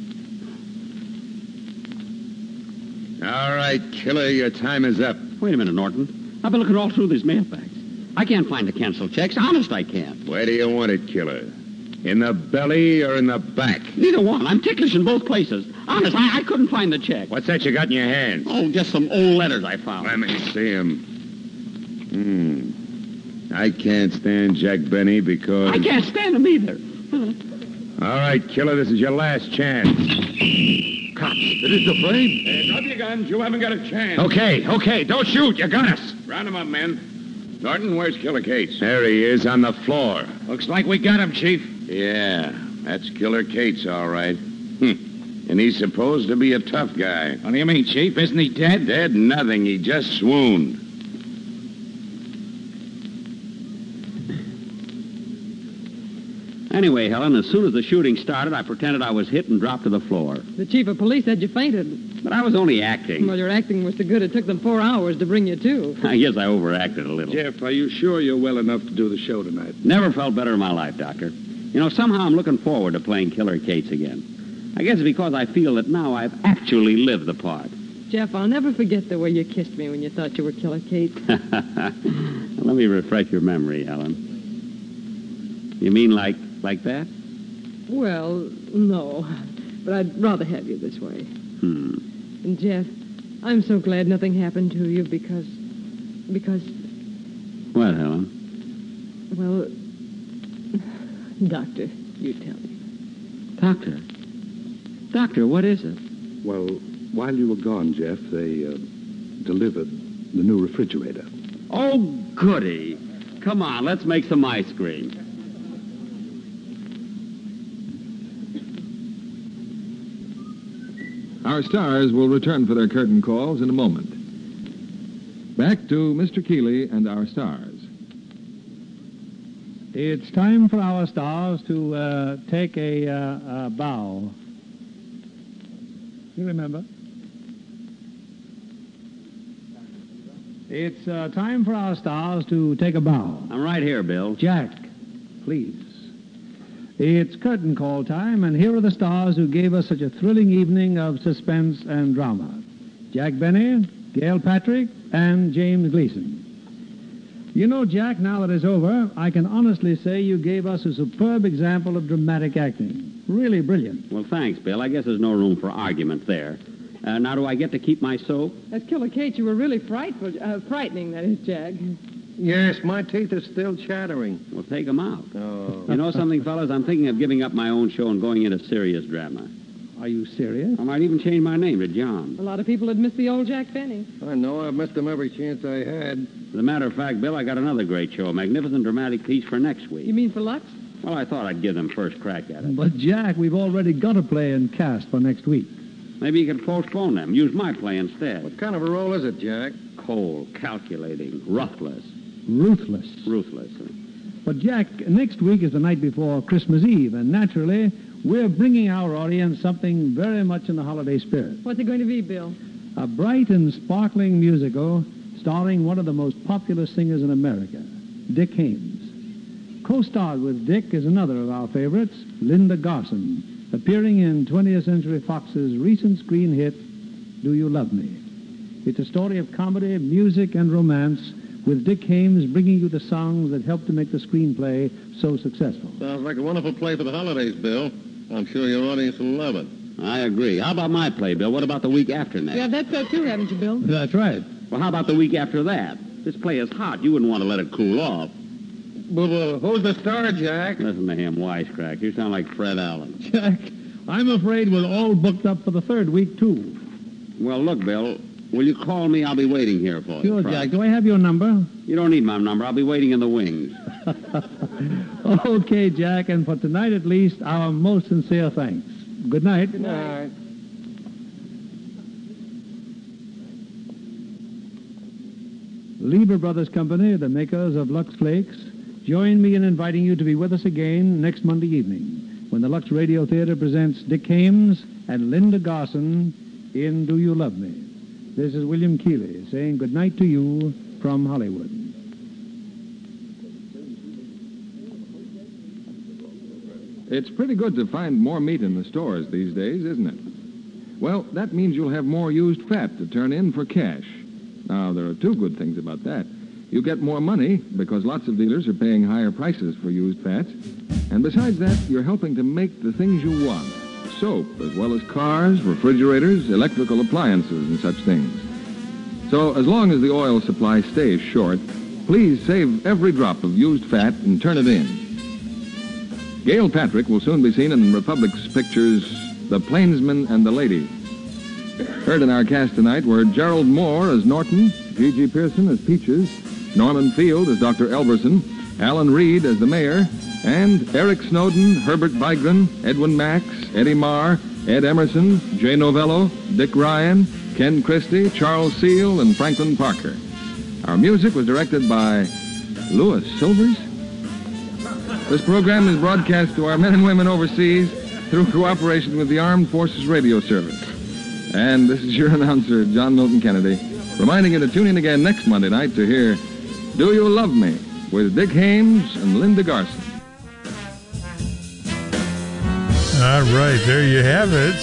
Speaker 20: All right, Killer, your time is up.
Speaker 15: Wait a minute, Norton. I've been looking all through these mailbags. I can't find the canceled checks. Honest, I can't.
Speaker 20: Where do you want it, Killer? In the belly or in the back?
Speaker 15: Neither one. I'm ticklish in both places. Honest, I, I couldn't find the check.
Speaker 20: What's that you got in your hand?
Speaker 15: Oh, just some old letters I found.
Speaker 20: Let me see 'em. Hmm. I can't stand Jack Benny because...
Speaker 15: I can't stand him either.
Speaker 20: All right, killer, this is your last chance.
Speaker 6: Cops, it is the frame. Hey, drop your guns. You haven't got a chance.
Speaker 20: Okay, okay, don't shoot. You got us.
Speaker 6: Round him up, men. Norton, where's Killer Cates?
Speaker 20: There he is on the floor.
Speaker 6: Looks like we got him, Chief.
Speaker 20: Yeah, that's Killer Cates, all right. Hm. And he's supposed to be a tough guy.
Speaker 12: What do you mean, Chief? Isn't he dead?
Speaker 20: Dead nothing. He just swooned.
Speaker 15: Anyway, Helen, as soon as the shooting started, I pretended I was hit and dropped to the floor.
Speaker 14: The chief of police said you fainted.
Speaker 15: But I was only acting.
Speaker 14: Well, your acting was so good it took them four hours to bring you to.
Speaker 15: I guess I overacted a little.
Speaker 11: Jeff, are you sure you're well enough to do the show tonight?
Speaker 15: Never felt better in my life, Doctor. You know, somehow I'm looking forward to playing Killer Cates again. I guess it's because I feel that now I've actually lived the part.
Speaker 14: Jeff, I'll never forget the way you kissed me when you thought you were Killer Cates.
Speaker 15: Let me refresh your memory, Helen. You mean like like that?
Speaker 14: Well, no. But I'd rather have you this way.
Speaker 15: Hmm.
Speaker 14: And, Jeff, I'm so glad nothing happened to you because... Because...
Speaker 15: What, Helen?
Speaker 14: Well... Doctor, you tell me.
Speaker 15: Doctor? Doctor, what is it?
Speaker 11: Well, while you were gone, Jeff, they uh, delivered the new refrigerator.
Speaker 15: Oh, goody. Come on, let's make some ice cream.
Speaker 7: Our stars will return for their curtain calls in a moment. Back to Mister Keeley and our stars.
Speaker 10: It's time for our stars to uh, take a, uh, a bow. You remember? It's uh, time for our stars to take a bow.
Speaker 15: I'm right here, Bill.
Speaker 10: Jack, please. It's curtain call time, and here are the stars who gave us such a thrilling evening of suspense and drama. Jack Benny, Gail Patrick, and James Gleason. You know, Jack, now that it's over, I can honestly say you gave us a superb example of dramatic acting. Really brilliant.
Speaker 15: Well, thanks, Bill. I guess there's no room for argument there. Uh, now, do I get to keep my soap?
Speaker 14: As Killer Cates, you were really frightful, uh, frightening, that is, Jack.
Speaker 1: Yes, my teeth are still chattering.
Speaker 15: Well, take them out.
Speaker 1: Oh.
Speaker 15: You know something, fellas? I'm thinking of giving up my own show and going into serious drama.
Speaker 10: Are you serious?
Speaker 15: I might even change my name to John.
Speaker 14: A lot of people had missed the old Jack Benny.
Speaker 1: I know. I've missed him every chance I had.
Speaker 15: As a matter of fact, Bill, I got another great show, a magnificent dramatic piece for next week.
Speaker 14: You mean for Lux?
Speaker 15: Well, I thought I'd give them first crack at it.
Speaker 10: But, Jack, we've already got a play and cast for next week.
Speaker 15: Maybe you could postpone them. Use my play instead.
Speaker 1: What kind of a role is it, Jack?
Speaker 15: Cold, calculating, ruthless.
Speaker 10: Ruthless.
Speaker 15: Ruthless.
Speaker 10: But, Jack, next week is the night before Christmas Eve, and naturally, we're bringing our audience something very much in the holiday spirit.
Speaker 14: What's it going to be, Bill?
Speaker 10: A bright and sparkling musical starring one of the most popular singers in America, Dick Haymes. Co-starred with Dick is another of our favorites, Linda Garson, appearing in twentieth Century Fox's recent screen hit, Do You Love Me? It's a story of comedy, music, and romance, with Dick Haymes bringing you the songs that helped to make the screenplay so successful.
Speaker 5: Sounds like a wonderful play for the holidays, Bill. I'm sure your audience will love it.
Speaker 15: I agree. How about my play, Bill? What about the week after next?
Speaker 14: Yeah, that's so too, haven't you, Bill?
Speaker 10: That's right.
Speaker 15: Well, how about the week after that? This play is hot. You wouldn't want to let it cool off.
Speaker 1: Well, well, who's the star, Jack?
Speaker 15: Listen to him, wisecrack. You sound like Fred Allen.
Speaker 10: Jack, I'm afraid we're all booked up for the third week, too.
Speaker 15: Well, look, Bill, will you call me? I'll be waiting here for you.
Speaker 10: Sure, Jack. Do I have your number?
Speaker 15: You don't need my number. I'll be waiting in the wings.
Speaker 10: Okay, Jack, and for tonight at least, our most sincere thanks. Good night.
Speaker 1: Good night.
Speaker 10: Lieber Brothers Company, the makers of Lux Flakes, join me in inviting you to be with us again next Monday evening when the Lux Radio Theater presents Dick Haymes and Linda Garson in Do You Love Me? This is William Keeley saying good night to you from Hollywood.
Speaker 7: It's pretty good to find more meat in the stores these days, isn't it? Well, that means you'll have more used fat to turn in for cash. Now, there are two good things about that. You get more money because lots of dealers are paying higher prices for used fats. And besides that, you're helping to make the things you want. Soap, as well as cars, refrigerators, electrical appliances, and such things. So as long as the oil supply stays short, please save every drop of used fat and turn it in. Gail Patrick will soon be seen in Republic's pictures The Plainsman and the Lady. Heard in our cast tonight were Gerald Moore as Norton, Gigi Pearson as Peaches, Norman Field as Doctor Elverson, Alan Reed as the mayor, and Eric Snowden, Herbert Bygren, Edwin Max, Eddie Marr, Ed Emerson, Jay Novello, Dick Ryan, Ken Christie, Charles Seal, and Franklin Parker. Our music was directed by Louis Silvers. This program is broadcast to our men and women overseas through cooperation with the Armed Forces Radio Service. And this is your announcer, John Milton Kennedy, reminding you to tune in again next Monday night to hear Do You Love Me with Dick Hames and Linda Garson.
Speaker 4: All right, there you have it.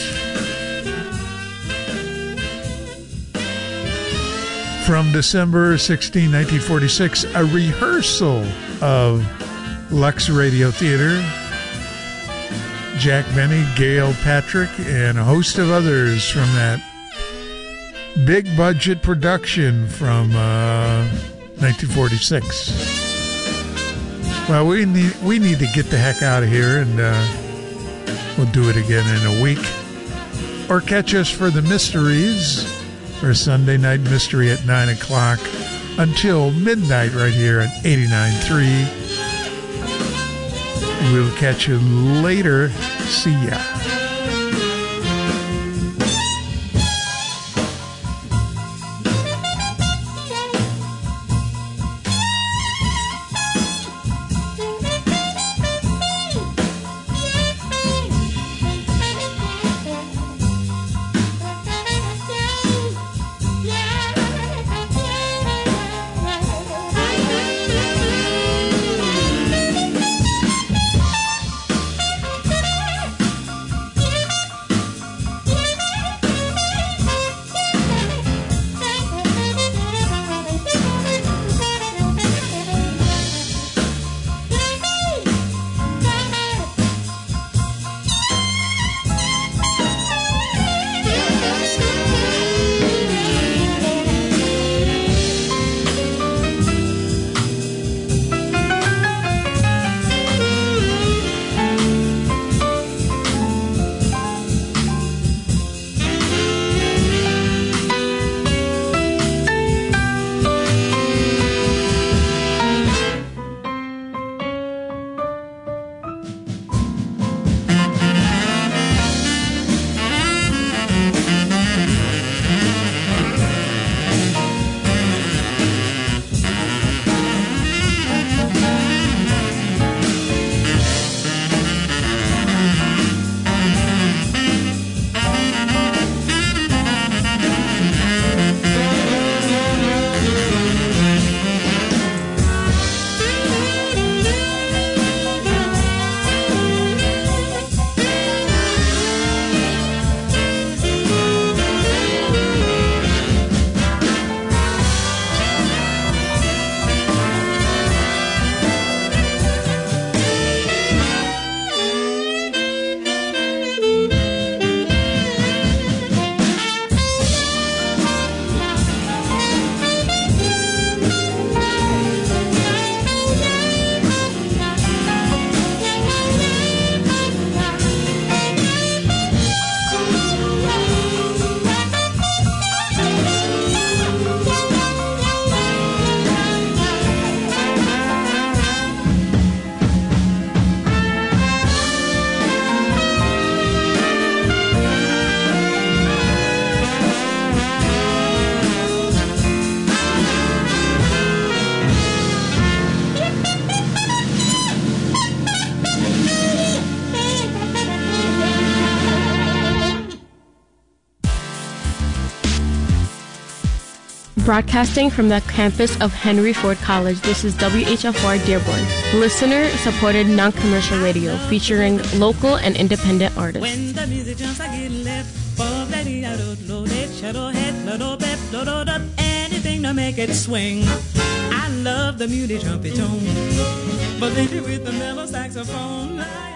Speaker 4: From December sixteenth, nineteen forty-six, a rehearsal of Lux Radio Theater. Jack Benny, Gail Patrick, and a host of others from that big budget production from uh, nineteen forty-six. Well, we need we need to get the heck out of here, and uh, we'll do it again in a week. Or catch us for the mysteries, for Sunday Night Mystery at nine o'clock until midnight right here at eighty-nine point three. We'll catch you later. See ya.
Speaker 3: Broadcasting from the campus of Henry Ford College, this is W H F R Dearborn, listener-supported non-commercial radio featuring local and independent artists.
Speaker 22: When the music jumps, I get left. And
Speaker 8: anything to make it swing. I love the muted trumpet tone, but they do with the mellow saxophone.